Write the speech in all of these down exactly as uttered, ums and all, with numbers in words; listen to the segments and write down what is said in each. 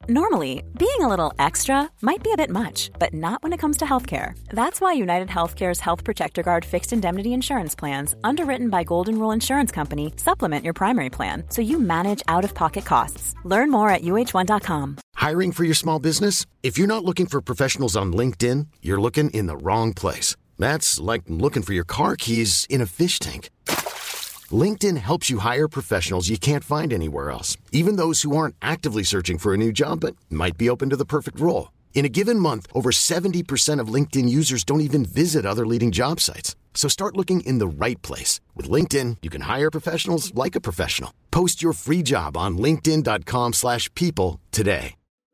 Normally, being a little extra might be a bit much, but not when it comes to healthcare. That's why United Healthcare's Health Protector Guard fixed indemnity insurance plans, underwritten by Golden Rule Insurance Company, supplement your primary plan so you manage out-of-pocket costs. Learn more at U H one dot com. Hiring for your small business? If you're not looking for professionals on LinkedIn, you're looking in the wrong place. That's like looking for your car keys in a fish tank. LinkedIn helps you hire professionals you can't find anywhere else, even those who aren't actively searching for a new job but might be open to the perfect role. In a given month, over seventy percent of LinkedIn users don't even visit other leading job sites. So start looking in the right place. With LinkedIn, you can hire professionals like a professional. Post your free job on linkedin dot com slash people today.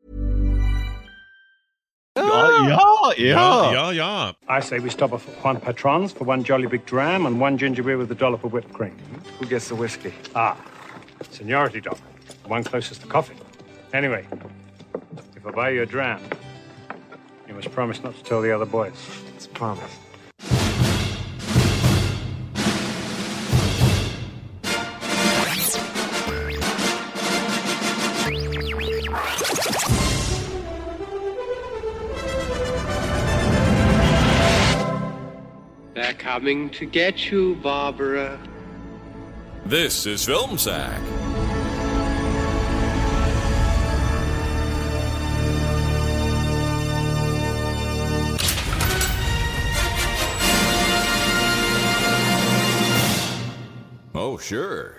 Yeah, yeah, yeah, yeah, yeah. I say we stop off at Juan Patron's for one jolly big dram and one ginger beer with a dollop of whipped cream. Who gets the whiskey? Ah, seniority dog. The one closest to coffee. Anyway, if I buy you a dram, you must promise not to tell the other boys. It's a promise. They're coming to get you, Barbara. This is Film Sack. Oh, sure.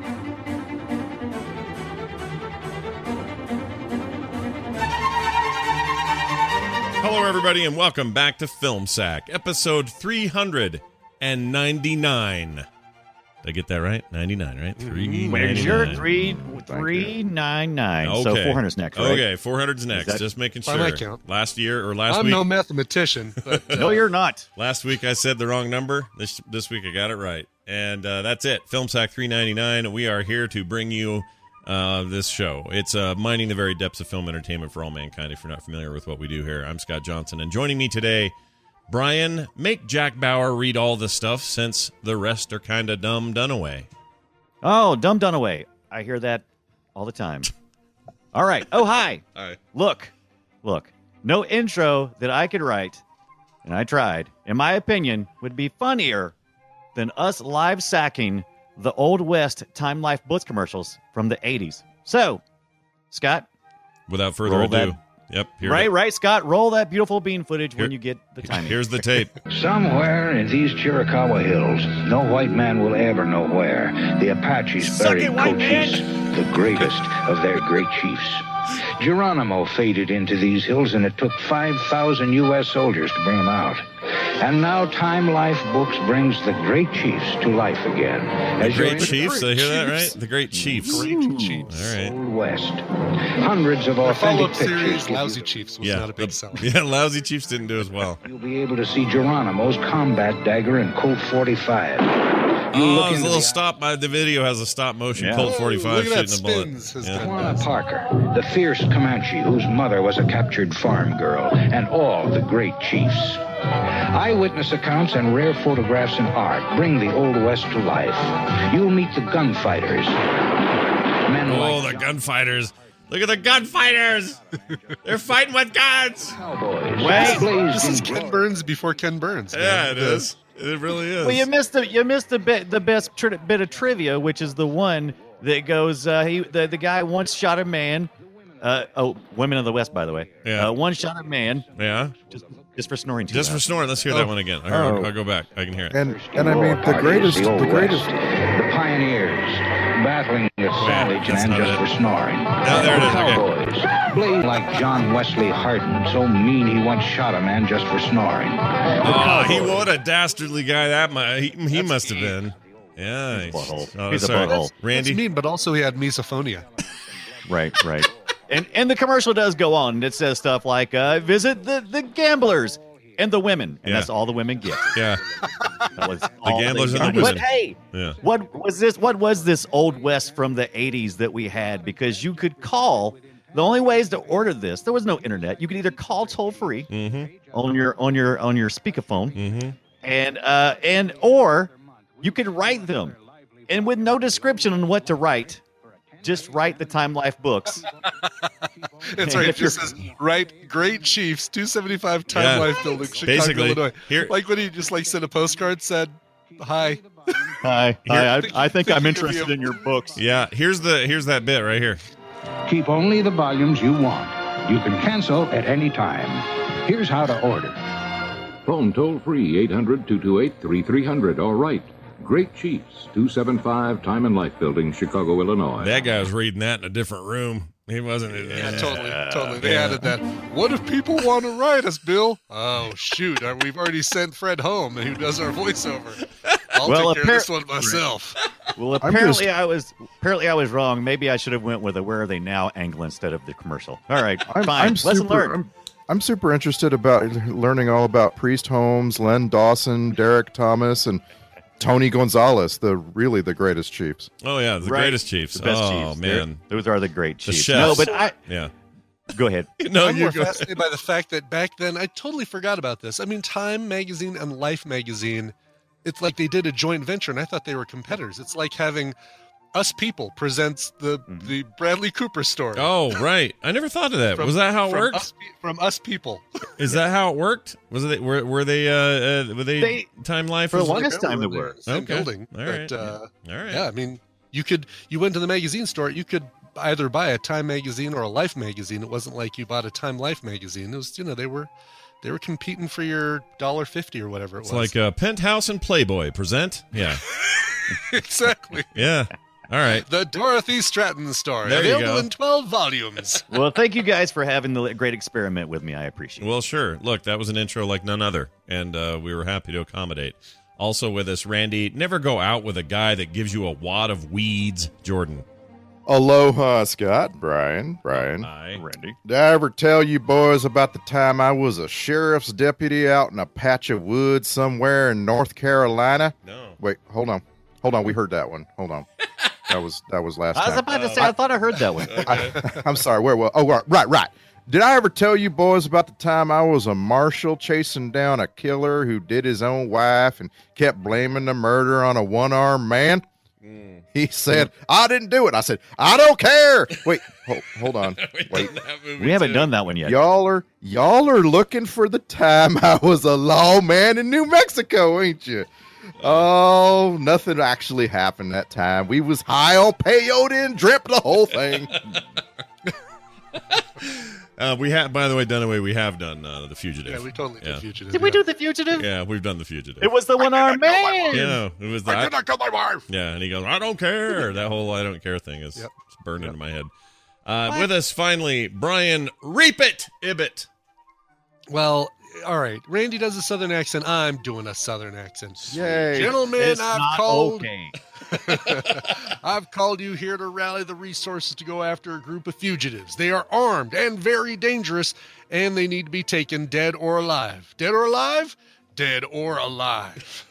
Hello, everybody, and welcome back to Film Sack, episode three hundred ninety-nine. Did I get that right? ninety-nine, right? three ninety-nine. Sure, three, three nine nine. Okay. So four hundred's next, right? Okay, four hundred's next. That, Just making by sure. my count. Last year or last I'm week. no mathematician. But, uh, no, you're not. Last week I said the wrong number. This this week I got it right. And uh, that's it. Film Sack three ninety-nine. We are here to bring you uh, this show. It's uh, mining the very depths of film entertainment for all mankind. If you're not familiar with what we do here, I'm Scott Johnson. And joining me today, Brian, make Jack Bauer read all the stuff since the rest are kind of dumb done away. Oh, dumb Dunaway. I hear that all the time. All right. Oh, hi. Hi. Look. Look. No intro that I could write, and I tried, in my opinion, would be funnier than us live sacking the Old West Time Life Blitz commercials from the eighties. So, Scott. Without further roll ado. That, yep. Here right, it. right, Scott. Roll that beautiful bean footage here, when you get the timing. Here's the tape. Somewhere in these Chiricahua hills, no white man will ever know where, the Apaches buried Cochise, the greatest of their great chiefs. Geronimo faded into these hills, and it took five thousand U S soldiers to bring him out. And now Time Life Books brings the great chiefs to life again. The Great Chiefs, I hear that right? The Great Chiefs. Great Chiefs. All right. Old West. Hundreds of The authentic follow-up pictures. series, Lousy Chiefs, was Yeah, not a big the- seller. yeah, Lousy Chiefs didn't do as well. You'll be able to see Geronimo's combat dagger and Colt forty-five. You Oh, look there's a into little the stop. Uh, the video has a stop motion Yeah. Colt Oh, forty-five look at that shooting a bullet. spins, his Yeah. gun. Juana Parker, the fierce Comanche whose mother was a captured farm girl, and all the great chiefs. Eyewitness accounts and rare photographs and art bring the Old West to life. You'll meet the gunfighters. Men Oh, like the gunfighters. Look at the gunfighters. They're fighting with guns. cowboys. Wait. blazed This is in Ken Burns before Ken Burns. man. Yeah, it is. It really is. Well, you missed the you missed the bit the best tri- bit of trivia, which is the one that goes. Uh, he the, the guy once shot a man. Uh, oh, Women of the West, by the way. Yeah. Uh, one shot a man Yeah. just just for snoring. Too Just for loud. snoring. Let's hear that one again. I'll, Oh. I'll go back. I can hear it. And and I mean the Parties, greatest, the, Old the greatest. West, the pioneers, battling the savage that's man not just it. for snoring. No, there it the is, okay. cowboys, blazed like John Wesley Hardin, so mean he once shot a man just for snoring. Oh, he what a dastardly guy that might, he, he must have been. Yeah. He's a butthole. Oh, He's a sorry. butthole. Randy. It's mean, but also he had misophonia. Right, right. and and the commercial does go on. And it says stuff like, uh, "Visit the the gamblers and the women," and Yeah. that's all the women get. Yeah. That was all gamblers they and the got. women. But hey, Yeah. what was this? What was this Old West from the eighties that we had? Because you could call. The only ways to order this, there was no internet. You could either call toll free Mm-hmm. on your on your on your speakerphone, Mm-hmm. and uh and or you could write them, and with no description on what to write, just write the Time Life books. That's right. It just says, "Write Great Chiefs, two seventy-five Time Yeah. Life Building, Chicago, Basically, Illinois." here- Like when he just like sent a postcard, said, "Hi." Hi, Here- hi. I, I think I'm Thinking of interested you. in your books. Yeah, here's the here's that bit right here. Keep only the volumes you want. You can cancel at any time. Here's how to order. Phone toll free eight hundred, two two eight, three three zero zero or write Great Chiefs, two seventy-five Time and Life Building, Chicago, Illinois. That guy was reading that in a different room. He wasn't. Yeah, totally, totally. They yeah. added that. What if people want to write us, Bill? Oh shoot, uh, we've already sent Fred home, who does our voiceover. I'll Well, take care of this appar- one myself. Well, I'm apparently just- I was apparently I was wrong. Maybe I should have went with a "Where Are They Now" angle instead of the commercial. All right, I'm, fine. I'm Lesson super. learned. I'm, I'm super interested about learning all about Priest Holmes, Len Dawson, Derek Thomas, and Tony Gonzalez, the really the greatest Chiefs. Oh yeah, the Right. greatest Chiefs. The best oh Chiefs. They're- man, those are the great the Chiefs. chefs. No, but I yeah. go ahead. No, I'm you more go. fascinated by the fact that back then I totally forgot about this. I mean, Time magazine and Life magazine, it's like they did a joint venture, and I thought they were competitors. It's like having Us People presents the Mm-hmm. the Bradley Cooper story. Oh right, I never thought of that. From- was that how it from worked? Us, Pe- from Us People. Is that how it worked? Was it were, were they uh, uh were they, They- Time Life? for the was- longest time they They were were. in the same Okay. building. All right. But, uh, All right. yeah, I mean, you could you went to the magazine store, you could either buy a Time magazine or a Life magazine. It wasn't like you bought a Time Life magazine. It was, you know, they were they were competing for your one dollar fifty or whatever it It's was. like uh, Penthouse and Playboy present. Yeah, exactly. yeah. All right. The Dorothy Stratton story, There you available go. in twelve volumes. Well, thank you guys for having the great experiment with me. I appreciate it. Well, sure. Look, that was an intro like none other, and uh, we were happy to accommodate. Also with us, Randy. Never go out with a guy that gives you a wad of weeds, Jordan. Aloha, Scott, Brian, Brian. Hi, Randy. Did I ever tell you boys about the time I was a sheriff's deputy out in a patch of woods somewhere in North Carolina? No. Wait, hold on, hold on. We heard that one. Hold on. That was that was last I was time. about to say I thought I heard that one. I, I'm sorry. Where? Well, oh, right, right, right. Did I ever tell you boys about the time I was a marshal chasing down a killer who did his own wife and kept blaming the murder on a one-armed man? Mm. He said, "I didn't do it." I said, "I don't care." Wait, hold, hold on. Wait, We haven't done that one yet. y'all are y'all are looking for the time I was a lawman in New Mexico, ain't you? Oh, nothing actually happened that time. We was high on peyote and drip the whole thing. Uh, we have, by the way, Dunaway, we have done uh, The Fugitive. Yeah, we totally did Yeah. Fugitive. Did we yeah. do The Fugitive? Yeah, we've done The Fugitive. It was the one-armed man. Yeah, it was the. I did not kill my wife. Yeah, and he goes, "I don't care." That whole "I don't care" thing is Yep. it's burned into my head. Uh, with us finally, Brian Reap It Ibbett. Well, all right. Randy does a southern accent. I'm doing a southern accent. Yay. Gentlemen, It's I've not called okay. I've called you here to rally the resources to go after a group of fugitives. They are armed and very dangerous, and they need to be taken dead or alive. Dead or alive? Dead or alive.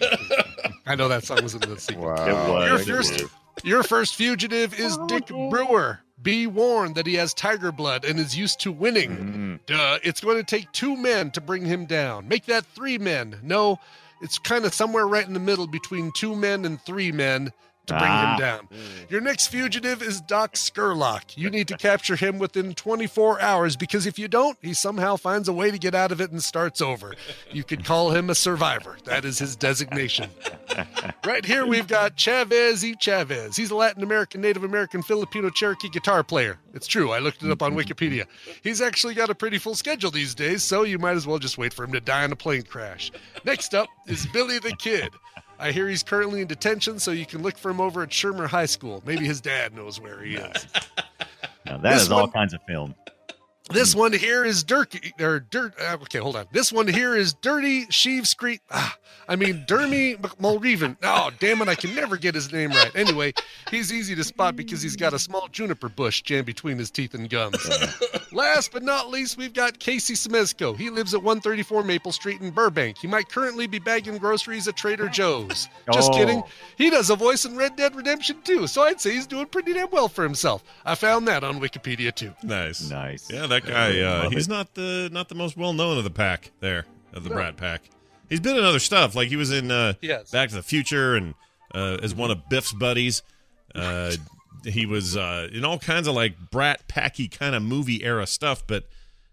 I know that song was in the sequel. Wow. Your first, your first fugitive is Dick Brewer. Be warned that he has tiger blood and is used to winning. Duh, it's going to take two men to bring him down. Make that three men. No, it's kind of somewhere right in the middle between two men and three men to bring Ah. him down. Your next fugitive is Doc Skurlock. You need to capture him within twenty-four hours because if you don't, he somehow finds a way to get out of it and starts over. You could call him a survivor. That is his designation. Right here, we've got Chavez E. Chavez. He's a Latin American, Native American, Filipino Cherokee guitar player. It's true. I looked it up on Wikipedia. He's actually got a pretty full schedule these days, so you might as well just wait for him to die in a plane crash. Next up is Billy the Kid. I hear he's currently in detention, so you can look for him over at Shermer High School. Maybe his dad knows where he is. Now, that This is all one- kinds of film. This one here is Dirk or Dirt. Uh, okay, hold on. This one here is Dirty Sheave Screet. Ah, I mean Dermy Mulreven. Oh, damn it! I can never get his name right. Anyway, he's easy to spot because he's got a small juniper bush jammed between his teeth and gums. Last but not least, we've got Casey Semesco. He lives at one thirty-four Maple Street in Burbank. He might currently be bagging groceries at Trader Joe's. Just Oh. kidding. He does a voice in Red Dead Redemption too, so I'd say he's doing pretty damn well for himself. I found that on Wikipedia too. Nice, Nice. Yeah, that guy. Uh, Love he's it. not the not the most well known of the pack there of the No. Brat Pack. He's been in other stuff, like he was in uh, Yes. Back to the Future and uh, as one of Biff's buddies. Uh, he was uh, in all kinds of like Brat Packy kind of movie era stuff, but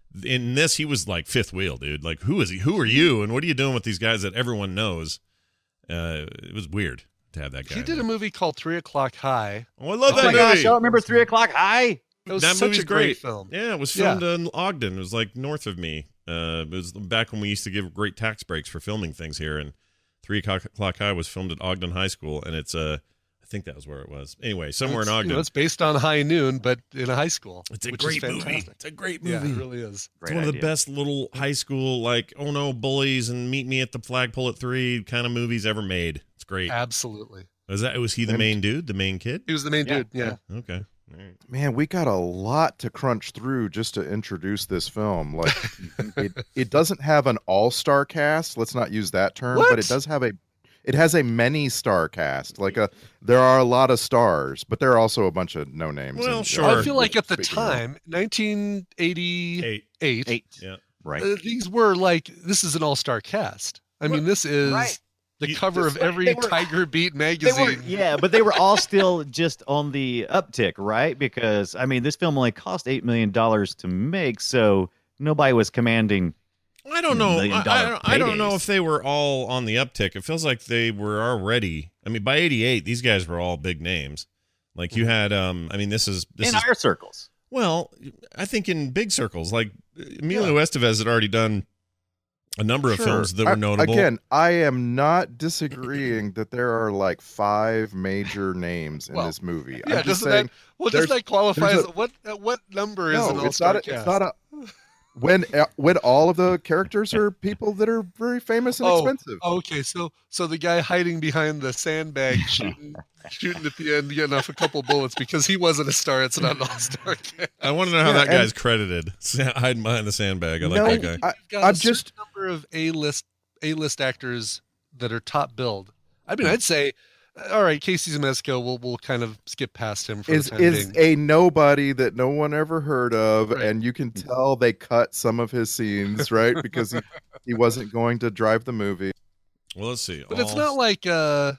in this he was like fifth wheel, dude. Like, who is he? Who are you? And what are you doing with these guys that everyone knows? Uh, it was weird to have that guy. He did a movie called Three O'Clock High. Oh, I love Oh that my movie. gosh, y'all remember Three O'Clock High? It was that such movie's a great, film. Yeah, it was filmed Yeah. in Ogden. It was like north of me. Uh, it was back when we used to give great tax breaks for filming things here. And Three O'Clock High was filmed at Ogden High School, and it's uh, I think that was where it was. Anyway, somewhere It's, in you Ogden. know, it's based on High Noon, but in a high school. It's a which great is movie. fantastic. It's a great Yeah, movie. it really is. It's Great one of the idea. best little high school, like, oh no, bullies and meet me at the flagpole at three kind of movies ever made. It's great. Absolutely. Was that? Was he the And- main dude? The main kid? He was the main Yeah. dude. Yeah. Okay. All right. Man, we got a lot to crunch through just to introduce this film. Like, it, it doesn't have an all-star cast. Let's not use that term, What? but it does have a. It has a many-star cast. Like a, there are a lot of stars, but there are also a bunch of no names. Well, and- sure. I feel like at the Speaking of- time, nineteen eighty-eight, Eight. Eight. Yeah. Right. uh, these were like, this is an all-star cast. I mean, this is Right. the You- cover of That's right. every They were- Tiger Beat They magazine. were, yeah, but they were all still just on the uptick, right? Because I mean, this film only cost eight million dollars to make, so nobody was commanding. I don't know. I, Million I, dollar don't, I don't know paydays. if they were all on the uptick. It feels like they were already. I mean, by eighty-eight, these guys were all big names. Like you had. Um. I mean, this is this in is our circles. well. I think in big circles, like Emilio Estevez had already done a number of Sure. films that were I- notable. Again, I am not disagreeing that there are like five major names in Well, this movie. yeah, I'm just doesn't saying. that, well, there's- doesn't that qualify there's as a- what? At what number is No, an it's all-star not. A, cast? it's not a. When uh, when all of the characters are people that are very famous and Oh, expensive. Okay, so so the guy hiding behind the sandbag shooting shooting at the end, getting off a couple bullets because he wasn't a star. It's not an all-star cast. I want to know how Yeah, that and- guy's credited. Hiding behind the sandbag. I like No, that guy. I, You've got I'm a certain just number of A-list A-list actors that are top billed. I mean, I'd say, all right, Casey Zemesco, we'll we'll kind of skip past him for is the time is being. a nobody that no one ever heard of, Right. and you can tell they cut some of his scenes, right? Because he, he wasn't going to drive the movie. Well, let's see. But it's All- not like uh,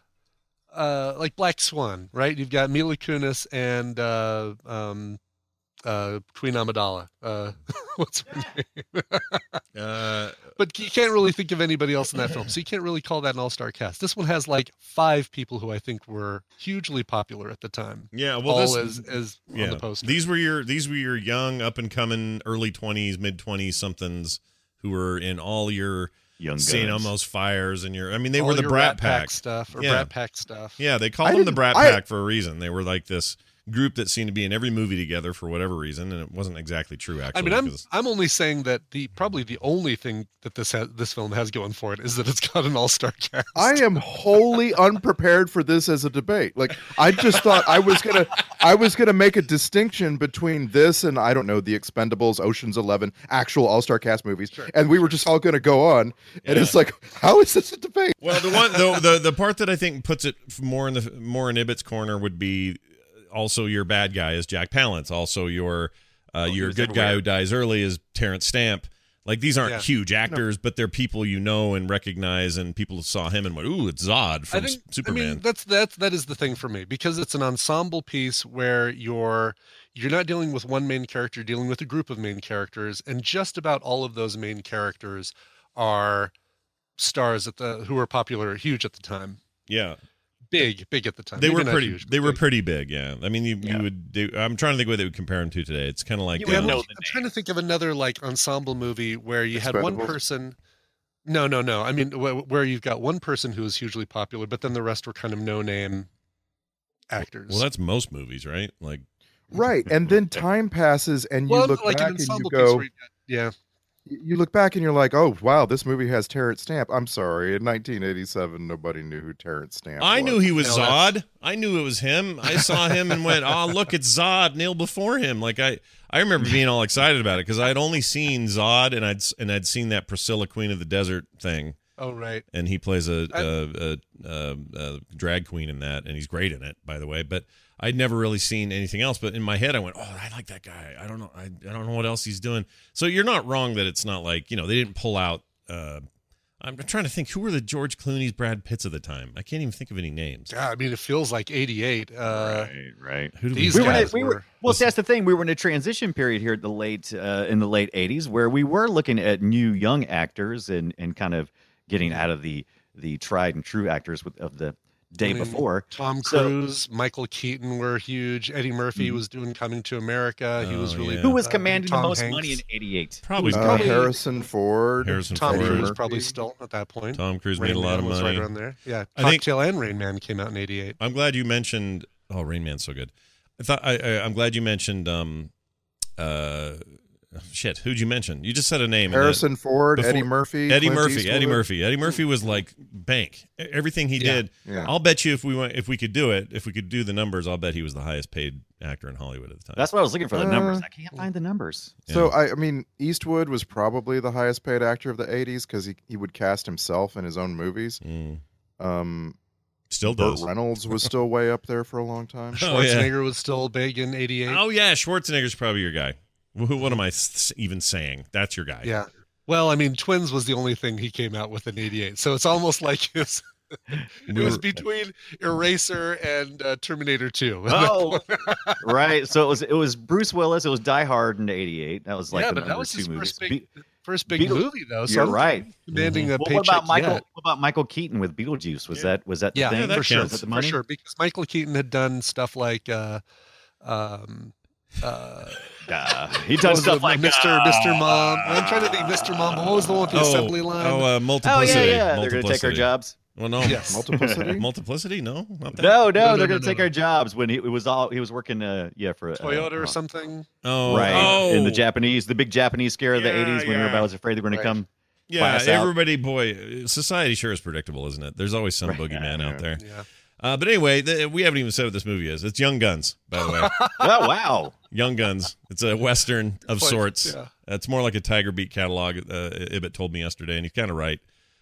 uh, like Black Swan, right? You've got Mila Kunis and uh, um, uh, Queen Amidala. Uh, what's her name? Uh, But you can't really think of anybody else in that film, so you can't really call that an all-star cast. This one has like five people who I think were hugely popular at the time. yeah. Well, all this as as yeah. on the poster. These were your these were your young, up and coming, early twenties, mid twenties somethings who were in all your Young Saint guns. Elmo's fires and your. I mean, they All were the your Brat Rat Pack. stuff or Yeah. Brat Pack stuff. Yeah, they called I them the didn't- Brat I- Pack for a reason. They were like this group that seemed to be in every movie together for whatever reason, and it wasn't exactly true. Actually, I mean, I'm because- I'm only saying that the probably the only thing that this has, this film has going for it is that it's got an all-star cast. I am wholly unprepared for this as a debate. Like I just thought I was gonna I was gonna make a distinction between this and I don't know the Expendables, Ocean's Eleven, actual All Star cast movies, and we were just all gonna go on. And Yeah. it's like, how is this a debate? Well, the one the, the the part that I think puts it more in the more in Ibbott's corner would be also your bad guy is Jack Palance. Also your uh, your was good everywhere. guy who dies early is Terrence Stamp. Like these aren't Yeah. huge actors, but they're people you know and recognize, and people saw him and went, "Ooh, it's Zod I from think Superman." I mean that's that's that is the thing for me because it's an ensemble piece where you're you're not dealing with one main character, you're dealing with a group of main characters, and just about all of those main characters are stars at the who were popular, huge at the time. yeah, Big, big at the time. they Maybe were not pretty. huge, but they were big. pretty big. Yeah, I mean, you, Yeah. you would. They, I'm trying to think what they would compare him to today. It's kind of like You Yeah, would I'm, know looking- the I'm trying to think of another like ensemble movie where you had one Expendables? person. No, no, no. I mean, wh- where you've got one person who is hugely popular, but then the rest were kind of no-name actors. Well, that's most movies, right? Like, Right. And then time passes and you Well, look like back an and you ensemble piece go where you got- yeah. you look back and you're like, oh wow, this movie has Terrence Stamp. I'm sorry, in nineteen eighty-seven, nobody knew who Terrence Stamp I was. knew he was No, that's- Zod. I knew it was him. I saw him and went, "Oh, look, it's Zod." Kneel before him. Like I, I remember being all excited about it because I'd only seen Zod and I'd and I'd seen that Priscilla Queen of the Desert thing, Oh, right. and he plays a I- a, a, a, a drag queen in that, and he's great in it, by the way. But I'd never really seen anything else. But in my head, I went, "Oh, I like that guy. I don't know. I, I don't know what else he's doing." So you're not wrong that it's not like you know they didn't pull out. Uh, I'm trying to think, who were the George Clooney's, Brad Pitts of the time? I can't even think of any names. Yeah, I mean, it feels like eighty-eight. Uh, right, right. Who do these we were, guys we were, were. well, see, that's the thing. We were in a transition period here at the late uh, in the late eighties, where we were looking at new young actors and and kind of getting out of the the tried and true actors with, of the day I mean, before. Tom So- Cruise, Michael Keaton were huge. Eddie Murphy Mhm. was doing Coming to America. He Oh, was really yeah. Who was uh, commanding Tom the most Hanks. money in eighty-eight? Probably, Uh, probably- Harrison Ford. Harrison Tom Ford. Cruise Murphy. probably still at that point. Tom Cruise made Rain a lot of Man was money. right around there. Yeah, I think- Cocktail and Rain Man came out in eighty-eight. I'm glad you mentioned. Oh, Rain Man's so good. I thought I, I I'm glad you mentioned. Um, uh, shit. Who'd you mention? You just said a name. and Harrison Ford, before- Eddie Murphy, Eddie Clint Murphy. Eastwood. Eddie Murphy. Eddie Murphy was like bank. E- Everything he Yeah. did. Yeah. I'll bet you if we went, if we could do it, if we could do the numbers, I'll bet he was the highest paid actor in Hollywood at the time. That's what I was looking for. The Uh, numbers. I can't find the numbers. So Yeah. I, I mean, Eastwood was probably the highest paid actor of the eighties because he, he would cast himself in his own movies. Mm. Um, Still Burt does. Reynolds was still way up there for a long time. Oh, yeah. Schwarzenegger was still big in eighty-eight. Oh yeah, Schwarzenegger's probably your guy. Who? What am I s- even saying? That's your guy. Yeah. Well, I mean, Twins was the only thing he came out with in eighty-eight. So it's almost like it was, it We was were- between Eraser and uh, Terminator two. Oh, right. So it was it was Bruce Willis. It was Die Hard in eighty-eight. That was like yeah, the but that number was two his movies. first big, Be- first big Beetle- movie, though. So You're I'm right. Demanding a Well, paycheck what about Michael? yet. What about Michael Keaton with Beetlejuice? Was Yeah. that was that the Yeah, thing? Yeah, that for sure. counts. Was that the For money? sure, because Michael Keaton had done stuff like, uh, um, uh, Uh, he what does was stuff it, like Mister uh, Mister Mom. I'm trying to think, Mister Mom. But what was the one with the Oh, assembly line? oh, uh, Oh multiplicity. yeah, yeah. They're gonna take our Multiplicity. jobs. Well, no. Yes. Multiplicity? Multiplicity? No, not that. No, no, No, no, they're no, gonna no, take no. our jobs when he it was all he was working. Uh, yeah, for uh, Toyota or uh, something. Oh, right Oh, in the Japanese, the big Japanese scare of the Yeah, eighties when yeah. everybody was afraid they were going Right. to come. Yeah, class out. everybody, boy, society sure is predictable, isn't it? There's always some Right. boogeyman Yeah. out there. Yeah. Uh, but anyway, the, we haven't even said what this movie is. It's Young Guns, by the way. Oh wow! Young Guns. It's a western of Like, sorts. yeah. It's more like a Tiger Beat catalog. Uh, Ibbott told me yesterday, and he's kind of right.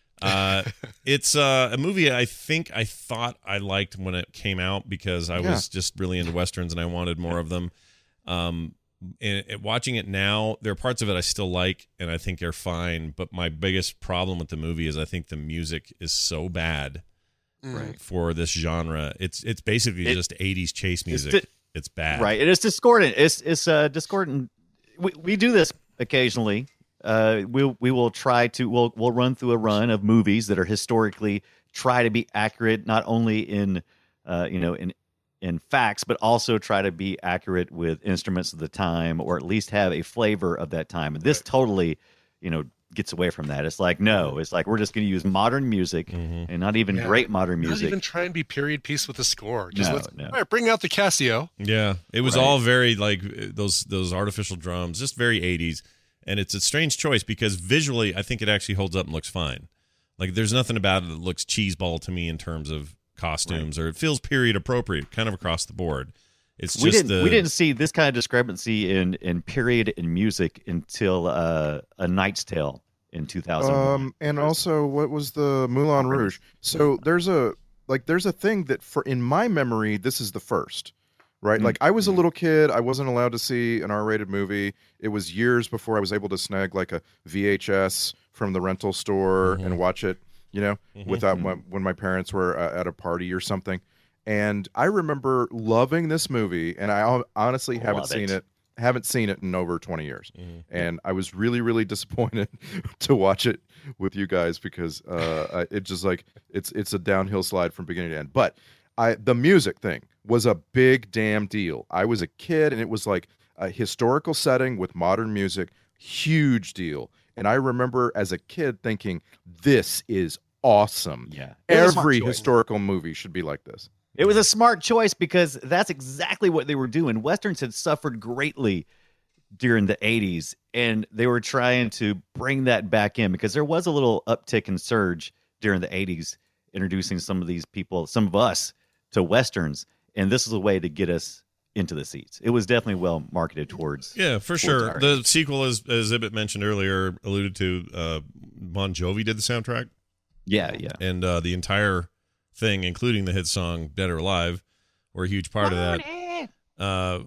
Uh, it's uh, a movie I think I thought I liked when it came out because I Yeah. was just really into westerns and I wanted more of them. Um, and, and watching it now, there are parts of it I still like and I think they're fine. But my biggest problem with the movie is I think the music is so bad Right. for this genre. It's it's basically It- just eighties chase music. di- It's bad. Right, it is discordant. It's it's uh, discordant. We we do this occasionally. Uh, we we will try to we'll we'll run through a run of movies that are historically try to be accurate, not only in uh you know in in facts, but also try to be accurate with instruments of the time, or at least have a flavor of that time. And this totally, you know, gets away from that. It's like no, it's like we're just going to use modern music Mhm. and not even Yeah. great modern Not music. even try and be period piece with the score. Just No, let's no. all right, bring out the Casio. Yeah, it was Right. all very like those those artificial drums, just very eighties. And it's a strange choice because visually, I think it actually holds up and looks fine. Like there's nothing about it that looks cheeseball to me in terms of costumes, or it feels period appropriate, kind of across the board. It's just we didn't the we didn't see this kind of discrepancy in in period in music until uh, A Knight's Tale in two thousand. Um, and also, what was the Moulin Rouge? So there's a like there's a thing that for in my memory, this is the first, right? Mm-hmm. Like I was a little kid, I wasn't allowed to see an R-rated movie. It was years before I was able to snag like a V H S from the rental store Mhm. and watch it. You know, Mhm. without Mhm. my, when my parents were uh, at a party or something. And I remember loving this movie, and I hon- honestly haven't Love seen it. it. Haven't seen it in over twenty years. Mhm. And I was really, really disappointed to watch it with you guys because uh, I- it just like it's it's a downhill slide from beginning to end. But I the music thing was a big damn deal. I was a kid, and it was like a historical setting with modern music, huge deal. And I remember as a kid thinking, "This is awesome." Yeah, It was a smart Every choice. historical movie should be like this. It was a smart choice because that's exactly what they were doing. Westerns had suffered greatly during the eighties, and they were trying to bring that back in because there was a little uptick and surge during the eighties, introducing some of these people, some of us, to Westerns. And this is a way to get us into the seats. It was definitely well marketed towards. Yeah, for towards sure. our The age. sequel, as as Ibbott mentioned earlier, alluded to, uh, Bon Jovi did the soundtrack, Yeah, yeah. and uh, the entire thing, including the hit song "Dead or Alive," were a huge part of that. Uh,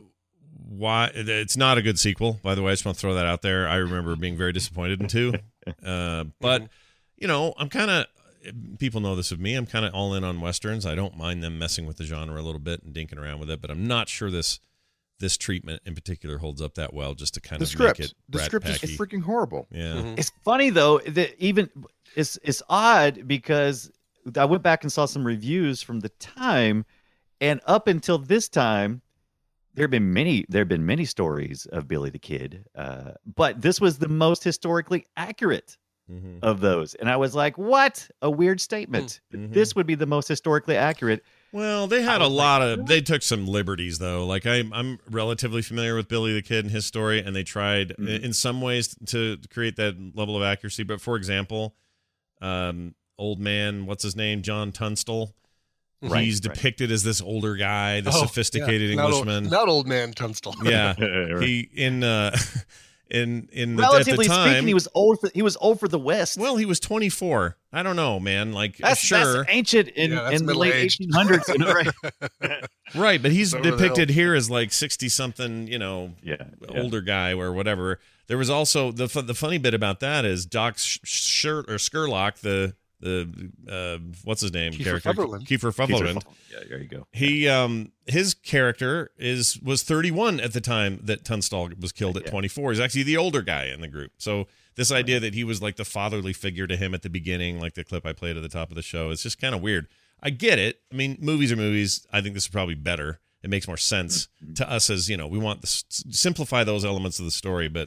why it's not a good sequel, by the way. I just want to throw that out there. I remember being very disappointed in two, uh, but you know, I'm kind of, people know this of me, I'm kind of all in on Westerns. I don't mind them messing with the genre a little bit and dinking around with it, but I'm not sure this this treatment in particular holds up that well just to kind the of script. make it The rat script packy. is freaking horrible. Yeah. Mm-hmm. It's funny though that even it's it's odd because I went back and saw some reviews from the time, and up until this time, there have been many there have been many stories of Billy the Kid, uh, but this was the most historically accurate Mm-hmm. of those, and I was like, "What a weird statement! Mm-hmm. This would be the most historically accurate." Well, they had a was lot like, of. They took some liberties, though. Like I, I'm relatively familiar with Billy the Kid and his story, and they tried Mm-hmm. in some ways to create that level of accuracy. But for example, um, old man, what's his name, John Tunstall. Right, He's right. depicted as this older guy, the Oh, sophisticated yeah. Not old- Englishman. Not old man Tunstall. Yeah, Right. he in uh, in in the, Relatively at the time, speaking, he was old. For, he was old for the West. well, he was twenty-four. I don't know, man. Like that's sure. that's ancient in, Yeah, that's in the late middle-aged. eighteen hundreds, you know, right? Right, but he's Over the depicted here as like sixty something, you know, Yeah, yeah. older guy or whatever. There was also the fu- the funny bit about that is Doc Sh- Shirt or Skurlock, the the uh, what's his name Kiefer character Sutherland. Kiefer Sutherland. Yeah, there you go. He um his character is was thirty-one at the time that Tunstall was killed at Yeah. twenty-four. He's actually the older guy in the group. So this idea that he was like the fatherly figure to him at the beginning, like the clip I played at the top of the show, it's just kind of weird. I get it. I mean, movies are movies. I think this is probably better. It makes more sense to us as, you know, we want to s- simplify those elements of the story, but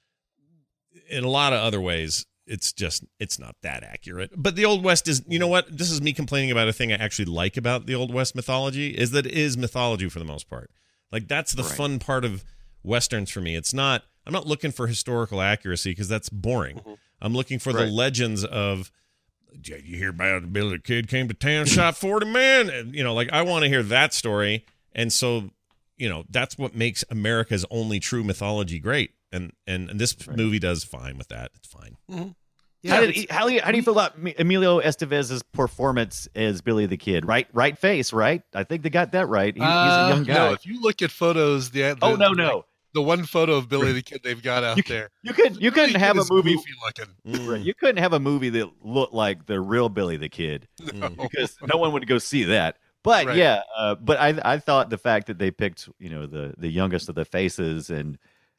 in a lot of other ways, it's just, it's not that accurate. But the Old West is, you know what? This is me complaining about a thing I actually like about the Old West mythology, is that it is mythology for the most part. Like, that's the Right. fun part of Westerns for me. It's not, I'm not looking for historical accuracy because that's boring. Mm-hmm. I'm looking for Right. the legends of, did you hear about Billy the Kid came to town, shot forty men? And, you know, like, I want to hear that story. And so, you know, that's what makes America's only true mythology great. And and, and this Right. movie does fine with that. It's fine. Yeah, how, did it's- he, how, do you, how do you feel about Mi- Emilio Estevez's performance as Billy the Kid? Right, right face, right? I think they got that right. He, he's a Uh, young guy. No, if you look at photos, the, the oh no, like, no, the one photo of Billy the Kid they've got out You there. you could you couldn't Billy have Kid a is movie. goofy looking. Right, you couldn't have a movie that looked like the real Billy the Kid because no one would go see that. But Right. yeah, uh, but I I thought the fact that they picked, you know, the the youngest of the faces, and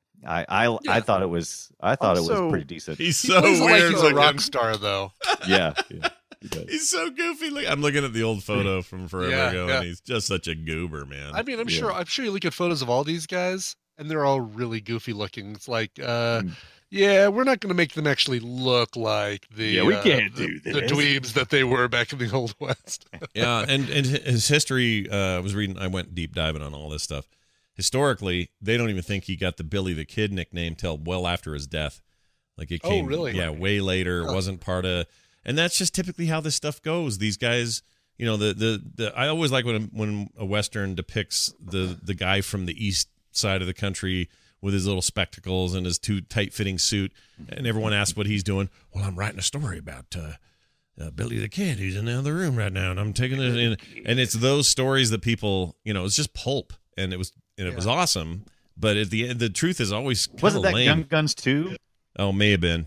I I, I Yeah. thought it was I thought it Also, was pretty decent. He's He so plays it like weird he's a looking. rock star, though. yeah, yeah, he does. He's so goofy. Look, I'm looking at the old photo from forever Yeah, ago, yeah. and he's just such a goober, man. I mean, I'm Yeah. sure. I'm sure you look at photos of all these guys, and they're all really goofy looking. It's like, uh, Mm. yeah, we're not going to make them actually look like the Yeah, we uh, can't the, do the this. dweebs that they were back in the Old West. Yeah, and and his history. Uh, I was reading. I went deep diving on all this stuff. Historically, they don't even think he got the Billy the Kid nickname till well after his death. Like it Oh, came, really? yeah, way later. It Huh. wasn't part of, and that's just typically how this stuff goes. These guys, you know, the the, the I always like when when a Western depicts the the guy from the east side of the country with his little spectacles and his too tight fitting suit, and everyone asks what he's doing. Well, I'm writing a story about. Uh, Uh, Billy the Kid, who's in the other room right now, and I'm taking it in. And it's those stories that people, you know, it's just pulp, and it was, and it was awesome. But at the end, the truth is always kind Wasn't of that lame. Young Guns too? Oh, may have been.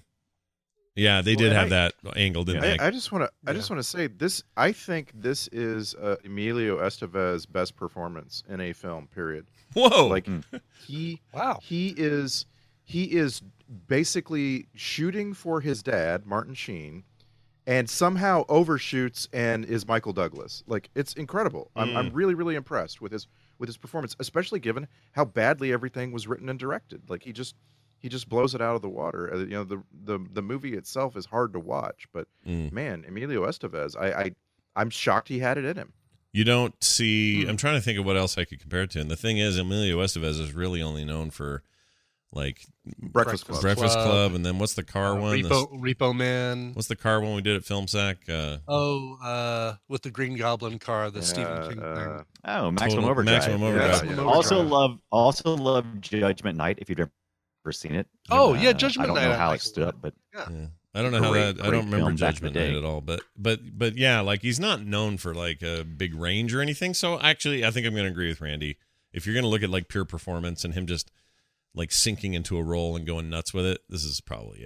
Yeah, they did Well, have I- that angle, didn't I, they? I just want to. I just want to say this. I think this is uh, Emilio Estevez's best performance in a film. Period. Whoa! Like he. Wow. He is. He is basically shooting for his dad, Martin Sheen, and somehow overshoots and is Michael Douglas. Like it's incredible. I'm, Mm. I'm really, really impressed with his with his performance, especially given how badly everything was written and directed. Like he just. He just blows it out of the water. Uh, You know, the the the movie itself is hard to watch, but Mm. man, Emilio Estevez, I, I I'm shocked he had it in him. You don't see. I'm trying to think of what else I could compare it to. And the thing is, Emilio Estevez is really only known for like Breakfast Club. Breakfast Club. Club, and then what's the car Uh, one? The- Repo, Repo Man. what's the car one we did at Film Sack? Uh, Oh, uh, with the Green Goblin car, the Yeah, Stephen King uh, thing. Oh, Maximum Total- Overdrive. Maximum Yeah. Overdrive. Maximum yeah. Also Overdrive. love also love Judgment Night if you've ever seen it. Oh, Uh, yeah, Judgment I don't Night know I how like it stood a up, but Yeah. Yeah. I don't know how Great, that. I great don't remember film back in Judgment the Night day. at all. But but but yeah, like he's not known for like a big range or anything. So actually, I think I'm going to agree with Randy. If you're going to look at like pure performance and him just like sinking into a role and going nuts with it, this is probably it.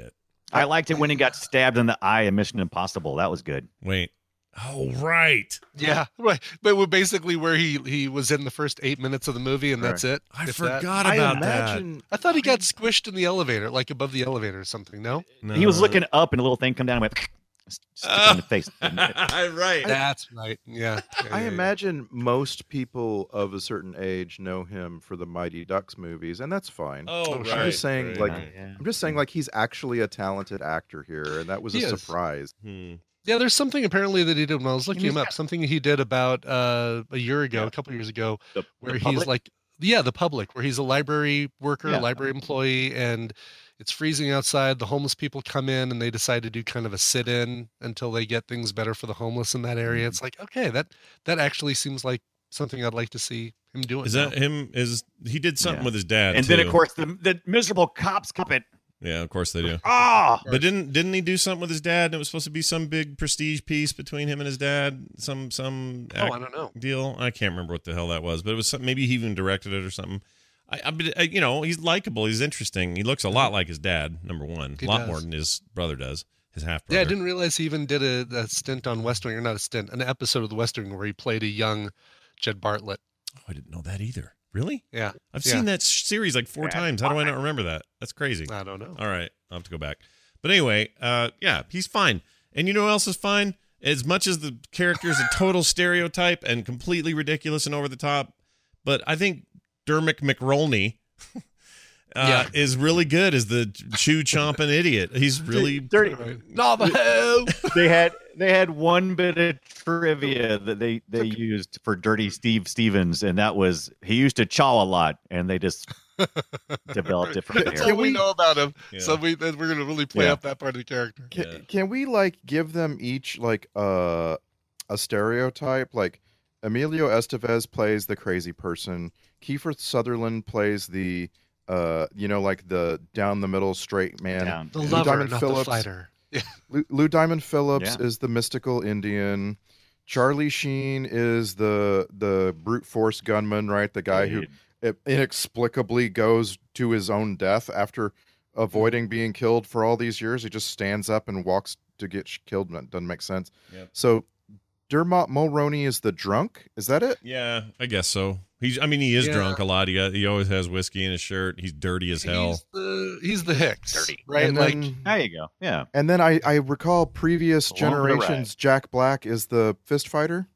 I liked it when he got stabbed in the eye in Mission Impossible. That was good. Wait. Oh, right. Yeah, right. But we're basically where he, he was in the first eight minutes of the movie, and that's it. I If forgot that. about I imagine, that. I thought he got squished in the elevator, like above the elevator or something. No, No. He was looking up, and a little thing come down and went stick him in the face. right. that's right. Yeah, yeah, I yeah, yeah. imagine most people of a certain age know him for the Mighty Ducks movies, and that's fine. Oh, I'm right. just I'm just saying, right. like, Yeah. I'm just saying, like, he's actually a talented actor here, and that was He a is. surprise. Hmm. Yeah, there's something apparently that he did when I was looking He's him up. got- Something he did about uh, a year ago, Yeah. a couple years ago, The- where the he's public? like, yeah, the public, where he's a library worker, Yeah. library employee, and it's freezing outside. The homeless people come in, and they decide to do kind of a sit-in until they get things better for the homeless in that area. Mm-hmm. It's like, okay, that that actually seems like something I'd like to see him doing. Is now. that him? Is he did something Yeah. with his dad? And then, too. of course, the, the miserable cops come in. Yeah, of course they do. Ah, But didn't didn't he do something with his dad? And it was supposed to be some big prestige piece between him and his dad. Some some Oh, act- I don't know. deal. I can't remember what the hell that was, but it was some, maybe he even directed it or something. I, I, but, uh, you know, he's likable. He's interesting. He looks a lot like his dad. Number one, He a lot does. more than his brother does. His half brother. Yeah, I didn't realize he even did a, a stint on West Wing, or not a stint, an episode of the West Wing where he played a young Jed Bartlett. Oh, I didn't know that either. Really? Yeah, I've yeah. seen that sh- series like four Yeah, times. How do I not remember that? That's crazy. I don't know. All right, I'll have to go back. But anyway, uh, yeah, he's fine. And you know who else is fine? As much as the character is a total stereotype and completely ridiculous and over the top, but I think Dermot McRolney uh, Yeah. is really good as the shoe chomping idiot. He's really dirty. Navajo. They had they had one bit of trivia that they they used for Dirty Steve Stevens, and that was he used to chaw a lot, and they just developed it from That's there. all we know about him. Yeah. So we we're gonna really play Yeah. up that part of the character. Can, Yeah. can we like give them each like uh, a stereotype? Like Emilio Estevez plays the crazy person. Kiefer Sutherland plays the uh, you know, like the down the middle straight man. Down. The Lou lover, Diamond not Phillips. the fighter. Yeah. Lou, Lou Diamond Phillips Yeah. is the mystical Indian. Charlie Sheen is the the brute force gunman, right? The guy who inexplicably goes to his own death after avoiding being killed for all these years. He just stands up and walks to get sh- killed. That doesn't make sense. Yep. So Dermot Mulroney is the drunk. Is that it? Yeah, I guess so. He's. I mean, he is Yeah. drunk a lot. He got. He always has whiskey in his shirt. He's dirty as hell. He's the he's the Hicks, Dirty. right? And Like then, There you go. Yeah. and then I, I recall previous Along for the ride. generations. Jack Black is the fist fighter.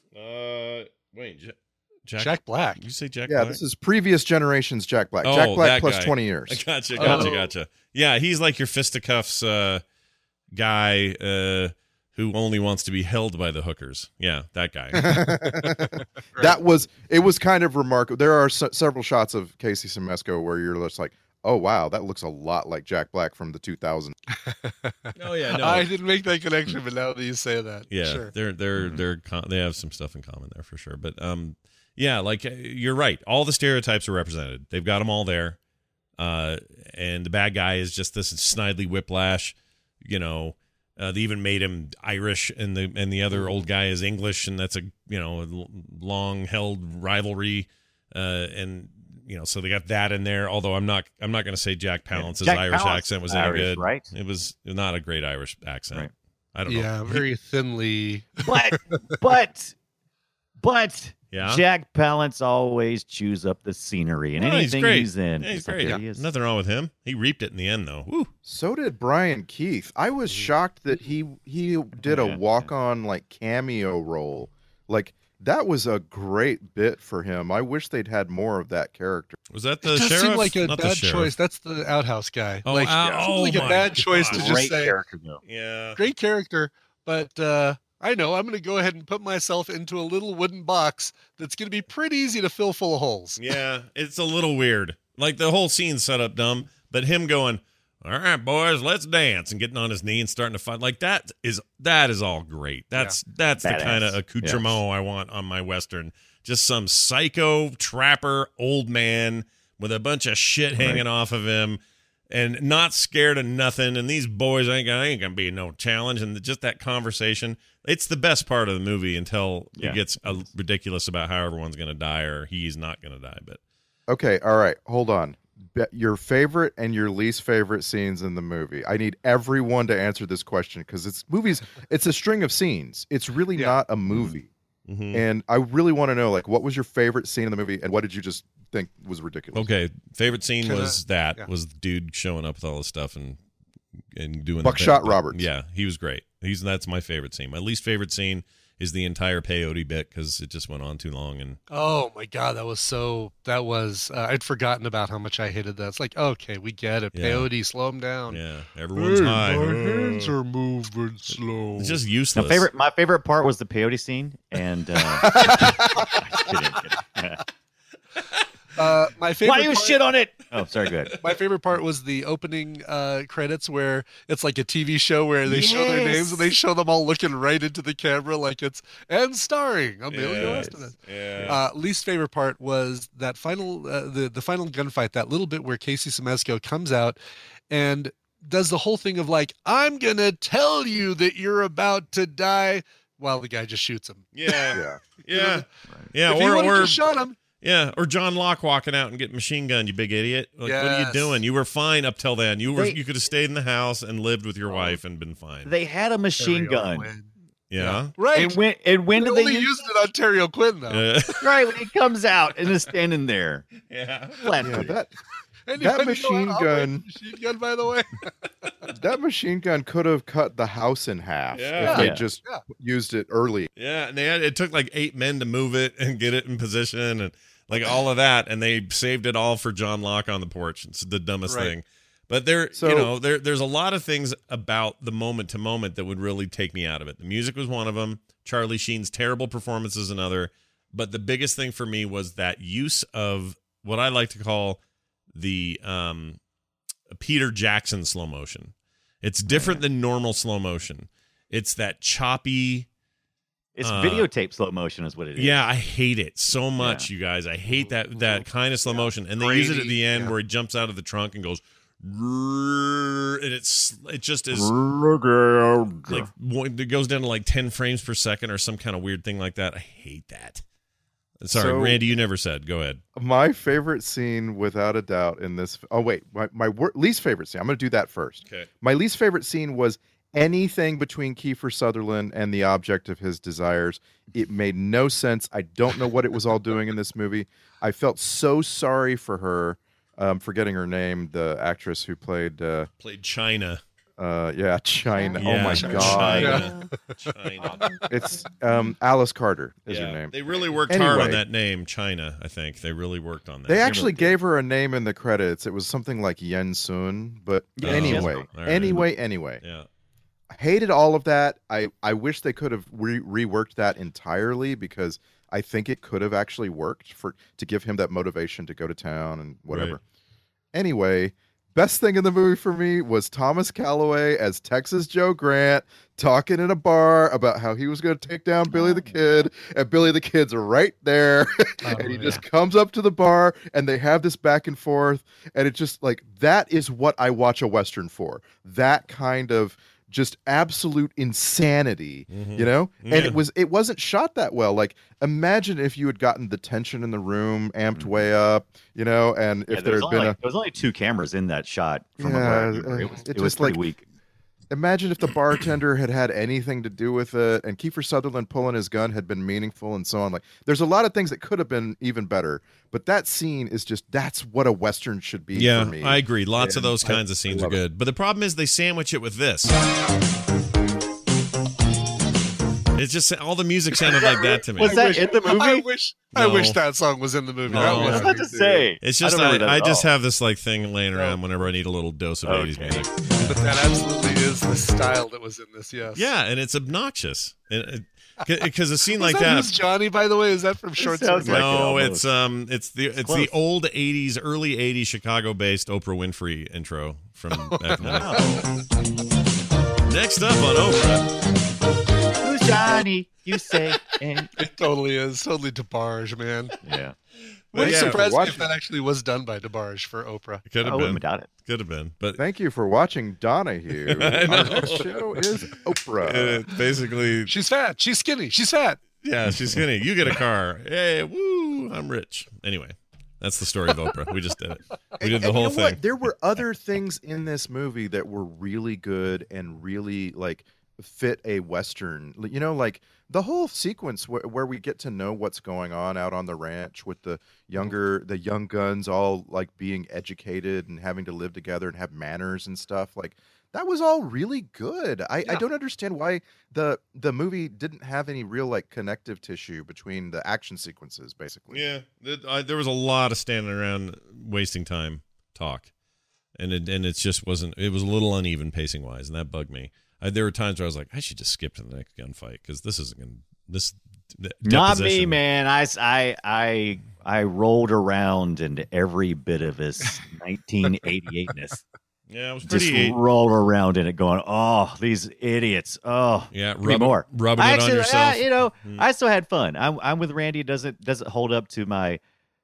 Uh, wait, J- Jack. Jack Black. You say Jack? Yeah, Black? this is previous generations. Jack Black. Oh, Jack Black that plus guy. twenty years. Gotcha, gotcha, Oh. gotcha. Yeah, he's like your fisticuffs uh, guy uh, who only wants to be held by the hookers. Yeah, that guy. That was it. Was kind of remarkable. There are se- several shots of Casey Siemaszko where you're just like, oh wow, that looks a lot like Jack Black from the two thousands. Oh yeah, no. I didn't make that connection, but now that you say that, yeah, sure. they're they're they're con- they have some stuff in common there for sure. But um, yeah, like uh, you're right. All the stereotypes are represented. They've got them all there. Uh, and the bad guy is just this snidely whiplash. You know, uh, they even made him Irish, and the and the other old guy is English, and that's a you know long held rivalry. Uh, and you know, so they got that in there. Although I'm not I'm not going to say Jack Palance's Jack Irish Palance accent was is any Irish, good. right? It was not a great Irish accent. Right. I don't know. Yeah, very thinly. But but but Yeah. Jack Palance always chews up the scenery and Oh, he's anything great. he's in. Yeah, he's it's like, great. there he is. Nothing wrong with him. He reaped it in the end, though. Woo. So did Brian Keith. I was shocked that he he did a Yeah. walk on like cameo role. Like that was a great bit for him. I wish they'd had more of that character. Was that It the does sheriff? seem like a Not the bad sheriff. choice. That's the outhouse guy. Oh, like, uh, it seems oh like a my bad choice to God. just Great say character, though. Yeah. great character, but uh, I know I'm going to go ahead and put myself into a little wooden box that's going to be pretty easy to fill full of holes. Yeah, it's a little weird. Like the whole scene's set up dumb, but him going, "All right, boys, let's dance," and getting on his knee and starting to fight like that is that is all great. That's that's the Badass. kind of accoutrement I want on my Western. Just some psycho trapper old man with a bunch of shit hanging off of him and not scared of nothing. And these boys ain't gonna ain't gonna be no challenge. And just that conversation, it's the best part of the movie until Yeah. it gets uh, ridiculous about how everyone's gonna die or he's not gonna die. But Okay, all right, hold on. be- your favorite and your least favorite scenes in the movie. I need everyone to answer this question because it's movies. It's a string of scenes. It's really Yeah. not a movie. Mhm. And I really want to know, like, what was your favorite scene in the movie, and what did you just think was ridiculous? Okay, favorite scene Can I- was that yeah. was the dude showing up with all this stuff and and doing the Buckshot bit. Roberts. Yeah, he was great. He's that's my favorite scene. My least favorite scene is the entire peyote bit because it just went on too long. And Oh my god, that was so. That was. Uh, I'd forgotten about how much I hated that. It's like, okay, we get it. Yeah. Peyote, slow him down. yeah, everyone's Hey, high. my Uh, hands are moving slow. It's just My useless. favorite, my favorite part was the peyote scene, and uh, kidding, kidding. Uh, my favorite. Why you part- shit on it? Oh, sorry, go ahead. My favorite part was the opening uh, credits where it's like a T V show where they show their names and they show them all looking right into the camera like it's and starring Emilio Yes. Estevez. Yeah. Uh, least favorite part was that final uh, the the final gunfight, that little bit where Casey Siemaszko comes out and does the whole thing of like, I'm gonna tell you that you're about to die, while the guy just shoots him. yeah, Yeah. yeah, yeah. If he Or would have or just shot him, yeah, or John Locke walking out and getting machine gunned. You big idiot! Like, what are you Yes. doing? You were fine up till then. You were They- you could have stayed in the house and lived with your wife and been fine. They had a machine Terry gun, O'Quinn. yeah. Right. and when and when They did they only use? used it on Terry O'Quinn though. Yeah. Right when he comes out and is standing there, yeah. flat Yeah, that Anybody That know machine how to operate gun- a Machine gun, by the way. that machine gun could have cut the house in half Yeah. if they Yeah. just Yeah. used it early. Yeah, and they had, it took like eight men to move it and get it in position and like all of that, and they saved it all for John Locke on the porch. It's the dumbest Right. thing. But there, So- you know, there there's a lot of things about the moment to moment that would really take me out of it. The music was one of them. Charlie Sheen's terrible performance is another. But the biggest thing for me was that use of what I like to call the um, Peter Jackson slow motion. It's different than normal slow motion. It's that choppy. it's Uh, videotape slow motion, is what it is. Yeah, I hate it so much, you guys. I hate that that kind of slow motion. And they use it at the end Yeah. where he jumps out of the trunk and goes, "Rrrr," and it's it just is like one- it goes down to like ten frames per second or some kind of weird thing like that. I hate that. Sorry, So- Randy, you never said. Go ahead. My favorite scene, without a doubt, in this. Oh wait, my, my wor- least favorite scene. I'm going to do that first. Okay. My least favorite scene was anything between Kiefer Sutherland and the object of his desires. It made no sense. I don't know what it was all doing in this movie. I felt so sorry for her. Um, forgetting her name, the actress who played. Uh, Played China. uh, yeah, China. Yeah, oh my China. god, China. it's um, Alice Carter is Yeah. her name. They really worked hard on Anyway. that name, China, I think. They really worked on that. They actually gave her a name in the credits. It was something like Yen Sun, but Oh, anyway, all right. anyway, anyway. Yeah. I hated all of that. I, I wish they could have re- reworked that entirely because I think it could have actually worked for to give him that motivation to go to town and whatever. Right. Anyway, best thing in the movie for me was Thomas Calloway as Texas Joe Grant talking in a bar about how he was going to take down Billy the Kid, and Billy the Kid's right there, and he just comes up to the bar, and they have this back and forth, and it's just like that is what I watch a Western for. That kind of just absolute insanity, Mhm. you know? And Yeah. it was it wasn't shot that well. Like imagine if you had gotten the tension in the room amped way up, you know, and Yeah, if there there was had only been like, a there was only two cameras in that shot. From Yeah, what I remember. It uh, was, it it was just, pretty like, weak. imagine if the bartender had had anything to do with it and Kiefer Sutherland pulling his gun had been meaningful and so on. Like there's a lot of things that could have been even better, but that scene is just that's what a Western should be Yeah, for me. I agree. Lots of And those I- kinds of scenes I are love it. good. But the problem is they sandwich it with this. It's just all the music sounded like that to me. Was I that wish- in the movie? I wish I No. wish that song was in the movie. No. That I I was wasn't about to it. say. It's I just don't I, remember that I at just all. have this like thing laying around whenever I need a little dose of Okay. eighties music. But that absolutely is the style that was in this. Yes. Yeah, and it's obnoxious. Because a scene Was like that that. Who's Johnny, by the way? Is that from Short sounds Circuit? like it No, almost. it's um, it's the it's close. the old eighties, early eighties Chicago-based Oprah Winfrey intro from back then. Next up on Oprah, Who's Johnny? You say. And... It totally is. Totally DeBarge, man. Yeah. Would yeah, surprise me watching. if that actually was done by DeBarge for Oprah. could I have wouldn't been, doubt it. could have been, but Thank you for watching Donahue. I Our know. next show is Oprah. uh, basically, She's fat. She's skinny. She's fat. yeah, she's skinny. You get a car. Hey, woo! I'm rich. Anyway, That's the story of Oprah. We just did it. We did And- the and whole you know thing. what? There were other things in this movie that were really good and really like fit a Western. You know, like the whole sequence where, where we get to know what's going on out on the ranch with the younger, the young guns all like being educated and having to live together and have manners and stuff. Like that was all really good. I, I don't understand why the the movie didn't have any real like connective tissue between the action sequences, basically. Yeah, it, I, there was a lot of standing around wasting time talk, and it and it just wasn't. It was a little uneven pacing wise, and that bugged me. I, there were times where I was like, I should just skip to the next gunfight because this isn't going. This Not me, deposition- man. I, I, I, I rolled around into every bit of his nineteen eighty-eight-ness. Yeah, it was Just pretty. roll around in it, going, "Oh, these idiots! Oh, Yeah, give me rub- more." rubbing I it on actually, yourself. uh, you know, Mm. I still had fun. I'm, I'm with Randy. It doesn't doesn't hold up to my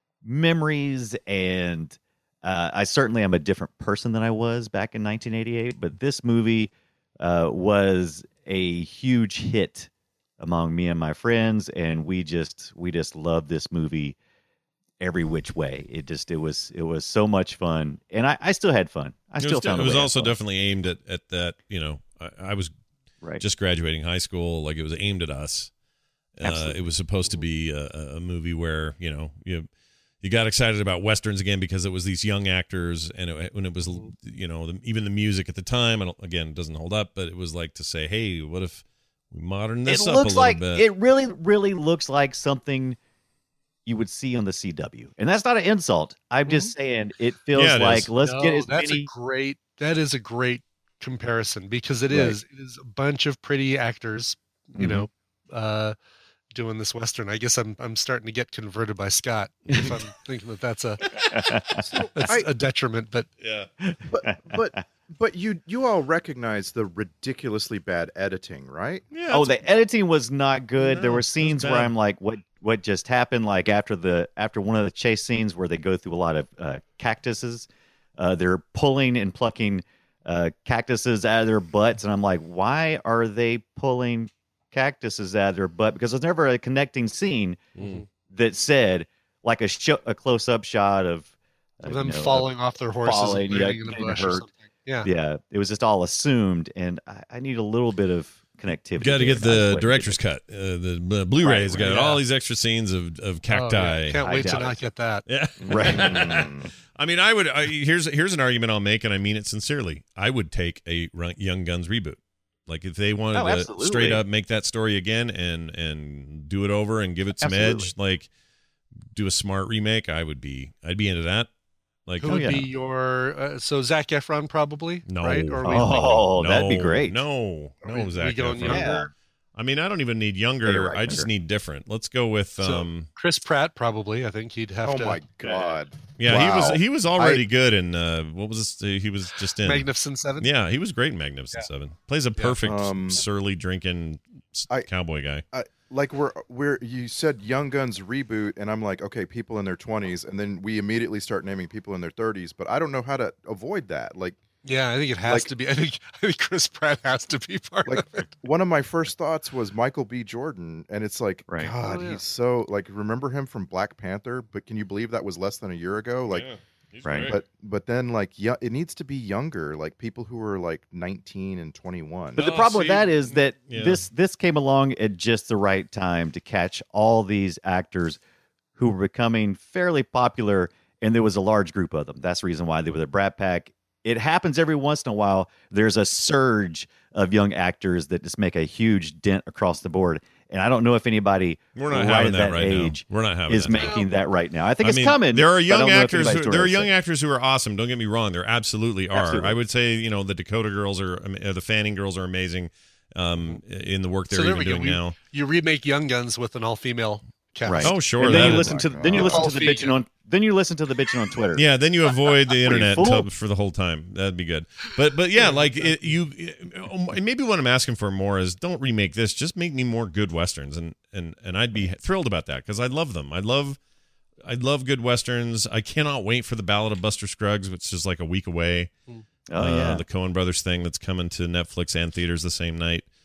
memories, and uh, I certainly am a different person than I was back in nineteen eighty-eight. But this movie uh, was a huge hit among me and my friends, and we just we just loved this movie every which way. It just it was it was so much fun, and I, I still had fun. I It still was, found it a was way to have also fun. definitely aimed at, at that. You know, I, I was Right. just graduating high school. Like it was aimed at us. Uh, Absolutely. it was supposed to be a, a movie where you know you you got excited about westerns again because it was these young actors, and it, when it was you know the, even the music at the time. I don't, again, it doesn't hold up, but it was like to say, hey, what if we modern this It up looks a little like bit? it really really looks like something you would see on the C W, and that's not an insult. I'm just saying it feels Yeah, it like is. let's No, get as that's many. a great. That is a great comparison because it Right. is. It is a bunch of pretty actors, you Mhm. know, uh, doing this western. I guess I'm I'm starting to get converted by Scott. If I'm thinking that that's a that's I- a detriment, but yeah. But but but you you all recognize the ridiculously bad editing, right? Yeah. Oh, it's- the editing was not good. No, there were it's scenes where bad. I'm like, what what just happened? Like after the after one of the chase scenes where they go through a lot of uh, cactuses, uh, they're pulling and plucking uh, cactuses out of their butts, and I'm like, why are they pulling cactuses out of their butt? Because there's never a connecting scene Mm. that said like a sh- a close up shot of uh, them you know, falling off their horses falling, and yeah, landing in a getting bush hurt. or something. Yeah. yeah, it was just all assumed, and I, I need a little bit of connectivity. Got to there, get and I the wasn't director's getting cut. Uh, the the Blu-ray's Right, right, got yeah. all these extra scenes of, of Oh, cacti. yeah. Can't I wait to doubt not it. get that. Yeah. it. Right. I mean, I would. I, here's here's an argument I'll make, and I mean it sincerely. I would take a Run- Young Guns reboot. Like if they wanted Oh, to absolutely. straight up make that story again and and do it over and give it some Absolutely. edge, like do a smart remake, I would be. I'd be into that. Like Who Oh, would yeah. be your uh, so Zac Efron probably? no, right? Or are we Oh, no, that'd be great. No, Are no, we- we Zac going Efron. younger? I mean, I don't even need younger. Yeah, you're right, I just younger. need different. Let's go with So, um. Chris Pratt probably. I think he'd have Oh to. my god. Yeah, Wow. he was he was already good in uh what was this? He was just in Magnificent Seven. Yeah, he was great in Magnificent Seven. Plays a perfect Um, surly drinking s- I- cowboy guy. I, like we're we're you said Young Guns reboot, and I'm like, okay, people in their twenties, and then we immediately start naming people in their thirties, but I don't know how to avoid that. Like Yeah, I think it has Like- to be. I think I think Chris Pratt has to be part like of it. one of my first thoughts was Michael B. Jordan, and it's like, Right. God, Oh, yeah. he's so like remember him from Black Panther, but can you believe that was less than a year ago? Like, he's Right. great. but but then like yeah, it needs to be younger, like people who are like nineteen and twenty-one. But the Oh, problem with see, that is that yeah. this this came along at just the right time to catch all these actors who were becoming fairly popular, and there was a large group of them. That's the reason why they were the Brat Pack. It happens every once in a while. There's a surge of young actors that just make a huge dent across the board. And I don't know if anybody We're not right having at that that right age now. We're not having is that now. making that right now. I think I it's mean, coming. There are but I young don't know if actors. anybody's Who, doing there are it. young actors who are awesome. Don't get me wrong. There absolutely are. Absolutely. I would say you know the Dakota girls are uh, the Fanning girls are amazing um, in the work they're So there even we go. doing We- now. You remake Young Guns with an all-female cast. Right. Oh sure. And then that you is- listen to then you God. listen All to the female. bitching on then you listen to the bitching on Twitter. Yeah, then you avoid the you internet fool? tub for the whole time. That'd be good. But but yeah, like it, you, and maybe what I'm asking for more is don't remake this. Just make me more good westerns, and and and I'd be thrilled about that because I love them. I love I love good westerns. I cannot wait for the Ballad of Buster Scruggs, which is like a week away. Oh Uh, yeah. the Coen Brothers thing that's coming to Netflix and theaters the same night.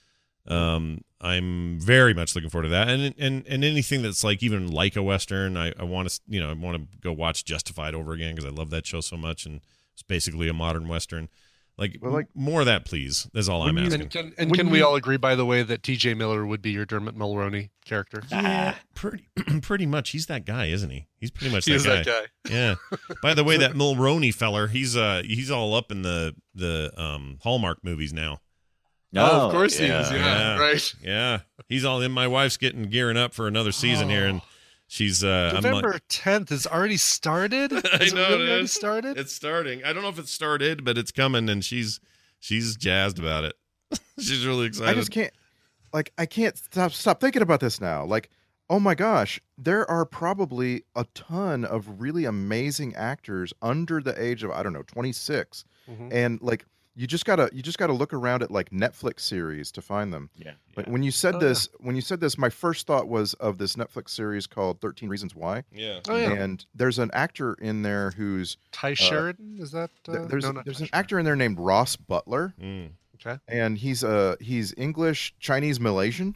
Um, I'm very much looking forward to that, and and and anything that's like even like a Western, I, I want to you know I want to go watch Justified over again because I love that show so much, and it's basically a modern Western. Like, well, like more of that, please. That's all I'm asking. And can, and can we all agree, by the way, that T J Miller would be your Dermot Mulroney character? Yeah, pretty pretty much. He's that guy, isn't he? He's pretty much he that, is guy. that guy. Yeah. By the way, that Mulroney feller, he's uh he's all up in the the um Hallmark movies now. Oh, of course yeah. he is. Yeah, yeah, right. Yeah, he's all in. My wife's getting gearing up for another season oh. here, and she's uh November I'm like, tenth has already started. I Has know it really it already is. started. It's starting. I don't know if it started, but it's coming, and she's she's jazzed about it. She's really excited. I just can't, like, I can't stop stop thinking about this now. Like, oh my gosh, there are probably a ton of really amazing actors under the age of I don't know twenty-six, Mhm. and like. You just gotta you just gotta look around at like Netflix series to find them. Yeah. But when you said Oh, this, when you said this, my first thought was of this Netflix series called thirteen Reasons Why. Yeah. Oh, yeah. And there's an actor in there who's Ty uh, Sheridan, is that? Uh, th- there's no, a, not there's Ty an actor in there named Ross Butler, Mm. Okay. and he's uh he's English, Chinese, Malaysian,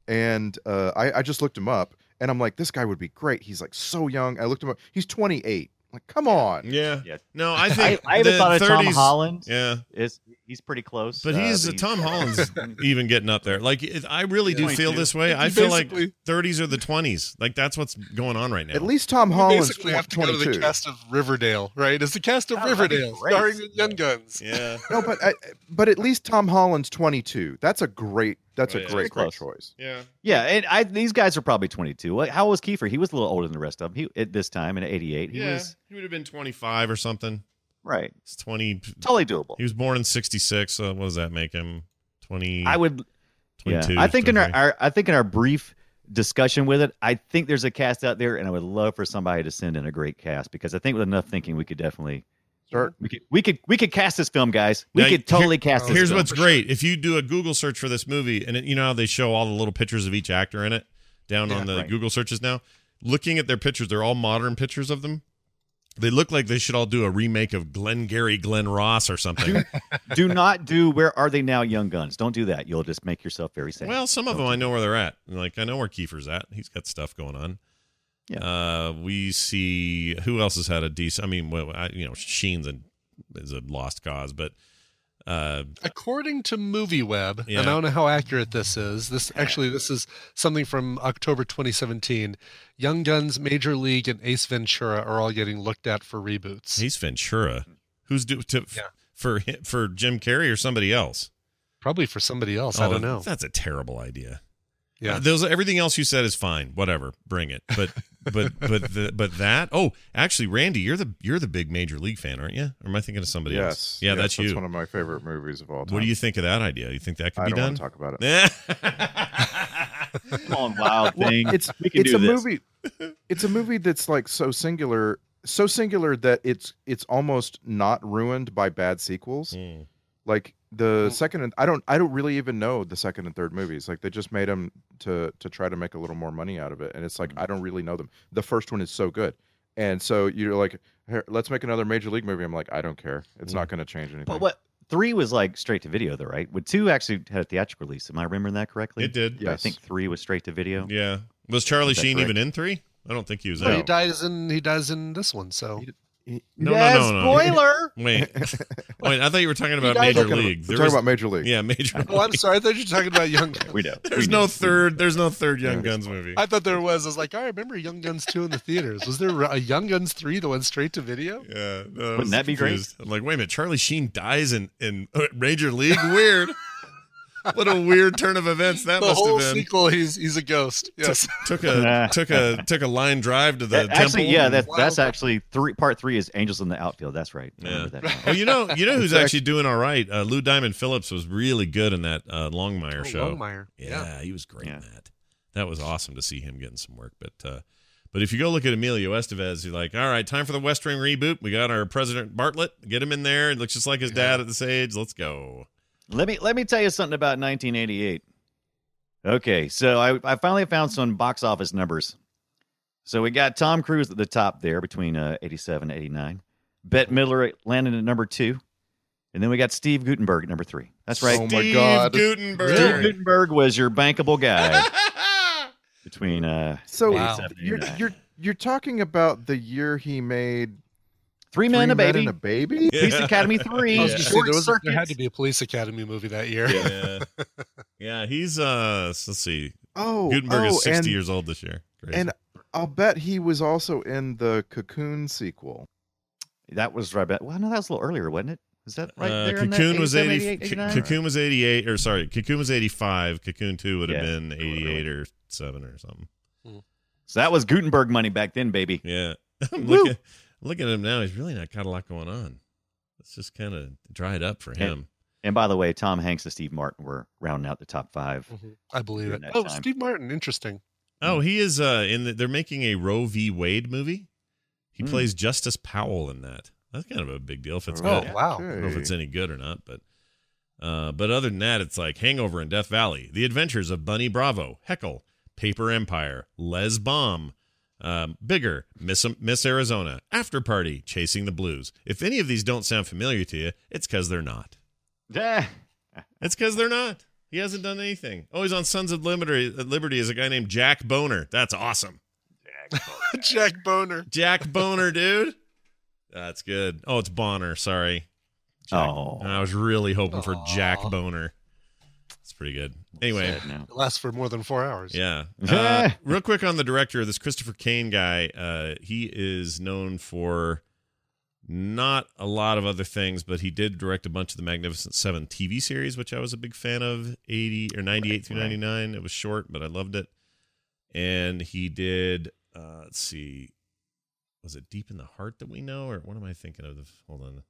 and uh, I I just looked him up, and I'm like, this guy would be great. He's like so young. I looked him up. He's twenty-eight. Like, come on. Yeah. Yeah. No, I think I, I even the thought of Tom thirties Holland. Yeah. Is he's pretty close. But uh, he's the- Tom Holland's even getting up there. Like it, I really do feel twenty-two. this way. I You feel like basically- thirties are the twenties. Like that's what's going on right now. At least Tom You Holland's basically have to go twenty-two. to the cast of Riverdale, right? It's the cast of Oh, that'd be Riverdale, great. starring the Young Guns. Yeah. No, but I, but at least Tom Holland's twenty-two. That's a great. That's Oh, a yeah. great, Pretty great close. choice. Yeah. Yeah, and I these guys are probably twenty-two. What- How was Kiefer? He was a little older than the rest of them. He at this time in eighty-eight. He yeah. was He would have been twenty-five or something. right. It's twenty. Totally doable. He was born in sixty-six. So what does that make him? twenty. I would. Yeah, twenty-two. I think in our, twenty-three. our I think in our brief discussion with it, I think there's a cast out there, and I would love for somebody to send in a great cast because I think with enough thinking, we could definitely Start. we could we could we could cast this film, guys. We Now, could totally here- cast this. Here's film. what's great. If you do a Google search for this movie, and it, you know how they show all the little pictures of each actor in it down on the right. Google searches now? Looking at their pictures, they're all modern pictures of them. They look like they should all do a remake of Glengarry Glen Ross or something. Do not do Where Are They Now, Young Guns. Don't do that. You'll just make yourself very sad. Well, some of them I know where they're at. Like I know where Kiefer's at. He's got stuff going on. Yeah. Uh, we see who else has had a decent. I mean, well, I, you know, Sheen's a, is a lost cause, but uh, According to MovieWeb, Yeah. and I don't know how accurate this is. This actually, this is something from October twenty seventeen. Young Guns, Major League, and Ace Ventura are all getting looked at for reboots. Ace Ventura, who's do to Yeah. for for Jim Carrey or somebody else. Probably for somebody else. I Oh, don't know. That's a terrible idea. Yeah. Uh, those everything else you said is fine. Whatever, bring it. But but but the, but that. Oh, actually, Randy, you're the you're the big Major League fan, aren't you? Or am I thinking of somebody Yes. else? Yeah, yes, that's you. one of my favorite movies of all time. What do you think of that idea? You think that could I be don't done? want to talk about it. Come on, Wild Thing. It's we can it's do a this. movie. It's a movie that's like so singular, so singular that it's it's almost not ruined by bad sequels. Mm. Like the second and I don't I don't really even know the second and third movies. Like they just made them to to try to make a little more money out of it, and it's like I don't really know them. The first one is so good, and so you're like, "Here, let's make another Major League movie. I'm like, I don't care. It's not going to change anything. But what three was like straight to video, though, right? With two actually had a theatrical release. Am I remembering that correctly? It did. I Yes. think three was straight to video. Yeah. Was Charlie Is that Sheen correct? even in three? I don't think he was Well, he in. dies in he dies in this one. So No, yeah, no, no, no. spoiler. Wait, wait. I thought you were talking about died- Major Talking about- League. We're There talking was- about Major League. Yeah, Major. oh, I'm sorry. I thought you were talking about Young Guns. We know. There's We no know. third. There's no third Young Guns movie. I thought there was. I was like, I remember Young Guns two in the theaters. Was there a Young Guns three that went straight to video? Yeah, no, I Wouldn't was that be great? confused. I'm like, wait a minute. Charlie Sheen dies in in uh, Major League. Weird. What a weird turn of events that The must whole have been. sequel, he's he's a ghost. Yes. Took a took a took a line drive to the That- actually, temple. yeah, and- that's that's actually three. Part three is Angels in the Outfield. That's right. I Yeah. remember that now. Oh, you know, you know who's It's actually doing all right. Uh, Lou Diamond Phillips was really good in that uh, Longmire Oh, show. Longmire. Yeah, Yeah. he was great Yeah. in that. That was awesome to see him getting some work. But uh, but if you go look at Emilio Estevez, you're like, all right, time for the West Wing reboot. We got our President Bartlett. Get him in there. It looks just like his dad at this age. Let's go. Let me let me tell you something about nineteen eighty-eight. Okay, so I, I finally found some box office numbers. So we got Tom Cruise at the top there between uh, eighty-seven and eighty-nine. Bette Midler landed at number two. And then we got Steve Guttenberg at number three. That's right. Oh my Steve God. Guttenberg. Steve Guttenberg was your bankable guy between uh So Wow. eighty-seven and you're eighty-nine. you're you're talking about the year he made Three Men, Three a Baby. and a Baby? Police Academy three. I was gonna say, Short there, was, there Circuit. had to be a Police Academy movie that year. Yeah. Yeah, he's uh let's see. Oh, Gutenberg oh, is sixty and, years old this year. Crazy. and I'll bet he was also in the Cocoon sequel. That was right about. Well, no, that was a little earlier, wasn't it? Was that right uh, there? in that Cocoon was eighty-seven, eighty. eighty-eight, eighty-nine? Cocoon was eighty-eight, or sorry, Cocoon was eighty-five. Cocoon two would have Yeah. been eighty-eight or seven or something. So that was Gutenberg money back then, baby. Yeah. look at look at him now. He's really not got a lot going on. It's just kind of dried up for him. And, and by the way, Tom Hanks and Steve Martin were rounding out the top five. Mhm. I believe During it. that Oh, time. Steve Martin, interesting. Oh, he is uh in the, they're making a Roe v. Wade movie. He Hmm. plays Justice Powell in that. That's kind of a big deal if it's Oh, good. wow. I don't know if it's any good or not, but uh but other than that, it's like Hangover in Death Valley, The Adventures of Bunny Bravo, Heckle, Paper Empire, Les Bomb, um, Bigger, Miss Miss Arizona, After Party, Chasing the Blues. If any of these don't sound familiar to you, it's because they're not. Yeah. It's because they're not. He hasn't done anything. Oh, he's on Sons of Liberty. Liberty is a guy named Jack Boner. That's awesome. Jack Boner. Jack Boner, dude. That's good. Oh, it's Bonner. Sorry. Jack. Oh. I was really hoping for Aw. Jack Boner. It's pretty good. Anyway, Sad now. It lasts for more than four hours. yeah. Uh, real quick on the director, this Christopher Kane guy. Uh, he is known for not a lot of other things, but he did direct a bunch of the Magnificent Seven T V series, which I was a big fan of. Eighty or ninety-eight Right, through right. ninety-nine. It was short, but I loved it. And he did. Uh, let's see. Was it Deep in the Heart that we know, or what am I thinking of? The, hold on.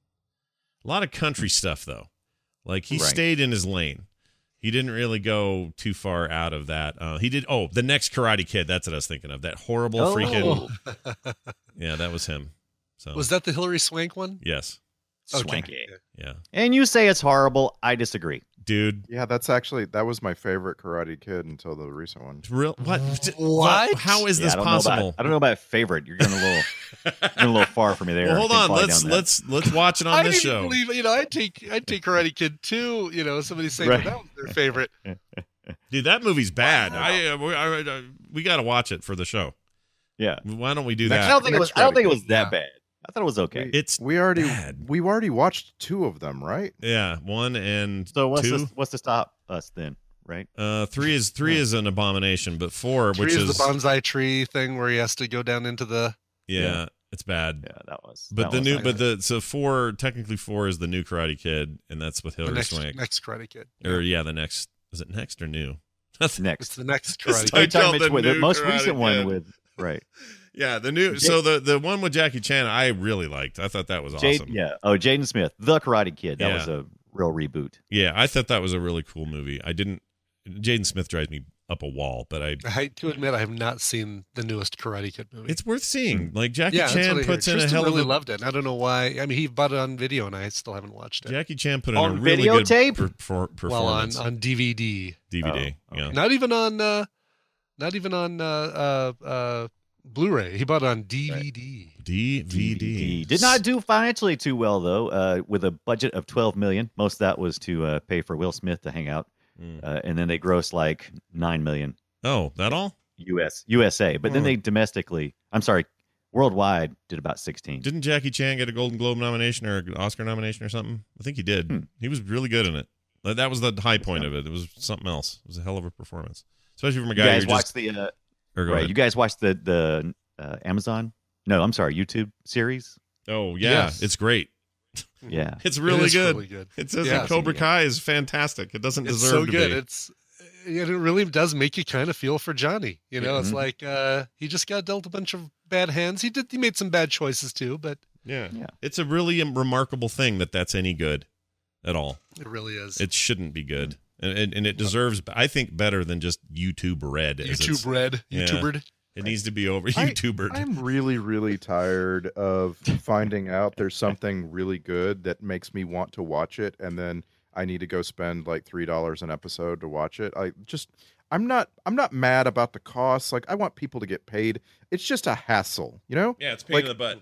A lot of country stuff, though. Like, he Right. stayed in his lane. He didn't really go too far out of that. Uh, he did. Oh, The Next Karate Kid. That's what I was thinking of. That horrible Oh. freaking. Yeah, that was him. So Was that the Hillary Swank one? yes, Okay. Swanky. yeah, And you say it's horrible. I disagree. dude. Yeah, that's actually that was my favorite Karate Kid until the recent one. Real what? What? How is Yeah, this I don't know about- possible? I don't know about favorite. You're going a little, going a little far from me there. Well, hold Can't on. fly Let's down that. let's let's watch it on I this didn't show. believe, you know, I'd take, I'd take Karate Kid too. You know, somebody saying Right. that was their favorite. Dude, that movie's bad. I, uh, we, I, I, we got to watch it for the show. Yeah. Why don't we do I that? don't think it was. I don't think it was that Yeah. bad. I thought it was okay. It's We already bad. we've already watched two of them, right? yeah, one and So what's two. this, what's to stop us then? Right? Uh, three is three is an abomination, but four, Three which is is the bonsai tree thing where he has to go down into the. yeah, Yeah. it's bad. Yeah, that was. But that the was new, nice. but the so four technically four is the new Karate Kid, and that's with The Hilary next, Swank. next Karate Kid. Or yeah, the next is it next or new? That's It's next. the next It's Karate Oh, you're Kid. called talking the about the, new most Karate recent one Kid. with right. yeah, the new. So the the one with Jackie Chan, I really liked. I thought that was Jade, awesome. yeah. Oh, Jaden Smith, the Karate Kid. That Yeah. was a real reboot. Yeah, I thought that was a really cool movie. I didn't. Jaden Smith drives me up a wall, but I. I hate to admit, I have not seen the newest Karate Kid movie. It's worth seeing. Like Jackie yeah, that's what Chan I puts heard. in Tristan a hell really of a. loved it. And I don't know why. I mean, he bought it on video, and I still haven't watched it. Jackie Chan put in On a really videotape? good per, per, well, on, performance. on D V D, D V D. Oh, Yeah. not even on, uh, not even on uh, uh, uh, Blu-ray. He bought it on D V D. D V D. Did not do financially too well though. Uh, with a budget of twelve million, most of that was to uh, pay for Will Smith to hang out, Mm. uh, and then they grossed like nine million Oh, that all? U S U S A. But then Hmm. they domestically, I'm sorry, worldwide did about sixteen. Didn't Jackie Chan get a Golden Globe nomination or an Oscar nomination or something? I think he did. Hmm. He was really good in it. That that was the high point of it. It was something else. It was a hell of a performance, especially from a You guy guys who watched just. the uh, or go right? ahead. You guys watched the the uh, Amazon? No, I'm sorry, YouTube series. Oh yeah, Yes. it's great. Yeah, It's really It is good. really good. It says Yeah. that Cobra Kai is fantastic. It doesn't It's deserve so to good. be. It's it really does make you kind of feel for Johnny. You know, it's Mhm. like uh, he just got dealt a bunch of bad hands. He did. He made some bad choices too, but yeah. Yeah. It's a really remarkable thing that that's any good at all. it really is. It shouldn't be good, and and, and it deserves, I think, better than just YouTube Red. as it's- YouTube Red, Yeah. YouTubered. It needs to be over I- YouTubered. I'm really, really tired of finding out there's something really good that makes me want to watch it, and then I need to go spend like three dollars an episode to watch it. I just, I'm not, I'm not mad about the costs. Like, I want people to get paid. It's just a hassle, you know. Yeah, it's pain Like, in the butt. I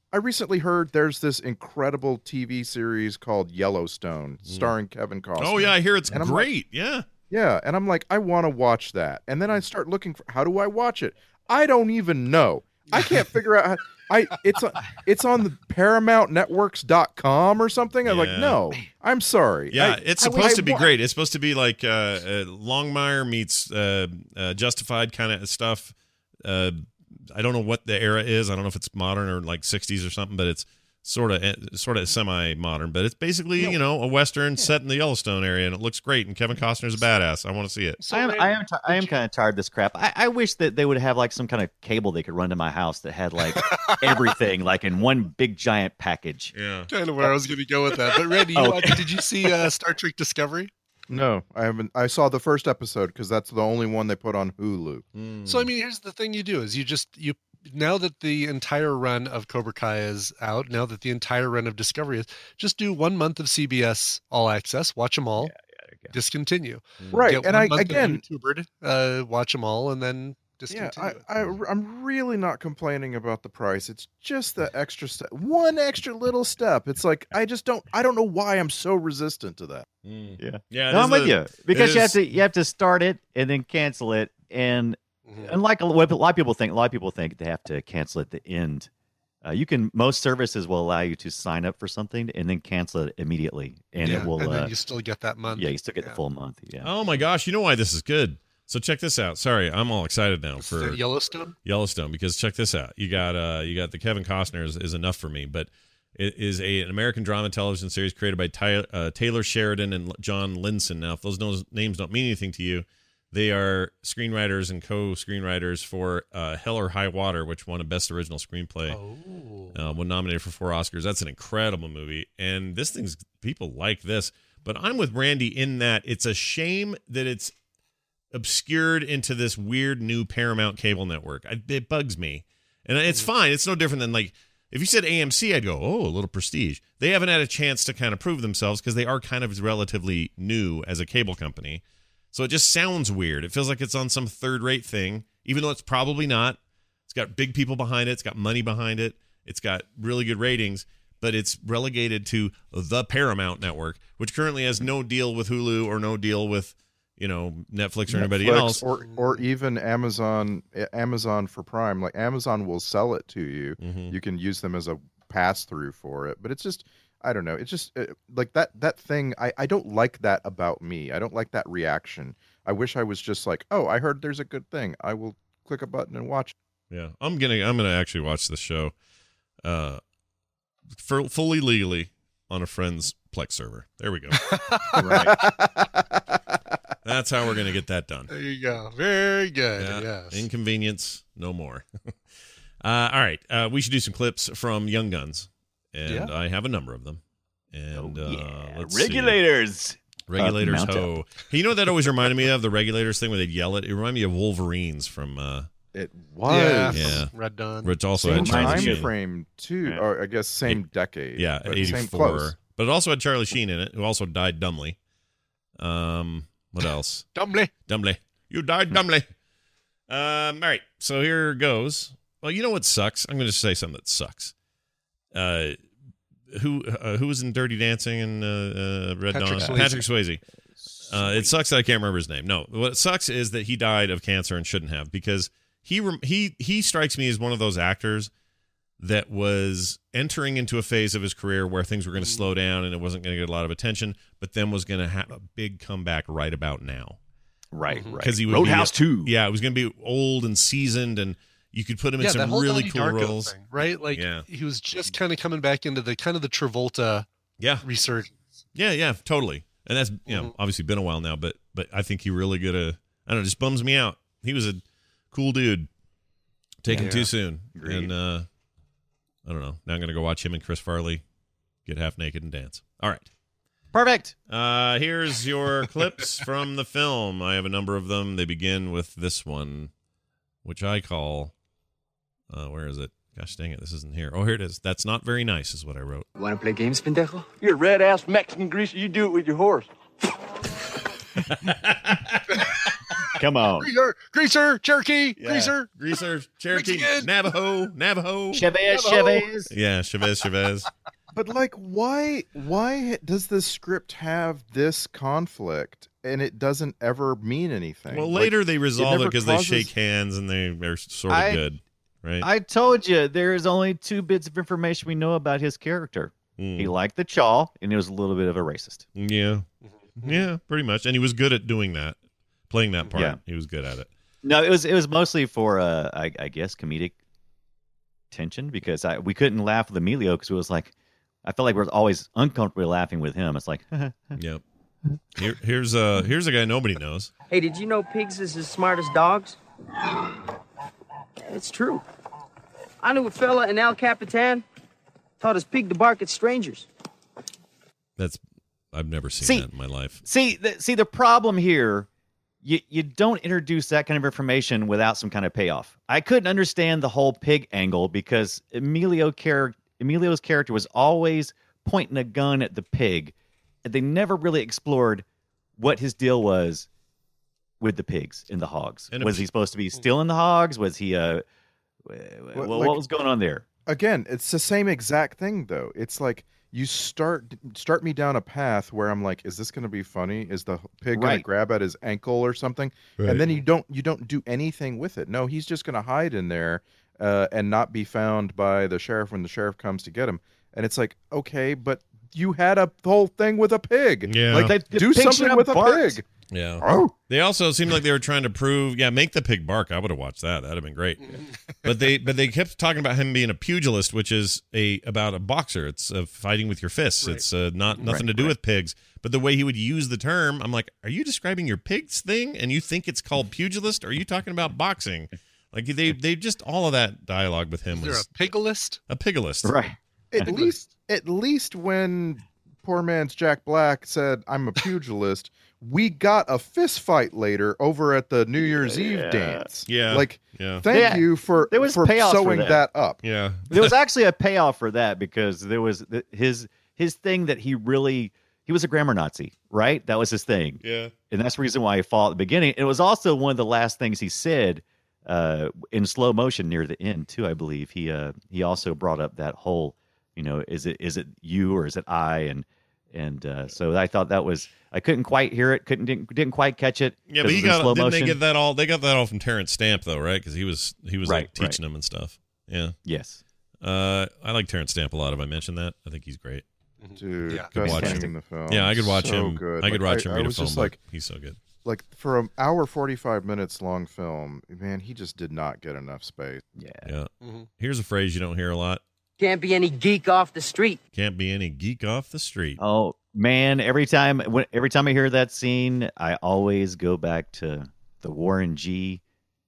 I recently heard there's this incredible T V series called Yellowstone, starring Kevin Costner. Oh yeah, I hear it's And I'm great. like- yeah. Yeah, and I'm like, I want to watch that. And then I start looking for how do I watch it? I don't even know. I can't figure out how I it's on, it's on the paramount networks dot com or something. I'm like, Yeah. no. I'm sorry. Yeah, I- it's I- supposed I to be wa- great. It's supposed to be like uh, uh, Longmire meets uh, uh, Justified kind of stuff. Uh, I don't know what the era is. I don't know if it's modern or like sixties or something, but it's sort of sort of semi-modern. But it's basically Yeah. you know a Western set in the Yellowstone area, and it looks great. And Kevin Costner's a badass. I want to see it. I am, I am, t- I am kind of tired of this crap. I, I wish that they would have like some kind of cable they could run to my house that had like everything, like in one big giant package. Yeah, kind of where I was going to go with that. But Randy, you Oh. watched- did you see uh, Star Trek Discovery? No, I haven't. I saw the first episode because that's the only one they put on Hulu. So I mean, here's the thing: you do is you just you now that the entire run of Cobra Kai is out, now that the entire run of Discovery is, just do one month of C B S All Access, watch them all, discontinue. Right, Get and one I- month of again- YouTubered, uh, watch them all, and then Yeah, discontinue. I, I, I'm really not complaining about the price. It's just the extra step, one extra little step. It's like I just don't, I don't know why I'm so resistant to that. Yeah, yeah. No, I'm this with is you the- because it you have is- to you have to start it and then cancel it, and Mhm. unlike a lot a lot of people think, a lot of people think they have to cancel at the end. Uh, you can most services will allow you to sign up for something and then cancel it immediately, and Yeah, it will. and then uh, you still get that month. yeah, you still get Yeah. the full month. Yeah. Oh my gosh, you know why this is good? So check this out. Sorry, I'm all excited now for The Yellowstone. Yellowstone because check this out. You got uh you got the Kevin Costner is, is enough for me, but it is a an American drama television series created by Ty, uh, Taylor Sheridan and John Linson. Now, if those knows, names don't mean anything to you, they are screenwriters and co-screenwriters for uh, Hell or High Water, which won a Best Original Screenplay. Oh. Uh, when nominated for four Oscars. That's an incredible movie, and this thing's people like this. But I'm with Randy in that it's a shame that it's obscured into this weird new Paramount cable network. I, it bugs me, and it's fine. It's no different than like if you said A M C, I'd go, oh, a little prestige. They haven't had a chance to kind of prove themselves because they are kind of relatively new as a cable company. So it just sounds weird. It feels like it's on some third-rate thing, even though it's probably not. It's got big people behind it. It's got money behind it. It's got really good ratings, but it's relegated to the Paramount Network, which currently has no deal with Hulu or no deal with, you know, Netflix or anybody Netflix else. or or even Amazon, Amazon for Prime. Like Amazon will sell it to you. Mhm. You can use them as a pass through for it, but it's just. I don't know. It's just uh, like that that thing. I, I don't like that about me. I don't like that reaction. I wish I was just like, oh, I heard there's a good thing. I will click a button and watch. Yeah, I'm gonna I'm gonna actually watch this show, uh, for fully legally on a friend's Plex server. There we go. Right. That's how we're gonna get that done. There you go. Very good. Yeah. Yes. Inconvenience, no more. uh, all right, uh, we should do some clips from Young Guns, and Yeah. I have a number of them. And Oh, uh, yeah. let's see. Regulators. Regulators Uh, mount ho. Hey, you know what that always reminded me of? The Regulators thing where they'd yell it. It reminded me of Wolverines from uh, It Yeah. was Yeah. from Red Dawn. which also same had Charlie time Sheen. frame too, Yeah. or I guess same decade. Yeah, but same eighty-four. close. But it also had Charlie Sheen in it, who also died dumbly. Um, what else? Dumbly. Dumbly. You died dumbly. Um, all right, so here goes. Well, you know what sucks? I'm going to say something that sucks. Uh, who uh, who was in Dirty Dancing and uh, uh, Red Patrick Dawn? Swayze. Patrick Swayze. Uh, it sucks that I can't remember his name. No, what sucks is that he died of cancer and shouldn't have, because he rem- he he strikes me as one of those actors that was entering into a phase of his career where things were going to slow down and it wasn't going to get a lot of attention, but then was going to have a big comeback right about now. Right, Mhm. right. Because he would Roadhouse be, two. Yeah, it was going to be old and seasoned, and you could put him in Yeah, that some whole really Donnie cool Darko roles. thing, right? Like Yeah. he was just kind of coming back into the kind of the Travolta Yeah, resurgence. yeah, yeah, totally. And that's you know Mhm. obviously been a while now, but but I think he really good a I don't know, it just bums me out. He was a cool dude. Taken Yeah. too soon, Agreed. and uh, I don't know. Now I'm going to go watch him and Chris Farley get half naked and dance. All right. Perfect. Uh, here's your clips from the film. I have a number of them. They begin with this one, which I call, uh, where is it? Gosh dang it, this isn't here. Oh, here it is. That's not very nice is what I wrote. Want to play games, pendejo? You're a red-ass Mexican greaser. You do it with your horse. Come on. Greaser, Greaser, Cherokee, Yeah. Greaser. Greaser, Cherokee, Mexican. Navajo, Navajo. Chavez, Navajo. Chavez. Yeah, Chavez, Chavez. But like, why? Why does the script have this conflict and it doesn't ever mean anything? Well, Like, later they resolve it never because causes- they shake hands and they are sort of I- good, right? I told you there is only two bits of information we know about his character. Mm. He liked the chaw, and he was a little bit of a racist. Yeah, yeah, pretty much. And he was good at doing that, playing that part. Yeah. He was good at it. No, it was it was mostly for uh, I, I guess comedic tension because I we couldn't laugh with Emilio because it was like I felt like we were always uncomfortably laughing with him. It's like Yep. Here, here's a here's a guy nobody knows. Hey, did you know pigs is as smart as dogs? It's true. I knew a fella in El Capitan taught his pig to bark at strangers. That's I've never seen See- that in my life. see the, see the problem here. You you don't introduce that kind of information without some kind of payoff. I couldn't understand the whole pig angle because Emilio char- Emilio's character was always pointing a gun at the pig. And they never really explored what his deal was with the pigs and the hogs. And a was p- he supposed to be stealing the hogs? Was he uh w- w- like- what was going on there? Again, it's the same exact thing though. It's like you start start me down a path where I'm like, is this going to be funny? Is the pig going Right. to grab at his ankle or something? Right. And then you don't you don't do anything with it. No, he's just going to hide in there uh, and not be found by the sheriff when the sheriff comes to get him. And it's like, okay, but you had a whole thing with a pig. Yeah. Like, They- the do pig should something have with a barked. pig. Yeah. Oh. They also seemed like they were trying to prove, yeah, make the pig bark. I would have watched that. That'd have been great. But they but they kept talking about him being a pugilist, which is a about a boxer. It's uh, fighting with your fists. Right. It's uh, not nothing Right, to do right. with pigs. But the way he would use the term, I'm like, are you describing your pigs thing and you think it's called pugilist? Or are you talking about boxing? Like they they just all of that dialogue with him Is there was a pigolist? a pigilist. Right. At least at least when poor man's Jack Black said, I'm a pugilist, we got a fist fight later over at the New Year's Eve Yeah. dance. Yeah. Like, Yeah. thank Yeah. you for, There was for payoff for sewing that. that. up. Yeah. There was actually a payoff for that because there was th- his his thing that he really he was a grammar Nazi, right? That was his thing. Yeah. And that's the reason why he fought at the beginning. It was also one of the last things he said uh, in slow motion near the end too. I believe he uh, he also brought up that whole, you know, is it is it you or is it I? And and uh, so I thought that was I couldn't quite hear it, couldn't didn't, didn't quite catch it. Yeah, 'cause but it he was in got slow didn't motion. they get that all they got that all from Terrence Stamp though, right? Because he was he was like Right, right. teaching them and stuff. Yeah. Yes. Uh, I like Terrence Stamp a lot. Have I mentioned that? I think he's great. Dude, Yeah. Could best watch thing him. in the film. Yeah, I could watch So him. Good. I could Like, watch him I, read I a was phone just book. like, He's so good. like for an hour forty-five minutes long film, man, he just did not get enough space. Yeah. Yeah. Mm-hmm. Here's a phrase you don't hear a lot. Can't be any geek off the street. Can't be any geek off the street. Oh man! Every time, when, every time I hear that scene, I always go back to the Warren G.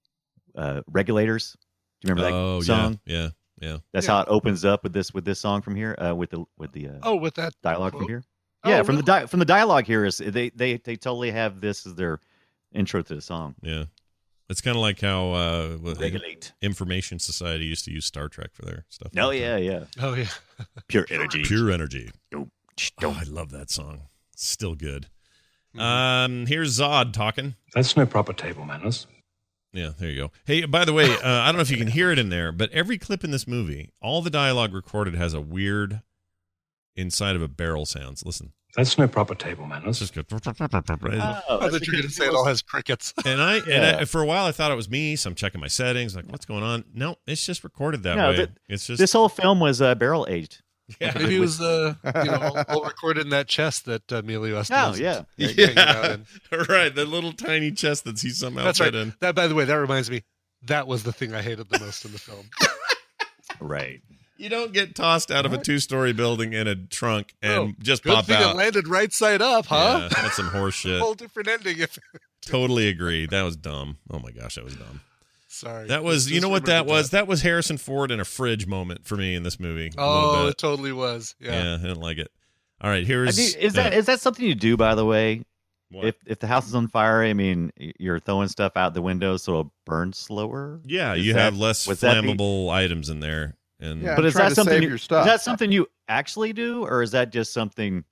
Uh, Regulators. Do you remember that oh song? yeah, yeah, yeah. That's Yeah. how it opens up with this with this song from here. Uh, with the with the uh, Oh, with that dialogue quote? from here. Oh, Yeah, from the really? di- from the dialogue here is they they they totally have this as their intro to the song. Yeah. It's kind of like how uh, what- Regulate. Information Society used to use Star Trek for their stuff. Oh all the yeah, time. yeah. Oh yeah. Pure energy. Pure energy. Don't, Oh, I love that song. Still good. Mm-hmm. Um, here's Zod talking. That's no proper table manners. Yeah, there you go. Hey, by the way, uh, I don't know if you can hear it in there, but every clip in this movie, all the dialogue recorded has a weird inside of a barrel sounds. Listen. That's no proper table manners. It's just good. Oh, I thought you were going to say it all has crickets. And I Yeah. and I, for a while I thought it was me, so I'm checking my settings, like what's going on? No, it's just recorded that No, way. th- it's just This whole film was uh, barrel aged. yeah. Maybe it was uh, you know, all, all recorded in that chest that uh, Emilio Oh Estevez. yeah. hanging out Yeah, in. right. The little tiny chest that he somehow That's fit right. in. That, by the way, that reminds me. That was the thing I hated the most in the film. Right. You don't get tossed out of a two-story building in a trunk and Oh, just Good pop thing out. it landed right side up, huh? Yeah, that's some horse shit. Whole different ending. If Totally agree. That was dumb. Oh my gosh, that was dumb. sorry, That was, Just you know what that remembered was? That was Harrison Ford in a fridge moment for me in this movie. a little Oh, bit. it totally was. Yeah. Yeah, I didn't like it. All right, I here's do- is that uh, is that something you do, by the way? what? If if the house is on fire, I mean, you're throwing stuff out the window so it'll burn slower. yeah, Is you that- have less would that be- flammable items in there, and Yeah. But I'm is trying that to something? save You, your stuff. Is that something you actually do, or is that just something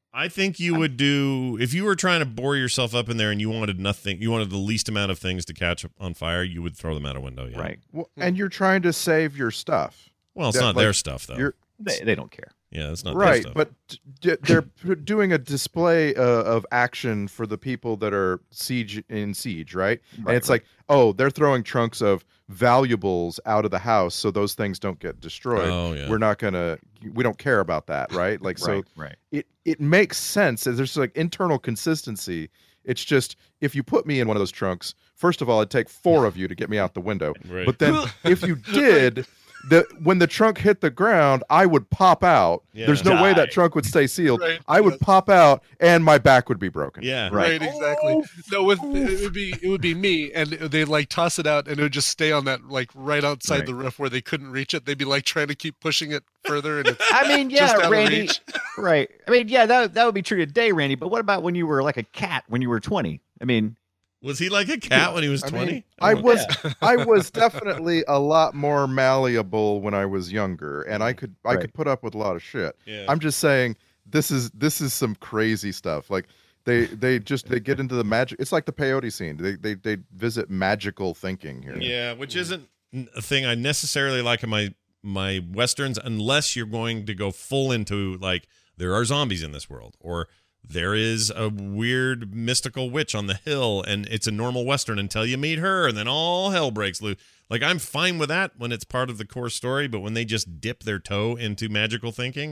I think you would do if you were trying to bore yourself up in there and you wanted nothing, you wanted the least amount of things to catch on fire, you would throw them out a window. Yeah. Right. Well, and you're trying to save your stuff. Well, it's That, not like, their stuff though. you're- They, they don't care. Yeah, it's not their Right, stuff. but d- they're p- doing a display uh, of action for the people that are siege in siege, right? Right, and it's right. like, oh, they're throwing trunks of valuables out of the house so those things don't get destroyed. Oh, yeah. We're not gonna, we don't care about that, right? Like, so Right, right. it it makes sense. There's like internal consistency. It's just if you put me in one of those trunks, first of all, it'd take four of you to get me out the window. Right. But then if you did. The, when the trunk hit the ground, I would pop out. Yeah. There's no way Die. that trunk would stay sealed. Right, I would yes. pop out, and my back would be broken. yeah, Right, exactly. No, with it would be it would be me, and they like toss it out, and it would just stay on that like right outside Right. the roof where they couldn't reach it. They'd be like trying to keep pushing it further, and it's I mean, just out yeah, of Randy. reach. Right. I mean, yeah, that that would be true today, Randy. But what about when you were like a cat when you were twenty? I mean, Was he like a cat when he was I twenty? mean, I was I was definitely a lot more malleable when I was younger, and I could I Right. could put up with a lot of shit. Yeah. I'm just saying this is this is some crazy stuff. Like they they just they get into the magic. It's like the peyote scene. They they they visit magical thinking here. Yeah, which isn't a thing I necessarily like in my my westerns, unless you're going to go full into like there are zombies in this world, or there is a weird mystical witch on the hill, and it's a normal western until you meet her, and then all hell breaks loose. Like, I'm fine with that when it's part of the core story, but when they just dip their toe into magical thinking,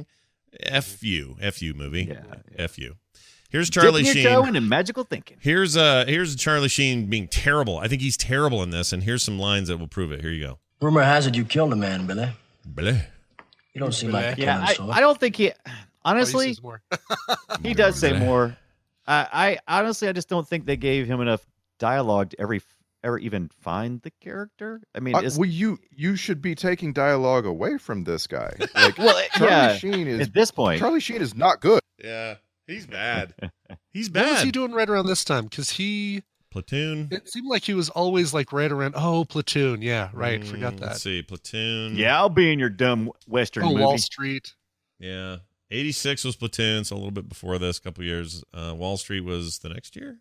F you, F you movie, Yeah, F you. Here's Charlie dipping Sheen. your toe into magical thinking. Here's uh here's Charlie Sheen being terrible. I think he's terrible in this, and here's some lines that will prove it. Here you go. Rumor has it you killed a man, Billy. Billy. You don't seem like the Yeah, kind of I, sort. I don't think he. Oh, he Honestly, says more. he does say more. I, I honestly, I just don't think they gave him enough dialogue to ever, ever even find the character. I mean, Uh, it's, well, you you should be taking dialogue away from this guy. Like, well, Charlie yeah. Sheen is At this point, Charlie Sheen is not good. Yeah, he's bad. He's What was bad. he doing right around this time? Because he Platoon. it seemed like he was always like right around. Oh, Platoon. Yeah, right. Forgot Mm, that. Let's see, Platoon. yeah, I'll be in your dumb western Oh, movie. Wall Street. Yeah. eighty-six was Platoon, so a little bit before this, a couple years. Uh, Wall Street was the next year.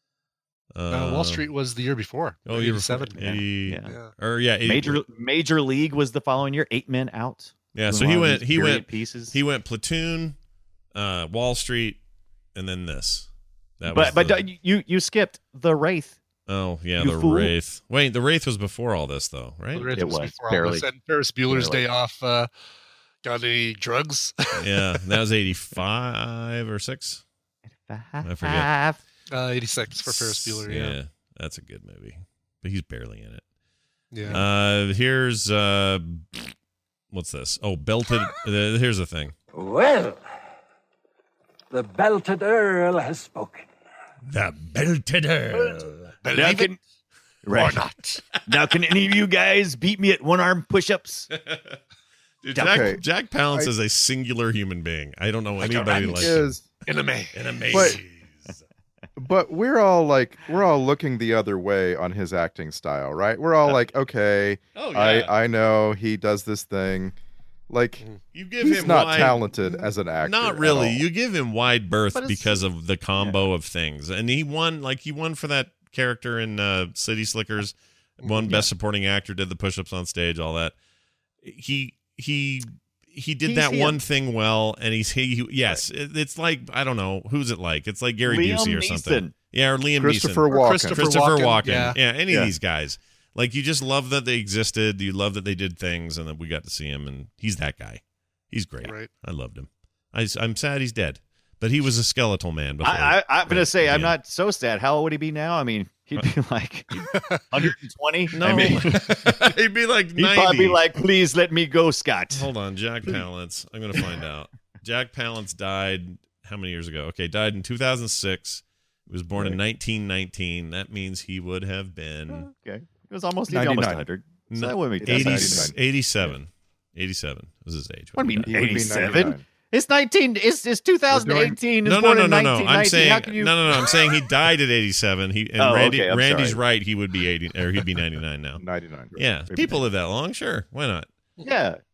Uh, Wall Street was the year before. Oh, year eighty-seven. before. eighty, Yeah. Yeah. Or yeah, eighty, Major Major League was the following year. Eight Men Out. Yeah, Doing so a he lot of went. these He period went. pieces. He went Platoon, uh, Wall Street, and then this. That was but but the- don't- you you skipped the Wraith. oh yeah, you the fool. Wraith. Wait, the Wraith was before all this, though, right? The Wraith It was was, before all barely. this. And Ferris Bueller's Barely. Day Off. Uh, got any drugs? Yeah, that was eighty-five or six. I forget. Uh, eighty-six for Ferris Bueller. Yeah. yeah, that's a good movie, but he's barely in it. Yeah. Uh, here's uh, what's this? Oh, belted. uh, here's the thing. Well, the belted Earl has spoken. The belted Earl. Believe Now it can, or right. not. Now can any of you guys beat me at one arm push ups? Dude, Jack, Okay. Jack Palance I- is a singular human being. I don't know Like a anybody rat. like Is Enemy. him. An But- But we're all like, we're all looking the other way on his acting style, right? We're all like, okay, Oh, yeah. I I know he does this thing. Like, You give he's him not wide, talented as an actor. Not at really. all. You give him wide berth But it's- because of the combo of things, and he won. Like he won for that character in uh, City Slickers. Won Best Supporting Actor. Did the push-ups on stage. All that. He he he did He's that him. one thing well, and he's he. he- yes, it, it's like I don't know who's it like. It's like Gary Liam Busey or Neeson. something. Yeah, or Liam Christopher Neeson. Walken. Christopher Christopher Walken, Walken. yeah. Yeah, any Yeah. of these guys. Like you just love that they existed. You love that they did things, and that we got to see him. And he's that guy. He's great. Right. I loved him. I, am sad he's dead, but he was a skeletal man before. I, I, I'm going to say I'm Yeah. not so sad. How old would he be now? I mean, he'd be like one hundred twenty. No, I mean, he'd be like he'd ninety. probably be like, please let me go, Scott. Hold on, Jack Palance. I'm going to find out. Jack Palance died how many years ago? Okay, died in two thousand six. He was born in Right. nineteen nineteen. That means he would have been Okay. It was almost, he'd be almost ninety-nine. one hundred. So No, that wouldn't be eighty, that bad. eighty-seven. eighty-seven was his age. What do you when he mean, died. He would be eighty-seven? ninety-nine. It's nineteen. It's, it's two thousand eighteen. No, It's no, born no, in no, no. nineteen I'm nineteen. saying How can you? no, no, no. I'm saying he died at eighty-seven. He and Oh, Randy, okay, I'm Randy's sorry. right. He would be eighty, or he'd be ninety-nine now. ninety-nine. Yeah, people live that long. Sure, why not? Yeah.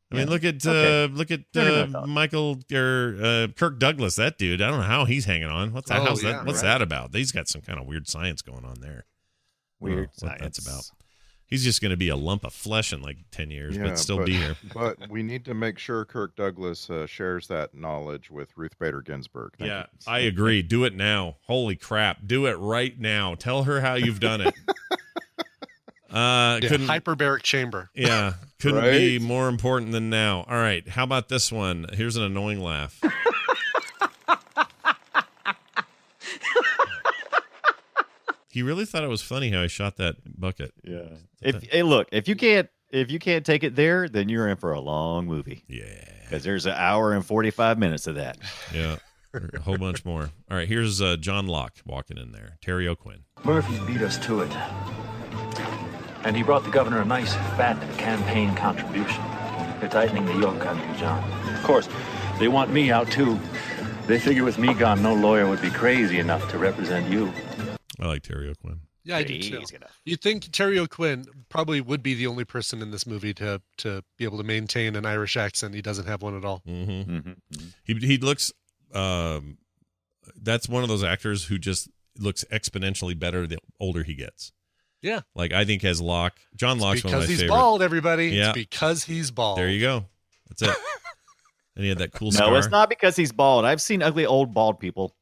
I mean, Yeah. look at Okay. uh, look at Fair uh, enough. Michael or uh, Kirk Douglas. That dude, I don't know how he's hanging on. What's that? Oh, how's yeah, that? What's right. that about? He's got some kind of weird science going on there. I don't know Weird what science. that's about. He's just going to be a lump of flesh in like ten years, Yeah, but still be here. But we need to make sure Kirk Douglas uh, shares that knowledge with Ruth Bader Ginsburg. Thank Yeah, you. I agree. Do it now. Holy crap. Do it right now. Tell her how you've done it. Uh, Yeah, couldn't, hyperbaric chamber. yeah, couldn't be Right? more important than now. All right, how about this one? Here's an annoying laugh. He really thought it was funny how I shot that bucket. Yeah. If hey, look, if you can't if you can't take it there, then you're in for a long movie. Yeah. Because there's an hour and forty-five minutes of that. Yeah, a whole bunch more. All right, here's uh, John Locke walking in there. Terry O'Quinn. Murphy's beat us to it. And he brought the governor a nice, fat campaign contribution. They're tightening the yoke on you, John. Of course, they want me out, too. They figure with me gone, no lawyer would be crazy enough to represent you. I like Terry O'Quinn. Yeah, I do too. You'd think Terry O'Quinn probably would be the only person in this movie to to be able to maintain an Irish accent. He doesn't have one at all. Mm-hmm. Mm-hmm. He he looks. Um, that's one of those actors who just looks exponentially better the older he gets. Yeah, like I think as Locke, John It's Locke's one of because my he's favorite. bald, everybody. Yeah. It's because he's bald. There you go. That's it. And he had that cool No, scar. it's not because he's bald. I've seen ugly old bald people.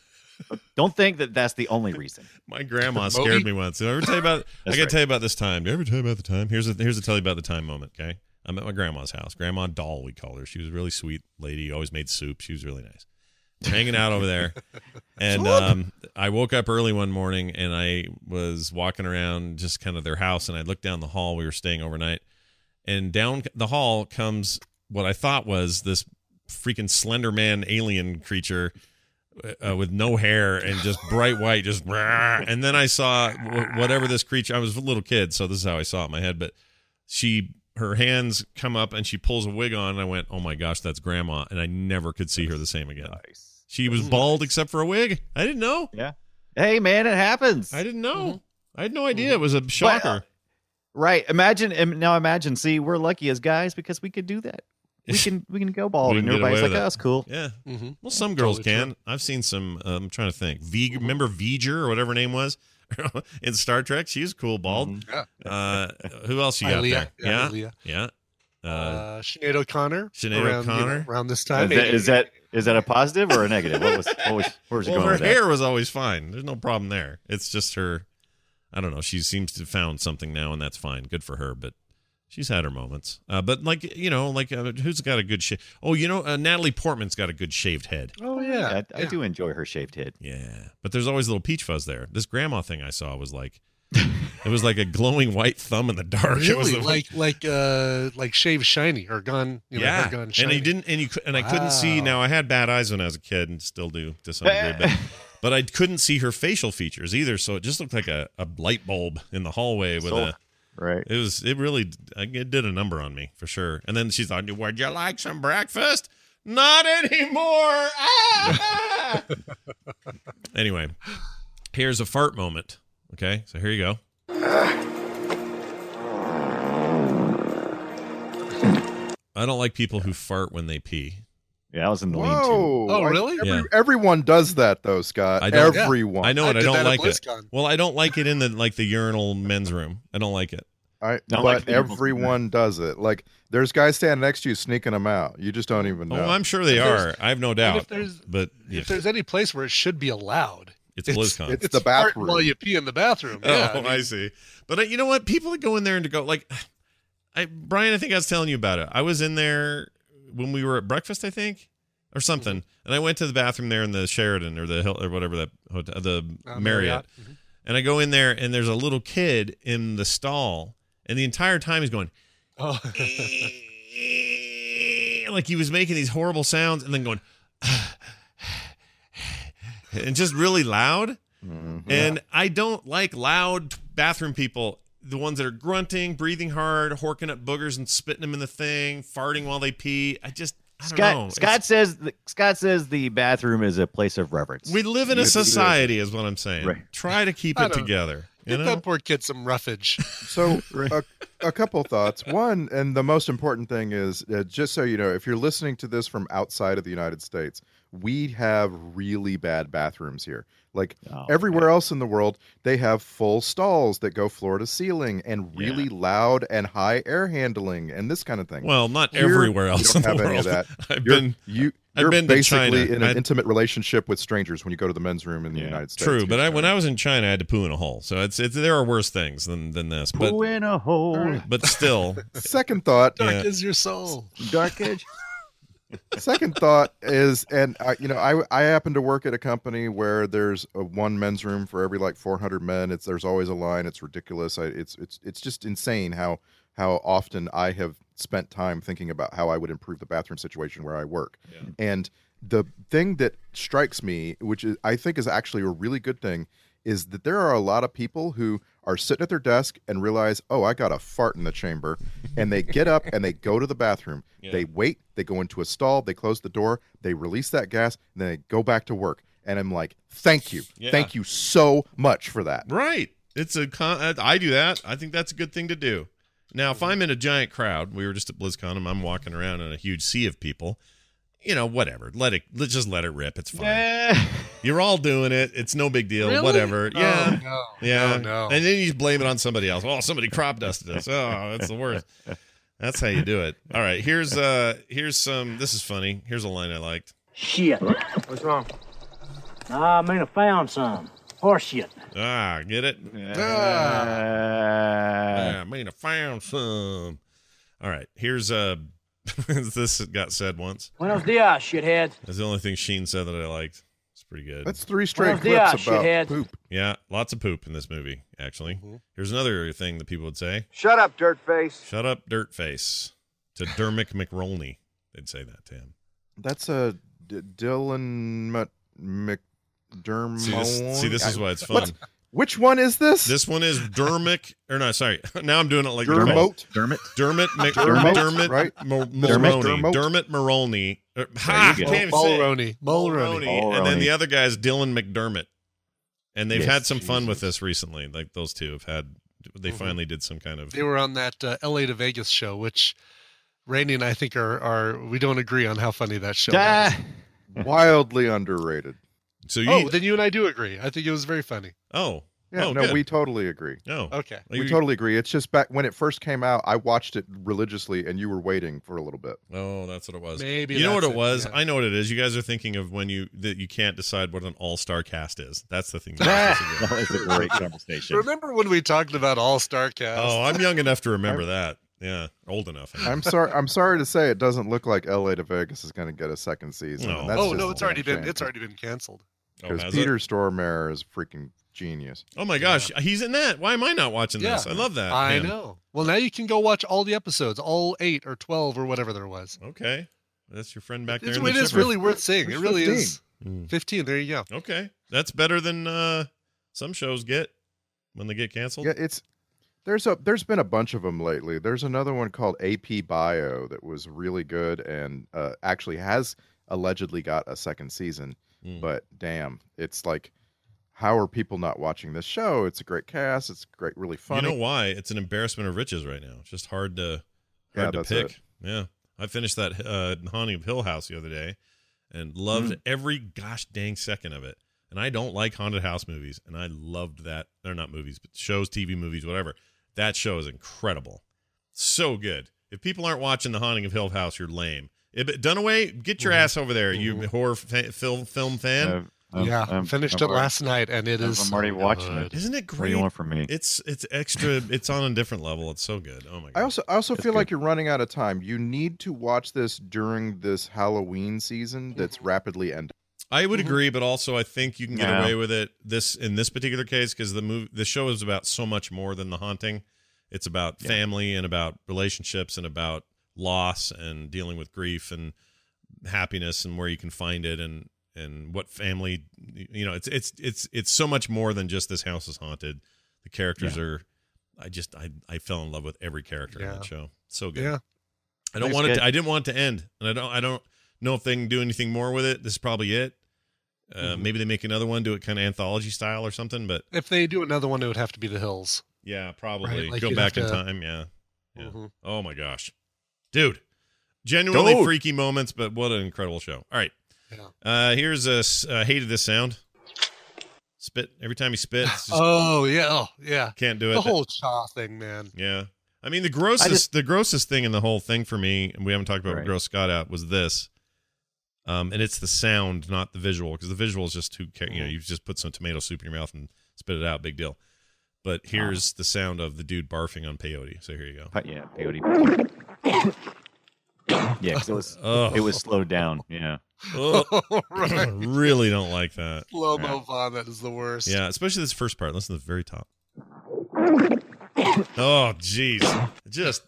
Don't think that that's the only reason. My grandma Moby? scared me once. Did I ever tell you about? I That's got to right. tell you about this time. Did I ever tell you about the time? Here's a here's a tell you about the time moment. Okay, I'm at my grandma's house. Grandma Doll, we called her. She was a really sweet lady. Always made soup. She was really nice. We're hanging out over there, and um, I woke up early one morning and I was walking around just kind of their house, and I looked down the hall. We were staying overnight, and down the hall comes what I thought was this freaking Slender Man alien creature. Uh, with no hair and just bright white, just and then I saw w- whatever this creature. I was a little kid, so this is how I saw it in my head. But she, her hands come up and she pulls a wig on, and I went, "Oh my gosh, that's Grandma!" And I never could see her the same again. Nice. She was bald except for a wig. I didn't know. Yeah. Hey, man, it happens. I didn't know. I had no idea. It was a shocker. But, uh, right. Imagine im- now. Imagine. See, we're lucky as guys because we could do that. We can we can go bald, We and can get everybody's away like, with "Oh, it. that's cool." Yeah. Mm-hmm. Well, some girls Totally can. true. I've seen some. Uh, I'm trying to think. Vig, remember V'ger or whatever her name was in Star Trek? She's cool, bald. Yeah. Uh, who else you got Ilea. there? Yeah, Yeah, Ilea. yeah. Uh, Uh, Sinead O'Connor. Sinead around, you know, O'Connor. around this Is time. that, is that is that a positive or a negative? What was what was where was it well, going her with that? hair was always fine. There's no problem there. It's just her. I don't know. She seems to have found something now, and that's fine. Good for her. But she's had her moments. Uh, but like you know, like uh, who's got a good shave? Oh, you know, uh, Natalie Portman's got a good shaved head. Oh yeah, I, I do enjoy her shaved head. Yeah, but there's always a little peach fuzz there. This grandma thing I saw was like, it was like a glowing white thumb in the dark. It was Really, the- like like uh like shave shiny or gone. You know, yeah, hair gone and shiny. he didn't, and you cou- and I couldn't see. Wow. Now I had bad eyes when I was a kid, and still do to some degree, but but I couldn't see her facial features either. So it just looked like a, a light bulb in the hallway with So- a. Right. It was. It really. It did a number on me for sure. And then she's like, "Would you like some breakfast?" Not anymore. Ah! Anyway, here's a fart moment. Okay, so here you go. I don't like people who fart when they pee. Yeah, I was in the Whoa! Oh, I- really? every- Yeah. Everyone does that, though, Scott. I don't- Everyone. I know I it. I did don't that at like it. BlizzCon. Well, I don't like it in the like the urinal men's room. I don't like it. I, Don't but like the people- everyone does it. Like, there's guys standing next to you sneaking them out. You just don't even know. Oh, I'm sure they If are. there's- I have no And doubt. if there's But if if there's any place where it should be allowed, it's BlizzCon. it's it's the fart bathroom. while you pee in the bathroom. Yeah, Oh, I mean, I see. But uh, you know what? People that go in there and to go like, I Brian, I think I was telling you about it. I was in there when we were at breakfast, I think, or something, Mm-hmm. and I went to the bathroom there in the Sheraton or the Hill or whatever that hotel, the Uh, Marriott, Marriott. Mhm. and I go in there and there's a little kid in the stall, and the entire time he's going. Oh. Like he was making these horrible sounds and then going and just really loud. Mhm. And I don't like loud bathroom people, the ones that are grunting, breathing hard, horking up boogers and spitting them in the thing, farting while they pee. I just I don't Scott know. Scott says the, Scott says the bathroom is a place of reverence. We live in a Yes, it is. society is what I'm saying. Right. Try to keep I it don't- together. You Get know? that poor kid some roughage. So, a, a couple thoughts. One, and the most important thing is, uh, just so you know, if you're listening to this from outside of the United States, we have really bad bathrooms here. Like Oh, everywhere else in the world, they have full stalls that go floor to ceiling and really loud and high air handling and this kind of thing. Well, not Here, everywhere else you don't in the have any of world. that. I've You're- been- you. I've You're been to basically China. in an I'd- intimate relationship with strangers when you go to the men's room in the United States. True, but I, when I was in China, I had to poo in a hole. So it's it's there are worse things than than this. But Poo in a hole. but still, Second thought. Dark Yeah. is your soul. Dark edge. Second thought is, and I, you know, I I happen to work at a company where there's a one men's room for every like four hundred men. It's there's always a line. It's ridiculous. I, it's it's it's just insane how how often I have spent time thinking about how I would improve the bathroom situation where I work. And the thing that strikes me, which is I think is actually a really good thing, is that there are a lot of people who are sitting at their desk and realize, oh, I got a fart in the chamber, and they get up and they go to the bathroom. Yeah. They wait, they go into a stall, they close the door, they release that gas, and then they go back to work. And I'm like, thank you. Yeah. Thank you so much for that. right. It's a con- I do that. I think that's a good thing to do. Now, if I'm in a giant crowd, we were just at BlizzCon, and I'm walking around in a huge sea of people. You know, whatever. Let it. Let's just let it rip. It's fine. Yeah. You're all doing it. It's no big deal. Really? Whatever. Oh, Yeah. no. Yeah. No, no. And then you blame it on somebody else. Oh, somebody crop dusted us. Oh, that's the worst. That's how you do it. All right. Here's uh. Here's some. This is funny. Here's a line I liked. Shit. What's wrong? Nah, I mean, I found some. Horse shit. Ah, get it? Ah. Yeah, I mean, I found some. All right. Here's uh. this got said once. Buenos dias, shithead. That's the only thing Sheen said that I liked. It's pretty good. That's three straight Buenos clips dias, about shithead. poop. Yeah, lots of poop in this movie, actually. Here's another thing that people would say. Shut up, dirtface. Shut up, dirtface. To Dermot McRolney. They'd say that to him. That's a D- Dylan M- McDermott. See, this, see, this is why it's fun. What? Which one is this? This one is Dermot, or no, sorry. Now I'm doing it like Dermot. Dermot. Dermot Mc, Dermot, Dermot, right? Mo- Dermot. Mulroney. Dermot. Dermot Mulroney. Er, Ha! you I go. can't even say it. Mulroney. Mulroney. Mulroney. And then Mulroney. the other guy is Dylan McDermott. And they've Yes, had some fun Jesus. with this recently. Like those two have had, they Mhm. finally did some kind of. They were on that uh, L A to Vegas show, which Randy and I think are, are we don't agree on how funny that show Ah. was. Wildly underrated. So you. Oh, then you and I do agree. I think it was very funny. oh. Yeah, oh, no, good. we totally agree. Oh. Okay. Well, We you- totally agree. It's just back when it first came out, I watched it religiously, and you were waiting for a little bit. Oh, that's what it was. Maybe you know what that's it it, was? yeah. I know what it is. You guys are thinking of when you that you can't decide what an all-star cast is. That's the thing. that That was a great conversation. Remember when we talked about All Star Cast? oh, I'm young enough to remember that. Yeah, old enough. I'm sorry. I'm sorry to say, it doesn't look like L A to Vegas is going to get a second season. No. and that's oh just no, a it's already damn been shame, it's already been canceled. Oh, because has Peter it? Stormare is freaking genius. Oh my gosh, he's in that. Why am I not watching this? I love that. I man. know. Well, now you can go watch all the episodes, all eight or twelve or whatever there was. Okay, that's your friend back there. It's, in the it is chipper. really worth seeing. It There's really fifteen. is. Mm. Fifteen. There you go. Okay, that's better than uh, some shows get when they get canceled. Yeah, it's there's a there's been a bunch of them lately. There's another one called A P Bio that was really good and uh, actually has allegedly got a second season. Mm. But damn, it's like, how are people not watching this show? It's a great cast. It's great, really funny. You know why? It's an embarrassment of riches right now. It's just hard to hard Yeah, to that's pick. it. Yeah, I finished that uh, Haunting of Hill House the other day, and loved Mm. every gosh dang second of it. And I don't like haunted house movies, and I loved that. They're not movies, but shows, T V movies, whatever. That show is incredible, so good. If people aren't watching The Haunting of Hill House, you're lame. If, Dunaway, get your Mhm. ass over there, you horror fa- film film fan. Uh, I'm- yeah, I'm- finished I'm it already- last night, and it I'm is. already so watching good. it. Isn't it What do great? you want from me? It's it's extra. It's on a different level. It's so good. Oh my god. I also I also That's feel good. like you're running out of time. You need to watch this during this Halloween season that's rapidly ending. I would Mhm. agree, but also I think you can get Yeah. away with it this in this particular case because the movie, the show is about so much more than The Haunting. It's about Yeah. family and about relationships and about loss and dealing with grief and happiness and where you can find it and and what family you know. It's it's it's it's so much more than just this house is haunted. The characters Yeah. are. I just I I fell in love with every character in Yeah. that show. So good. Yeah. I don't It's want it. good. To, I didn't want it to end, and I don't. I don't know if they can do anything more with it. This is probably it. Uh, Mhm. Maybe they make another one, do it kind of anthology style or something. But If they do another one, it would have to be The Hills. yeah, probably Right, like go you'd back have in to- time. Yeah. yeah. Mhm. Oh my gosh, dude, genuinely Dude. freaky moments, but what an incredible show. All right, Yeah. uh, here's a s- uh, hated this sound. Spit every time he spits. just Oh yeah, oh yeah. can't do it. The whole Chaw thing, man. Yeah. I mean, the grossest, just- the grossest thing in the whole thing for me, and we haven't talked about what Right. gross Scott out, was this. Um, and it's the sound, not the visual, because the visual is just too, ca- you know, you just put some tomato soup in your mouth and spit it out, big deal. But here's the sound of the dude barfing on peyote. So here you go. But yeah, peyote. Yeah, 'cause it was Oh. it was slowed down. Yeah. Oh, Right. really don't like that. Slow mo vomit is the worst. Yeah, especially this first part. Listen to the very top. Oh, jeez. Just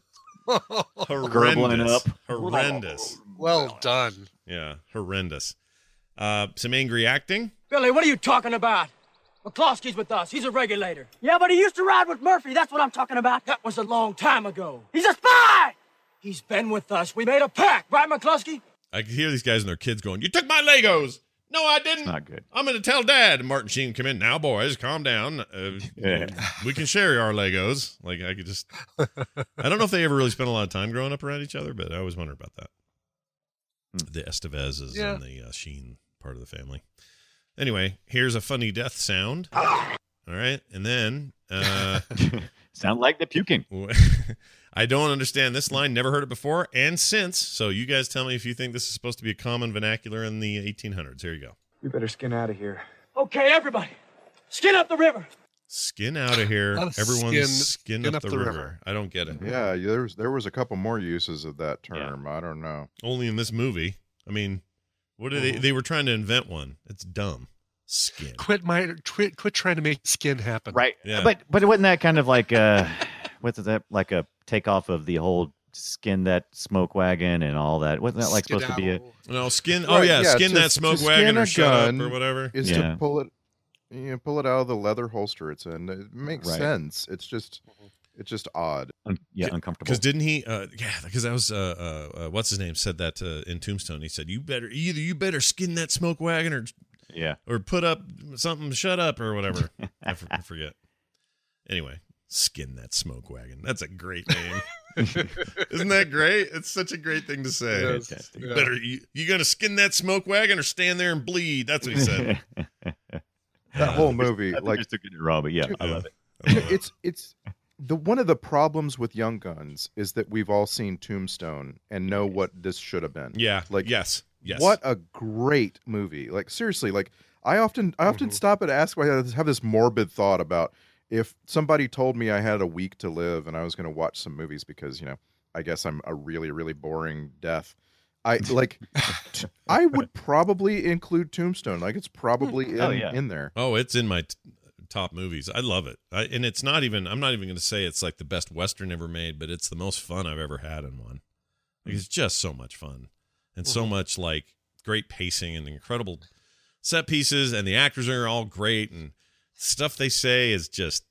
Gurgling horrendous. up. Horrendous. Well done. Yeah, horrendous. Uh, some angry acting. Billy, what are you talking about? McCloskey's with us. He's a regulator. Yeah, but he used to ride with Murphy. That's what I'm talking about. That was a long time ago. He's a spy! He's been with us. We made a pact, right, McCloskey? I can hear these guys and their kids going, "You took my Legos." No, I didn't. Not good. I'm going to tell Dad. And Martin Sheen come in. Now, boys, calm down. Uh, Yeah. We can share our Legos. Like, I could just... I don't know if they ever really spent a lot of time growing up around each other, but I always wonder about that. The Estevezes Yeah. and the uh, Sheen part of the family. Anyway, here's a funny death sound. All right. And then... Uh, Sound like the puking. I don't understand this line. Never heard it before and since. So you guys tell me if you think this is supposed to be a common vernacular in the eighteen hundreds. Here you go. We better skin out of here. Okay, everybody. Skin up the river. Skin out of here. Not a Everyone's skin- skin, skin up, the, river. I don't get it. Yeah, there was there was a couple more uses of that term. I don't know. Only in this movie. I mean, what are they? They were trying to invent one. It's dumb. Skin. Quit my quit, quit trying to make skin happen. Right. Yeah. But but wasn't that kind of like uh what's that like a takeoff of the whole skin that smoke wagon and all that? Wasn't that like supposed to be a No, skin. Oh, Right, yeah. Skin to- that smoke to wagon skin or a shut up gun or whatever. Is Yeah. to pull it, you know, pull it out of the leather holster it's in. It makes Right. sense. It's just, it's just odd. un- yeah uncomfortable? Because didn't he? Uh, yeah, because that was uh, uh, uh, what's his name said that uh, in Tombstone. He said, "You better either you better skin that smoke wagon or Yeah. or put up something, shut up or whatever." I, f- I forget. Anyway, skin that smoke wagon. That's a great name. Isn't that great? It's such a great thing to say. Yes. Fantastic. You better you, you gonna skin that smoke wagon or stand there and bleed? That's what he said. That whole movie, I think like you're still getting it wrong, but yeah, I Yeah. love it. I love it. it's it's the one of the problems with Young Guns is that we've all seen Tombstone and know what this should have been. Yeah. Like yes. Yes. What a great movie! Like seriously, like I often I often Mhm. stop and ask. I have this morbid thought about if somebody told me I had a week to live and I was going to watch some movies because you know I guess I'm a really really boring death. I like t- I would probably include Tombstone. Like it's probably in, Oh, yeah. in there. Oh, it's in my t- top movies. I love it. I, and it's not even, I'm not even going to say it's like the best Western ever made, but it's the most fun I've ever had in one. Like, it's just so much fun. And so much like great pacing and incredible set pieces. And the actors are all great. And stuff they say is just,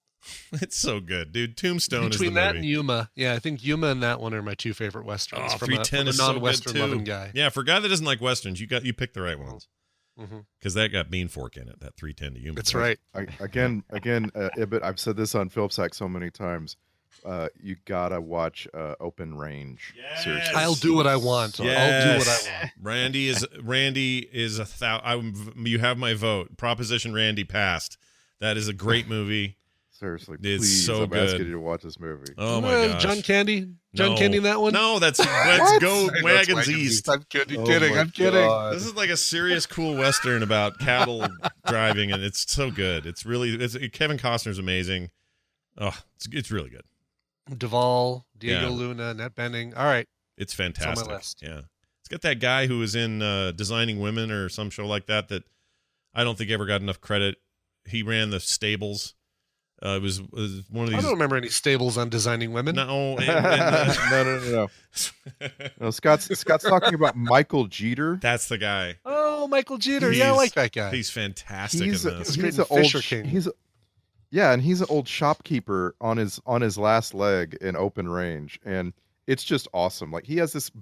it's so good, dude. Tombstone Between is the that movie. and Yuma, yeah, I think Yuma and that one are my two favorite westerns. Oh, from three a, ten from a is so good non-western too. loving guy. Yeah, for a guy that doesn't like westerns, you got you picked the right ones Mhm. because that got Bean Fork in it. That three ten to Yuma. That's right. I, again, again, uh, Ibit, I've said this on Philpsack so many times. Uh, you gotta watch uh, Open Range. Seriously, I'll do what I want. I'll do what Yes. I want. Randy is Randy is a thou. I, you have my vote. Proposition Randy passed. That is a great movie. Seriously, It's please, so I'm good. asking you to watch this movie. Oh my Uh, gosh. John Candy, John No. Candy in that one. No, that's let's What? go That's wagons Wagons east. I'm kidding. Oh kidding. my I'm kidding. God. This is like a serious, cool western about cattle driving, and it's so good. It's really it's, Kevin Costner's amazing. Oh, it's it's really good. Duvall, Diego Yeah. Luna, Annette Bening. All right. It's It's on fantastic. my list. Yeah, it's got that guy who was in uh, Designing Women or some show like that that I don't think ever got enough credit. He ran the stables. Uh, it was, was one of I these. don't remember any stables on Designing Women. No, and- and, uh, no, no, no, no. No, Scott's Scott's talking about Michael Jeter. that's the guy. Oh, Michael Jeter. Yeah, I He's- like that guy. He's fantastic He's in a, this. He's he's great an in old Fisher sh- King. he's a, yeah, and he's an old shopkeeper on his on his last leg in Open Range, and it's just awesome. Like he has this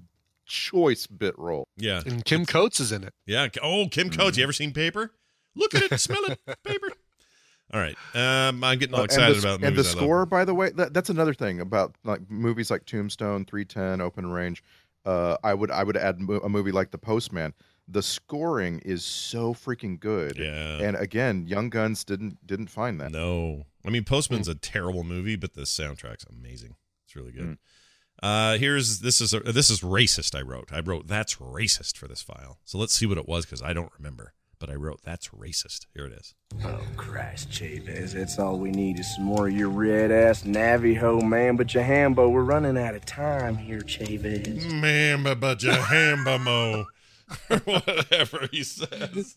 choice bit role. Yeah. And Kim Coates is in it. Yeah. Oh, Kim Coates. You ever seen Paper? Look at it, smell it, Paper. All right. Um, I'm getting all Uh, excited and the, about movies and the I love. score, by the way, that, that's another thing about like movies like Tombstone, three ten, Open Range. Uh, I would I would add mo- a movie like The Postman. The scoring is so freaking good. Yeah. And again, Young Guns didn't didn't find that. No. I mean, Postman's a terrible movie, but the soundtrack's amazing. It's really good. Uh, here's this is a, this is racist. I wrote. I wrote that's racist for this file. So let's see what it was because I don't remember. But I wrote that's racist. Here it is. Oh, Christ, Chavez. That's all we need is some more of your red-ass Navajo, man. But your Hambo, we're running out of time here, Chavez. Man, but, but your Hamba mo. Or whatever he says.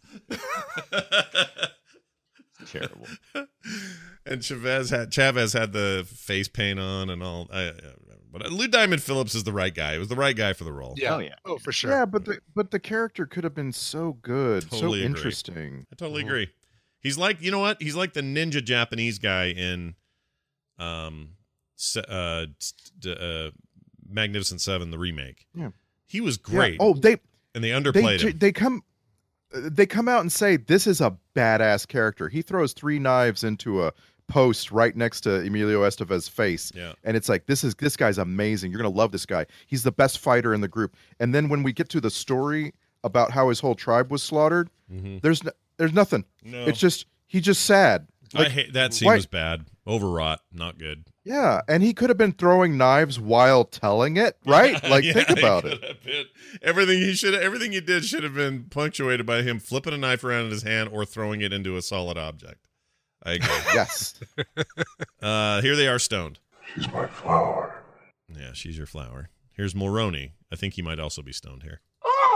Terrible. And Chavez had Chavez had the face paint on and all. I, I, but Lou Diamond Phillips is the right guy. It was the right guy for the role. Yeah. Oh, yeah. Oh, for sure. Yeah, but the but the character could have been so good, Totally so agree. interesting. I totally agree. He's like, you know what? He's like the ninja Japanese guy in, um, se- uh, t- uh, Magnificent Seven, the remake. Yeah, he was Yeah. great. Oh, they and they underplayed they, him. They come, they come out and say this is a badass character. He throws three knives into a post right next to Emilio Estevez's face. Yeah. And it's like, this is this guy's amazing. You're gonna love this guy. He's the best fighter in the group. And then when we get to the story about how his whole tribe was slaughtered, Mhm. there's no, there's nothing. No. It's just he's just sad. I Like, hate that scene why- was bad, overwrought, not good. Yeah, and he could have been throwing knives while telling it, right? Like, Yeah, think he about could it. have been- Everything he should, everything he did should have been punctuated by him flipping a knife around in his hand or throwing it into a solid object. I agree. Yes. Uh, here they are, stoned. She's my flower. Yeah, she's your flower. Here's Mulroney. I think he might also be stoned here.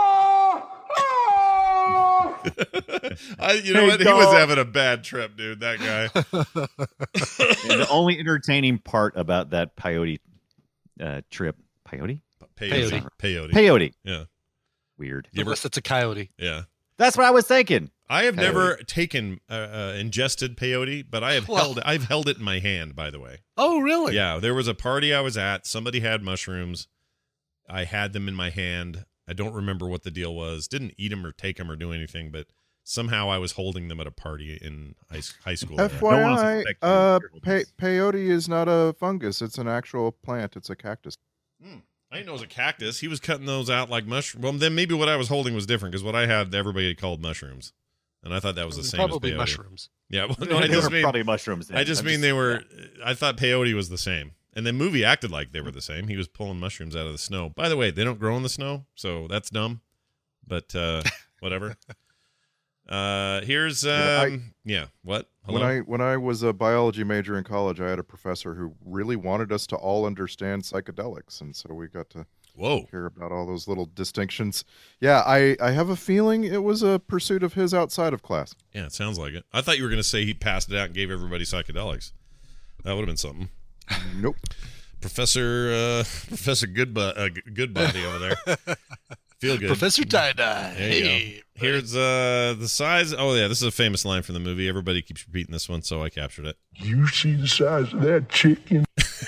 I, you know Hey, what? He was dog. having a bad trip, dude. That guy. And the only entertaining part about that peyote uh, trip, peyote, Peyote. Peyote. peyote, Yeah. weird. You ever- Unless it's a coyote. Yeah. That's what I was thinking. I have Peyote. never taken uh, uh, ingested peyote, but I have Well- held I've held it in my hand. By the way, Oh, really? yeah, there was a party I was at. Somebody had mushrooms. I had them in my hand. I don't remember what the deal was. Didn't eat them or take them or do anything, but somehow I was holding them at a party in high, high school. F Y I, uh, pe- peyote is not a fungus. It's an actual plant. It's a cactus. Hmm. I didn't know it was a cactus. He was cutting those out like mushrooms. Well, then maybe what I was holding was different because what I had, everybody called mushrooms, and I thought that was the same Probably as peyote. mushrooms. Yeah, well, no, I They just were mean probably mushrooms. then. I just I'm mean they were. I thought peyote was the same, and the movie acted like they were the same. He was pulling mushrooms out of the snow. By the way, they don't grow in the snow, so that's dumb. But uh, whatever. Uh, here's um, Yeah, I- yeah. What? Hello? When I when I was a biology major in college, I had a professor who really wanted us to all understand psychedelics, and so we got to Whoa. hear about all those little distinctions. Yeah, I I have a feeling it was a pursuit of his outside of class. Yeah, it sounds like it. I thought you were going to say he passed it out and gave everybody psychedelics. That would have been something. Nope. Professor uh, Professor Goodbu- uh, Goodbody over there. Feel good. Professor Tie-Dye. There you Hey, go. Here's uh, the size. Oh, yeah, this is a famous line from the movie. Everybody keeps repeating this one, so I captured it. You see the size of that chicken?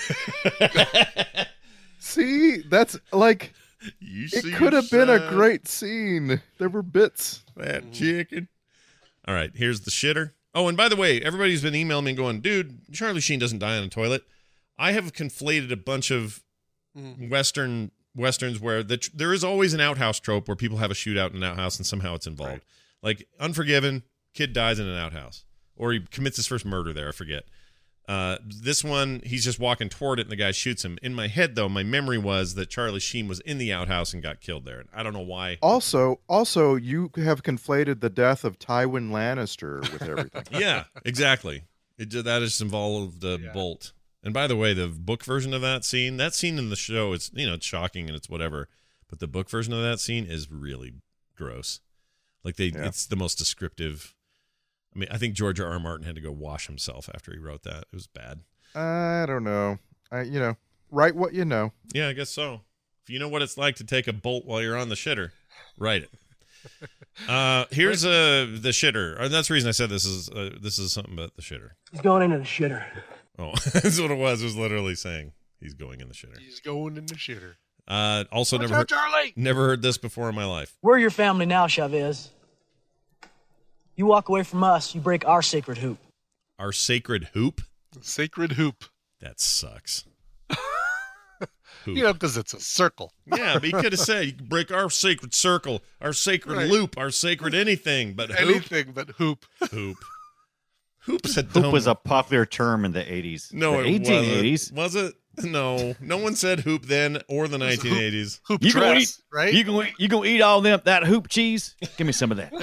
See, that's like You see it could have been a size great scene. There were bits. That chicken. All right, here's the shitter. Oh, and by the way, everybody's been emailing me and going, dude, Charlie Sheen doesn't die on a toilet. I have conflated a bunch of Western Westerns where the, there is always an outhouse trope where people have a shootout in an outhouse and somehow it's involved. Right. Like Unforgiven, kid dies in an outhouse. Or he commits his first murder there, I forget. Uh, this one, he's just walking toward it and the guy shoots him. In my head, though, my memory was that Charlie Sheen was in the outhouse and got killed there. I don't know why. Also, also, you have conflated the death of Tywin Lannister with everything. Yeah, exactly. It ju- that is involved uh, Yeah. Bolt. And by the way, the book version of that scene, that scene in the show, it's you know it's shocking and it's whatever, but the book version of that scene is really gross. Like they, Yeah. it's the most descriptive. I mean, I think George R. R. Martin had to go wash himself after he wrote that. It was bad. I don't know. I, you know, write what you know. Yeah, I guess so. If you know what it's like to take a bolt while you're on the shitter, write it. Uh, here's uh, the shitter. Uh, that's the reason I said this is uh, this is something about the shitter. He's going into the shitter. Oh, that's what it was. It was literally saying he's going in the shitter. He's going in the shitter. Uh, also, Watch never out, heard, Charlie! never heard this before in my life. We're your family now, Chavez. You walk away from us, you break our sacred hoop. Our sacred hoop? Sacred hoop. That sucks. Hoop. You know, because it's a circle. Yeah, but he could have said, you can break our sacred circle, our sacred Right. loop, our sacred anything, but hoop. Anything but hoop. Hoop. Hoop's a Hoop dumb... was a popular term in the eighties. No, the it eighteen eighties. wasn't. Was it? No. No one said hoop then or the nineteen eighties. Hoop You gonna dress, eat, right? You gonna you gonna eat all them that hoop cheese? Give me some of that.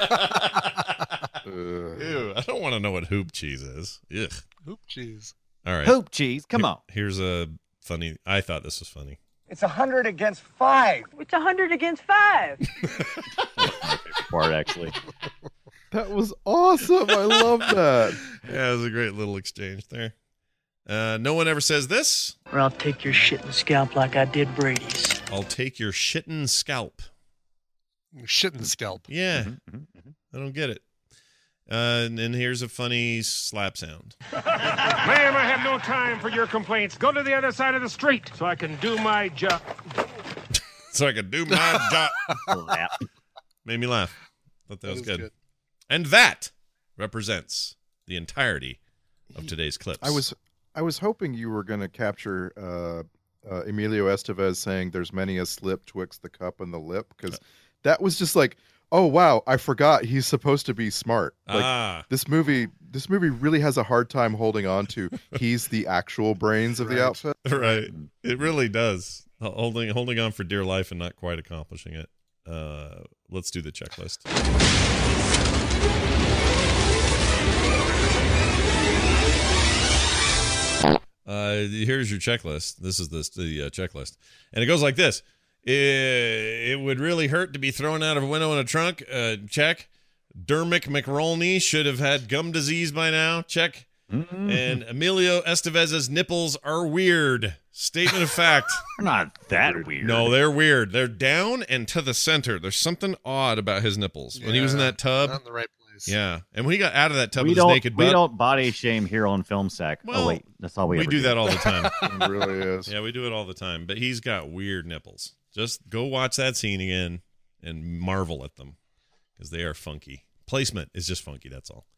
Ew, I don't want to know what hoop cheese is. Ugh. Hoop cheese. All right. Hoop cheese. Come Here- on. Here's a funny. I thought this was funny. It's a hundred against five. It's a hundred against five. Part actually. That was awesome. I love that. Yeah, it was a great little exchange there. Uh, no one ever says this. Or I'll take your shit and scalp like I did Brady's. I'll take your shittin' scalp. Shitting scalp. Yeah. Mm-hmm, mm-hmm. I don't get it. Uh, and, and here's a funny slap sound. Ma'am, I have no time for your complaints. Go to the other side of the street so I can do my job. So I could do my job. Slap. Made me laugh. Thought that, That was was good. good. And that represents the entirety of today's clips. I was I was hoping you were going to capture uh, uh, Emilio Estevez saying "There's many a slip twixt the cup and the lip," because that was just like, oh wow, I forgot he's supposed to be smart. Like, ah. this movie, this movie really has a hard time holding on to he's the actual brains of the Right. outfit. Right. It really does. Holding holding on for dear life and not quite accomplishing it. Uh, let's do the checklist. Uh, here's your checklist. This is the, the uh, checklist. And it goes like this. It, it would really hurt to be thrown out of a window in a trunk. Uh, check. Dermot McRolney should have had gum disease by now. Check. Mm-hmm. And Emilio Estevez's nipples are weird. Statement of fact. They're not that weird. No, they're weird. They're down and to the center. There's something odd about his nipples. When he was in that tub. Not in the right place. Yeah. And when he got out of that tub we with his don't, naked we butt. don't body shame here on Film Sack. Well, oh wait, that's all we, we ever do do that all the time. It really is. Yeah, we do it all the time. But he's got weird nipples. Just go watch that scene again and marvel at them because they are funky. Placement is just funky. That's all.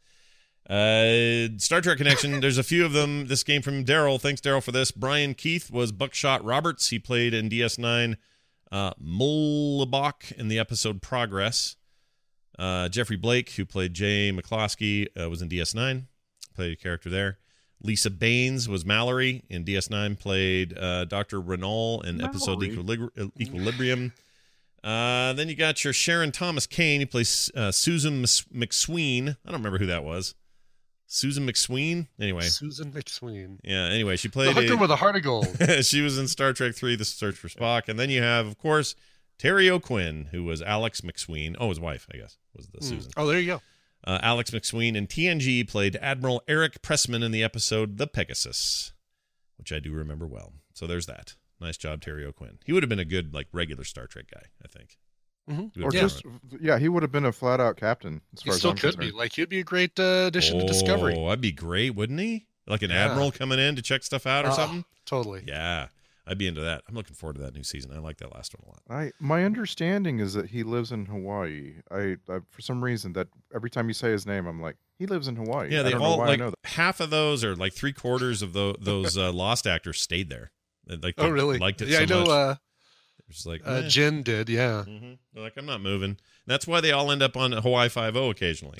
Uh, Star Trek Connection. There's a few of them. This came from Daryl. Thanks, Daryl, for this. Brian Keith was Buckshot Roberts. He played in D S nine uh, Mullibok in the episode Progress. Uh, Jeffrey Blake, who played Jay McCloskey, uh, was in D S nine. Played a character there. Lisa Baines was Mallory in D S nine. Played uh, Doctor Renault in episode Equilibri- Equilibrium. Uh, then you got your Sharon Thomas Kane. He plays uh, Susan McSween. I don't remember who that was. Susan McSween? Anyway. Susan McSween. Yeah, anyway, she played The hooker a, with a heart of gold. she was in Star Trek three, The Search for Spock. And then you have, of course, Terry O'Quinn, who was Alex McSween. Oh, his wife, I guess, was the Mm. Susan. Oh, there you go. Uh, Alex McSween in T N G played Admiral Eric Pressman in the episode The Pegasus, which I do remember well. So there's that. Nice job, Terry O'Quinn. He would have been a good, like, regular Star Trek guy, I think. Mm-hmm. Or yeah. just, yeah, he would have been a flat out captain. As He far still as I'm could be. concerned. Like, he'd be a great uh, addition oh, to Discovery. Oh, that'd be great, wouldn't he? Like an Yeah. admiral coming in to check stuff out or Ah, something? Totally. Yeah, I'd be into that. I'm looking forward to that new season. I like that last one a lot. I my understanding is that he lives in Hawaii. I, I for some reason that every time you say his name, I'm like, he lives in Hawaii. Yeah, I they don't all know why like I know that. half of those or like three quarters of those those uh, lost actors stayed there. They- Like, Oh, they really? Liked it Yeah, so I know much. uh, It's like uh, eh. Jen did, yeah. Mhm. They're like, I'm not moving. That's why they all end up on Hawaii Five-O occasionally.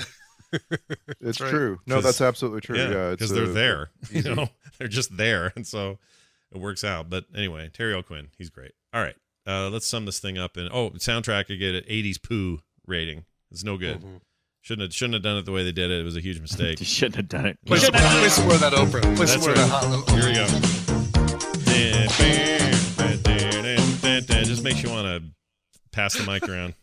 It's right. true. No, 'Cause- that's absolutely true. Yeah, because it's they're uh, there. You easy. know, they're just there, and so it works out. But anyway, Terry O'Quinn, he's great. All right, uh, let's sum this thing up. And oh, soundtrack, you get an eighties poo rating. It's no good. Mhm. Shouldn't have shouldn't have done it the way they did it. It was a huge mistake. You shouldn't have done it. Play, some, play some more of that Oprah. Play some That's more right. of that Hot Here we go. Just makes you want to pass the mic around.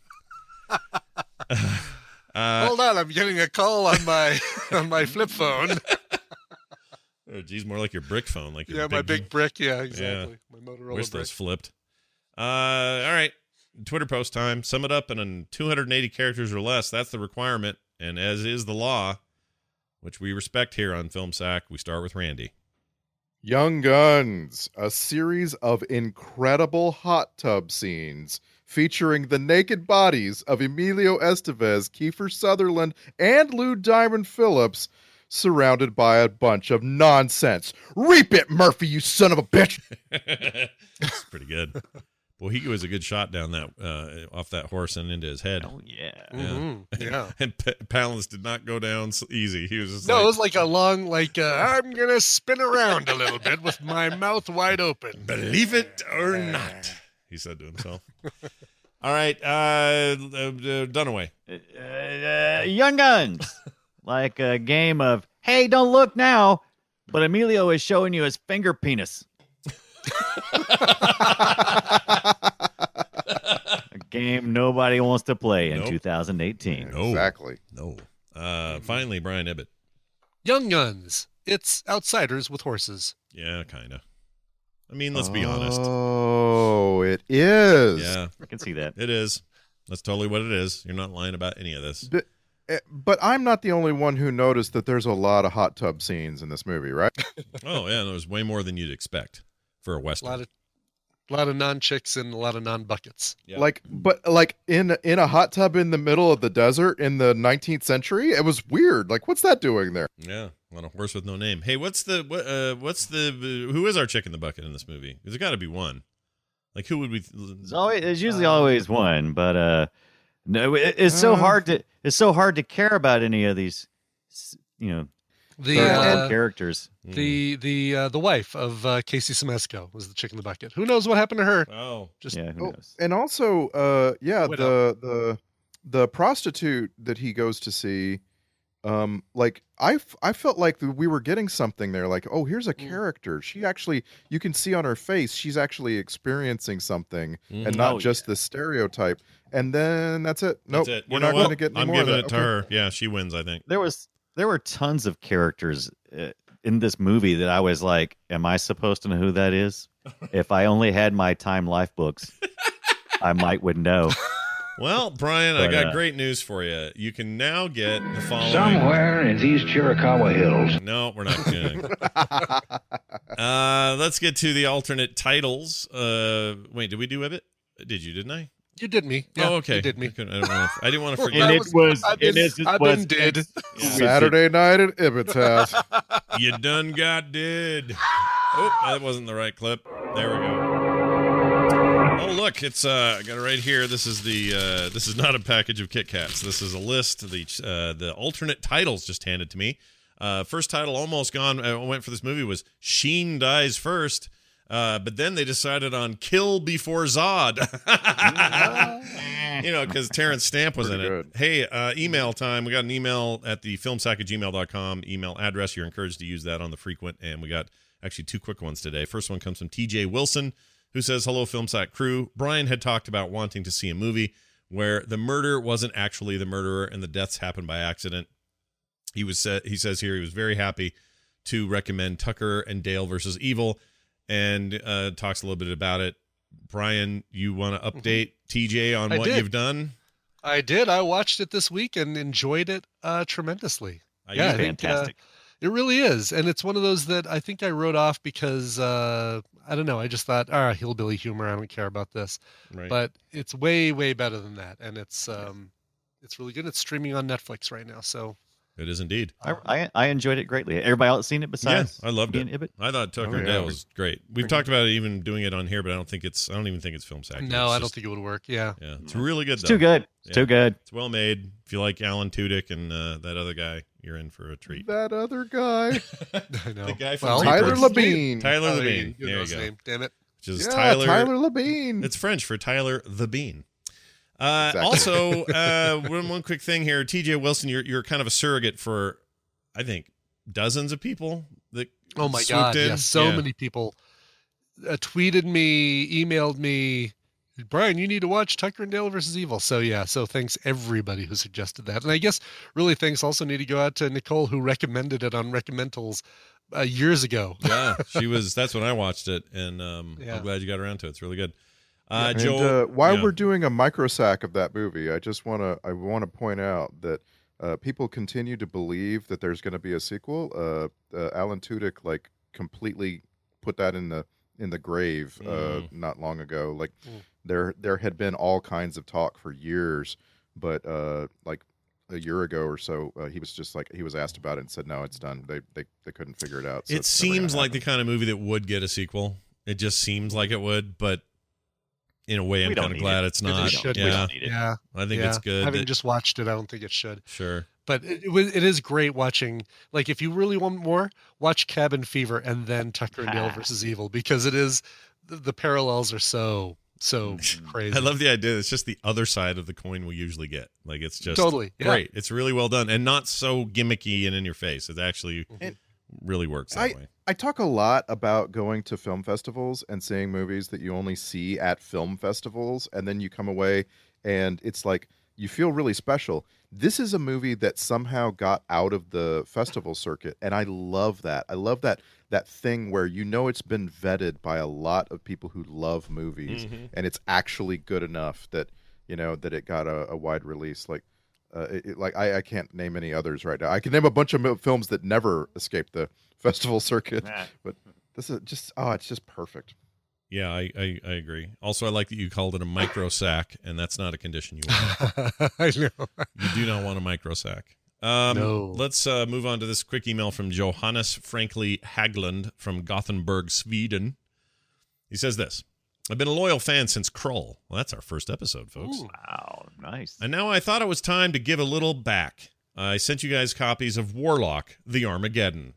Uh, Hold on, I'm getting a call on my on my flip phone. oh, geez, more like your brick phone, like your Yeah, my big brick. Yeah, exactly. My Motorola Wish brick. those flipped. Uh, all right, Twitter post time. Sum it up in two hundred eighty characters or less. That's the requirement, and as is the law, which we respect here on Film Sack, we start with Randy. Young Guns, a series of incredible hot tub scenes featuring the naked bodies of Emilio Estevez, Kiefer Sutherland, and Lou Diamond Phillips, surrounded by a bunch of nonsense. Reap it, Murphy, you son of a bitch! That's pretty good. Well, he was a good shot down that uh, off that horse and into his head. Oh yeah, yeah. Mm-hmm. yeah. And P- Palance did not go down so easy. He was just no, like, it was like a long, like uh, I'm gonna spin around a little bit with my mouth wide open. Believe it or not, he said to himself. All right, uh, uh, Dunaway. Uh, uh, Young Guns, like a game of hey, don't look now, but Emilio is showing you his finger penis. A game nobody wants to play in Nope. two thousand eighteen. No. Exactly. No. Uh, finally, Brian Ibbett. Young Guns. It's outsiders with horses. Yeah, kind of. I mean, let's be honest. Oh, it is. Yeah, I can see that. it is. That's totally what it is. You're not lying about any of this. But, eh, but I'm not the only one who noticed that there's a lot of hot tub scenes in this movie, right? Oh, yeah, there was way more than you'd expect for a A Western. lot of, a lot of non-chicks and a lot of non-buckets. Yeah. Like, but like in in a hot tub in the middle of the desert in the nineteenth century, it was weird. Like, what's that doing there? Yeah, on a horse with no name. Hey, what's the what? Uh, what's the who is our chick in the bucket in this movie? There's got to be one. Like, who would we? It's always, it's usually always one, but uh, no, it, it's so Uh. hard to it's so hard to care about any of these, you know, The third line uh, characters. the the uh, the wife of uh, Casey Semesco was the chick in the bucket. Who knows what happened to her? Oh, Just Yeah, who Oh, knows? and also, uh, yeah, Widow. the the the prostitute that he goes to see, um, like I, f- I felt like we were getting something there. Like, oh, here's a character. She actually, you can see on her face, she's actually experiencing something, Mhm. and not Oh, just the stereotype. And then that's it. Nope, That's it. You we're know not what? going to get any I'm more giving of it that. to Okay. her. Yeah, she wins. I think. There was there were tons of characters uh, in this movie that I was like, am I supposed to know who that is? If I only had my Time Life books, I might would know. Well, Brian, I But, got uh, great news for you. You can now get the following. Somewhere in these Chiricahua hills. No, we're not kidding. uh, let's get to the alternate titles. Uh, wait, did we do Ibbett? Did you? Didn't I? You did me. Yeah, oh, okay. You did me. I, couldn't- I, didn't wanna, I didn't want to forget. And That it was, I've been, and it I've was been did. Yeah. Saturday night at Ibbott's house. You done got did. Oh, that wasn't the right clip. There we go. Oh, look, it's uh, I got it right here. This is the uh, this is not a package of Kit Kats. This is a list. The uh, the alternate titles just handed to me. Uh, first title almost gone. I went for this movie was Sheen Dies First. Uh, but then they decided on Kill Before Zod. You know, because Terrence Stamp was Pretty in it. good. Hey, uh, email time. We got an email at the filmsack at gmail dot com email address. You're encouraged to use that on the frequent. And we got actually two quick ones today. First one comes from T J Wilson, who says, hello, Filmsack crew. Brian had talked about wanting to see a movie where the murder wasn't actually the murderer and the deaths happened by accident. He was sa- he says here he was very happy to recommend Tucker and Dale versus Evil, and uh, talks a little bit about it. Brian, you want to update T J on I what did. you've done? I did. I watched it this week and enjoyed it uh, tremendously. Uh, yeah, you- I think, uh, Fantastic. it really is, and it's one of those that I think I wrote off because uh, I don't know. I just thought, ah, hillbilly humor. I don't care about this, Right. but it's way, way better than that, and it's um, it's really good. It's streaming on Netflix right now, so It is indeed. I, I I enjoyed it greatly. Everybody else seen it besides? Yeah, I loved me it. and Ibbett? I thought Tucker Oh, and yeah. Dale was great. We've talked about it even doing it on here, but I don't think it's. I don't even think it's film sack. no, It's I don't just- think it would work. Yeah, Yeah, it's really good. It's though. too good. It's Yeah. too good. It's well made. If you like Alan Tudyk and uh, that other guy, you're in for a treat. That other guy. I know. The guy from Well, Tyler Reapers. Labine. Tyler Oh, Labine. you There know you his go. name. Damn it. Which is Yeah, Tyler. Tyler Labine. It's French for Tyler the Bean. Uh, Exactly. Also, uh, one, one quick thing here, T J Wilson, you're you're kind of a surrogate for, I think, dozens of people that. Oh my swooped God! in. Yes, so Yeah. many people uh, tweeted me, emailed me. Brian, you need to watch Tucker and Dale versus Evil. So yeah, so thanks everybody who suggested that, and I guess really thanks also need to go out to Nicole who recommended it on Recommendals uh, years ago. Yeah, she was. That's when I watched it, and um, Yeah. I'm glad you got around to it. It's really good. Uh, And, Joe, uh, while yeah. we're doing a microsack of that movie, I just want to I want to point out that uh, people continue to believe that there's going to be a sequel. Uh, uh, Alan Tudyk like completely put that in the in the grave uh, Mm. not long ago. Like Mm. there there had been all kinds of talk for years, but uh, like a year ago or so, uh, he was just like he was asked about it and said, "No, it's done." They they they couldn't figure it out. So It it's never gonna seems like the happen. kind of movie that would get a sequel. It just seems like it would, but in a way, We I'm don't kind of need glad it. it's It not. should. We Yeah, don't need it. Yeah, I think yeah. it's good. Having that- just watched it, I don't think it should. Sure. But it, it, was- it is great watching. Like, if you really want more, watch Cabin Fever and then Tucker and Dale versus Evil, because it is the, the parallels are so so crazy. I love the idea. It's just the other side of the coin we usually get. Like it's just Totally, yeah. great. It's really well done and not so gimmicky and in your face. It actually And- really works that I, way. I talk a lot about going to film festivals and seeing movies that you only see at film festivals, and then you come away and it's like you feel really special. This is a movie that somehow got out of the festival circuit, and I love that. I love that that thing where you know it's been vetted by a lot of people who love movies, Mhm. and it's actually good enough that you know that it got a, a wide release. Like, uh, it, it- like I, I can't name any others right now. I can name a bunch of mo- films that never escaped the festival circuit, Nah. but this is just oh, it's just perfect. Yeah, I, I, I agree. Also, I like that you called it a micro sack, and that's not a condition you want. I know. You do not want a micro sack. Um, No. Let's uh, move on to this quick email from Johannes Frankly Haglund from Gothenburg, Sweden. He says this. I've been a loyal fan since Krull. Well, that's our first episode, folks. Wow, nice. And now I thought it was time to give a little back. I sent you guys copies of Warlock, The Armageddon.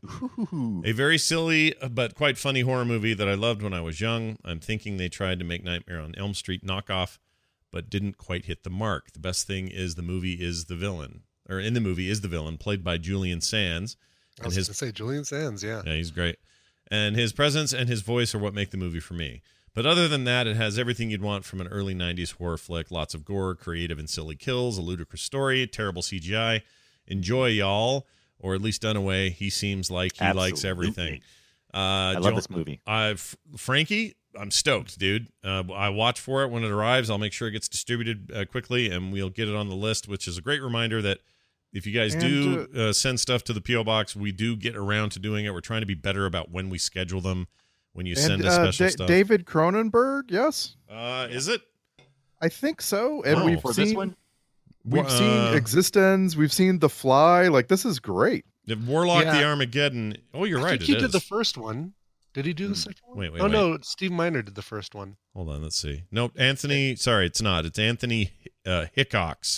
A very silly but quite funny horror movie that I loved when I was young. I'm thinking they tried to make Nightmare on Elm Street knockoff, but didn't quite hit the mark. The best thing is the movie is the villain, or in the movie is the villain, played by Julian Sands. I was his going to say Julian Sands, yeah. yeah, he's great. And his presence and his voice are what make the movie for me. But other than that, it has everything you'd want from an early nineties horror flick. Lots of gore, creative and silly kills, a ludicrous story, terrible C G I. Enjoy, y'all. Or at least Dunaway, he seems like he likes Absolutely. everything. Uh, I love this movie. I've Frankie, I'm stoked, dude. Uh, I watch for it when it arrives. I'll make sure it gets distributed uh, quickly, and we'll get it on the list, which is a great reminder that if you guys And, do uh, send stuff to the P O Box, we do get around to doing it. We're trying to be better about when we schedule them, when you send and us uh, special Da- stuff. David Cronenberg, yes, uh, is it? I think so. And Oh, we've For seen this one, we've Uh, seen Existence, we've seen The Fly. Like this is great. The Warlock, Yeah. the Armageddon. Oh, you're I right. think It he is. did the first one. Did he do the second one? Wait, wait, oh, wait. no. Steve Miner did the first one. Hold on, let's see. No, Anthony. Sorry, it's not. It's Anthony uh, Hickox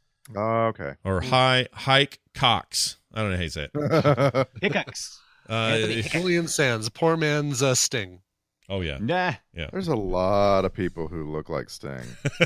Oh, okay. or Hi Hike Cox. I don't know how you say it. Hickox. Uh, Julian Sands, poor man's uh, Sting. oh yeah, Nah. yeah. There's a lot of people who look like Sting.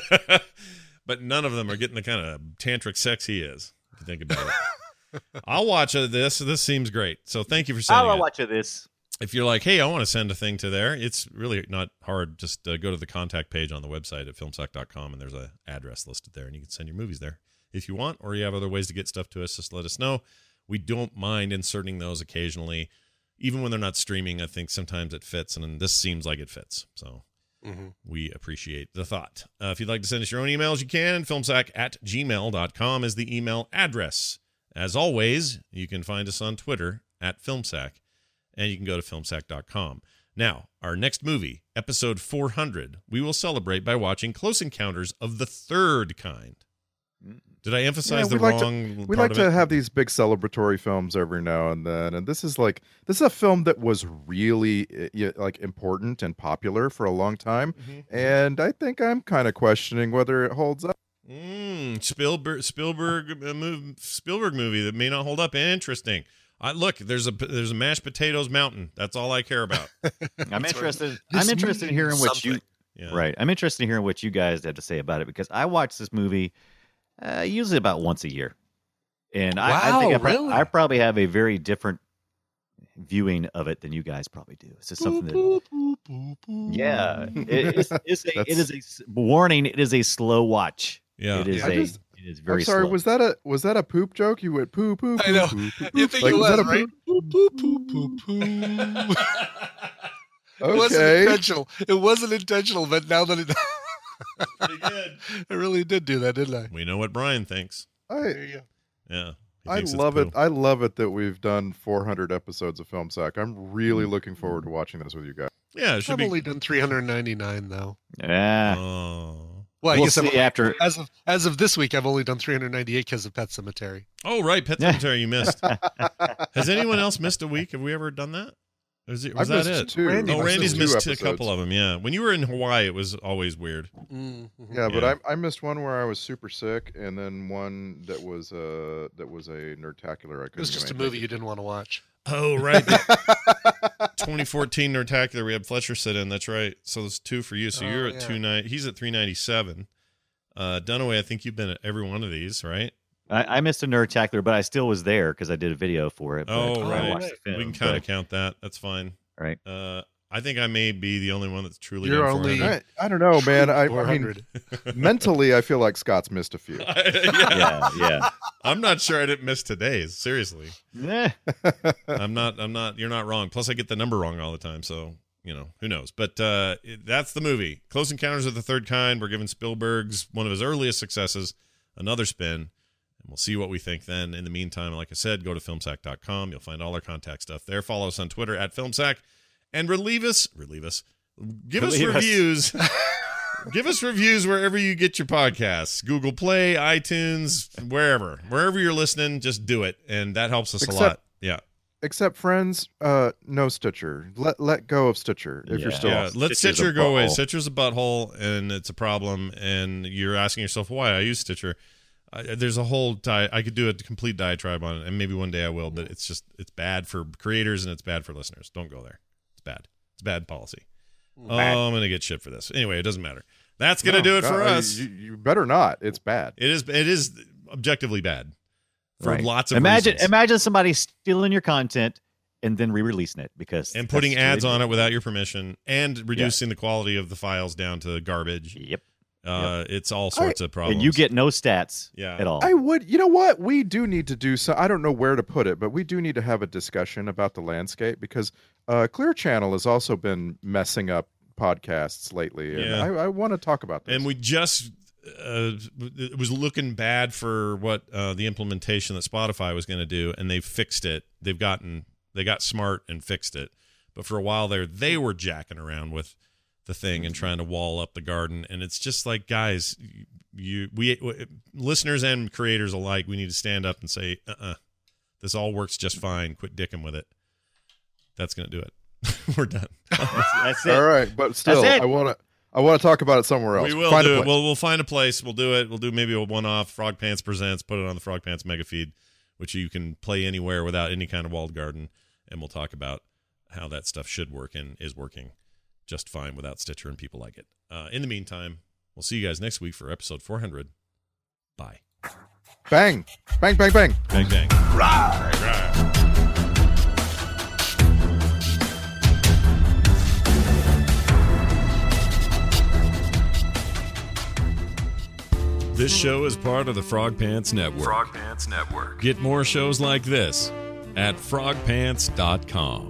But none of them are getting the kind of tantric sex he is. If you think about it, I'll watch uh, this. This seems great. So thank you for sending I'll it. watch this. If you're like, hey, I want to send a thing to there, it's really not hard. Just uh, go to the contact page on the website at filmsack dot com, and there's a address listed there, and you can send your movies there if you want, or you have other ways to get stuff to us. Just let us know. We don't mind inserting those occasionally, even when they're not streaming. I think sometimes it fits, and this seems like it fits. So Mm-hmm. we appreciate the thought. Uh, if you'd like to send us your own emails, you can. And filmsack at gmail dot com is the email address. As always, you can find us on Twitter at filmsack, and you can go to filmsack dot com. Now, our next movie, episode four hundred, we will celebrate by watching Close Encounters of the Third Kind. Did I emphasize Yeah, the we like wrong to, we part like of to it? have these big celebratory films every now and then, and this is like this is a film that was really uh, yeah, like important and popular for a long time, Mm-hmm. and I think I'm kind of questioning whether it holds up. Mm, Spielberg Spielberg uh, move, Spielberg movie that may not hold up. Interesting. I look, there's a there's a mashed potatoes mountain. That's all I care about. I'm interested. This I'm interested in movie hearing is what you. something. Yeah. Right. I'm interested in hearing what you guys have to say about it because I watch this movie uh, usually about once a year, and I, I think Wow, I, pro- really? I probably have a very different viewing of it than you guys probably do. It's just something that. Yeah, it, it's, it's a, it is a s- warning. It is a slow watch. Yeah. It is I a. just- it is I'm very sorry, slow. was that a was that a poop joke? You went poo poo. I poo, know. Poo, poo, You poo. think Like, it was was, that a right? poop? Poo, poo, poo, poo, poo. It wasn't Okay. intentional. It wasn't intentional, but now that it, Pretty good. I really did do that, didn't I? We know what Brian thinks. I, There you go. Yeah. I thinks it's love it. cool. I love it that we've done four hundred episodes of Film Sack. I'm really looking forward to watching this with you guys. Yeah, it should I've be. only done three hundred ninety-nine though. Yeah. Oh. Well, I We'll guess see I've, after- as of as of this week, I've only done three hundred ninety-eight because of Pet Cemetery. Oh, right. Pet Cemetery you missed. Has anyone else missed a week? Have we ever done that? Was, it, was I've that missed it? two. Randy oh, missed Randy's two missed a episodes. couple of them, yeah. When you were in Hawaii, it was always weird. Mm-hmm. Yeah, but Yeah. I I missed one where I was super sick, and then one that was uh that was a nerdtacular. I couldn't It was just a get movie my- you didn't want to watch. Oh, right. twenty fourteen Nerdtacular. We had Fletcher sit in. That's right. So there's two for you. So Oh, you're at yeah. two nine. He's at three ninety-seven. Uh, Dunaway, I think you've been at every one of these, right? I, I missed a Nerdtacular, but I still was there because I did a video for it. but Oh, I right. watched the film, we can kind of but- count that. That's fine. Right. Uh, I think I may be the only one that's truly You're done only- four hundred. I, I don't know, man. I, I four mean, hundred. mentally, I feel like Scott's missed a few. Yeah, yeah. I'm not sure I didn't miss today's. Seriously. Eh. I'm not, I'm not, you're not wrong. Plus I get the number wrong all the time. So, you know, who knows, but, uh, it, that's the movie. Close Encounters of the Third Kind. We're giving Spielberg's one of his earliest successes another spin, and we'll see what we think then. In the meantime, like I said, go to film sack dot com. You'll find all our contact stuff there. Follow us on Twitter at FilmSack and relieve us, relieve us, give Relieve us us. reviews. Give us reviews wherever you get your podcasts. Google Play, iTunes, wherever. Wherever you're listening, just do it. And that helps us Except- a lot. Yeah. Except friends, uh, no Stitcher. Let let go of Stitcher if you're Yeah. still. Yeah, on. let Stitcher's Stitcher a go away. butthole. Stitcher's a butthole, and it's a problem. And you're asking yourself why I use Stitcher. I, there's a whole di- I could do a complete diatribe on it, and maybe one day I will. But it's just it's bad for creators and it's bad for listeners. Don't go there. It's bad. It's bad policy. Bad. Oh, I'm gonna get shit for this. Anyway, it doesn't matter. That's gonna No, do it God, for uh, us. You, you better not. It's bad. It is. It is objectively bad for Right. lots of imagine reasons. imagine somebody stealing your content and then re-releasing it because and putting that's ads really- on it without your permission and reducing the quality of the files down to garbage. Yep. Uh, It's all sorts of problems. And you get no stats Yeah. at all. I would, you know what? We do need to do so. I don't know where to put it, but we do need to have a discussion about the landscape because uh, Clear Channel has also been messing up podcasts lately. And Yeah. I, I want to talk about this. And we just uh, it was looking bad for what uh, the implementation that Spotify was going to do, and they fixed it. They've gotten they got smart and fixed it. But for a while there, they were jacking around with the thing and trying to wall up the garden. And it's just like, guys, you we w- listeners and creators alike, we need to stand up and say, uh-uh, this all works just fine. Quit dicking with it. That's going to do it. We're done. That's, that's it. All right, but still, That's it. I want to. I want to talk about it somewhere else. We will Find a do it. place. We'll we'll find a place. We'll do it. We'll do maybe a one-off. Frog Pants presents. Put it on the Frog Pants mega feed, which you can play anywhere without any kind of walled garden, and we'll talk about how that stuff should work and is working just fine without Stitcher and people like it. Uh, in the meantime, we'll see you guys next week for episode four hundred. Bye. Bang, bang, bang, bang, bang, bang. Rawr. Rawr. This show is part of the Frog Pants Network. Frog Pants Network. Get more shows like this at frog pants dot com.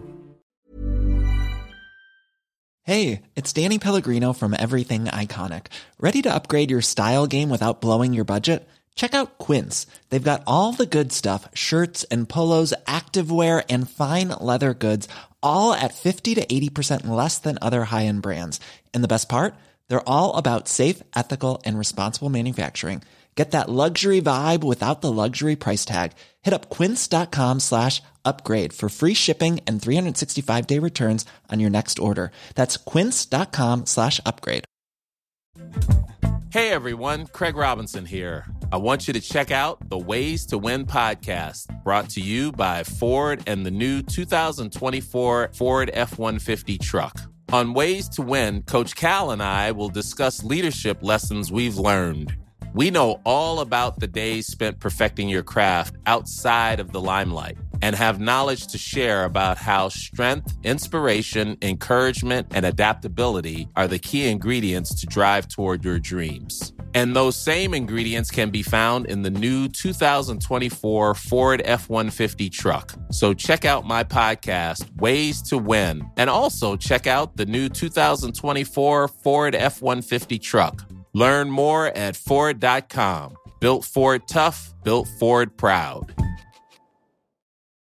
Hey, it's Danny Pellegrino from Everything Iconic. Ready to upgrade your style game without blowing your budget? Check out Quince. They've got all the good stuff, shirts and polos, activewear, and fine leather goods, all at fifty to eighty percent less than other high-end brands. And the best part? They're all about safe, ethical, and responsible manufacturing. Get that luxury vibe without the luxury price tag. Hit up quince.com slash upgrade for free shipping and three sixty-five day returns on your next order. That's quince.com slash upgrade. Hey everyone, Craig Robinson here. I want you to check out the Ways to Win podcast, brought to you by Ford and the new two thousand twenty-four Ford F one fifty truck. On Ways to Win, Coach Cal and I will discuss leadership lessons we've learned. We know all about the days spent perfecting your craft outside of the limelight and have knowledge to share about how strength, inspiration, encouragement, and adaptability are the key ingredients to drive toward your dreams. And those same ingredients can be found in the new two thousand twenty-four Ford F one fifty truck. So check out my podcast, Ways to Win, and also check out the new two thousand twenty-four Ford F one fifty truck. Learn more at Ford dot com. Built Ford tough, built Ford proud.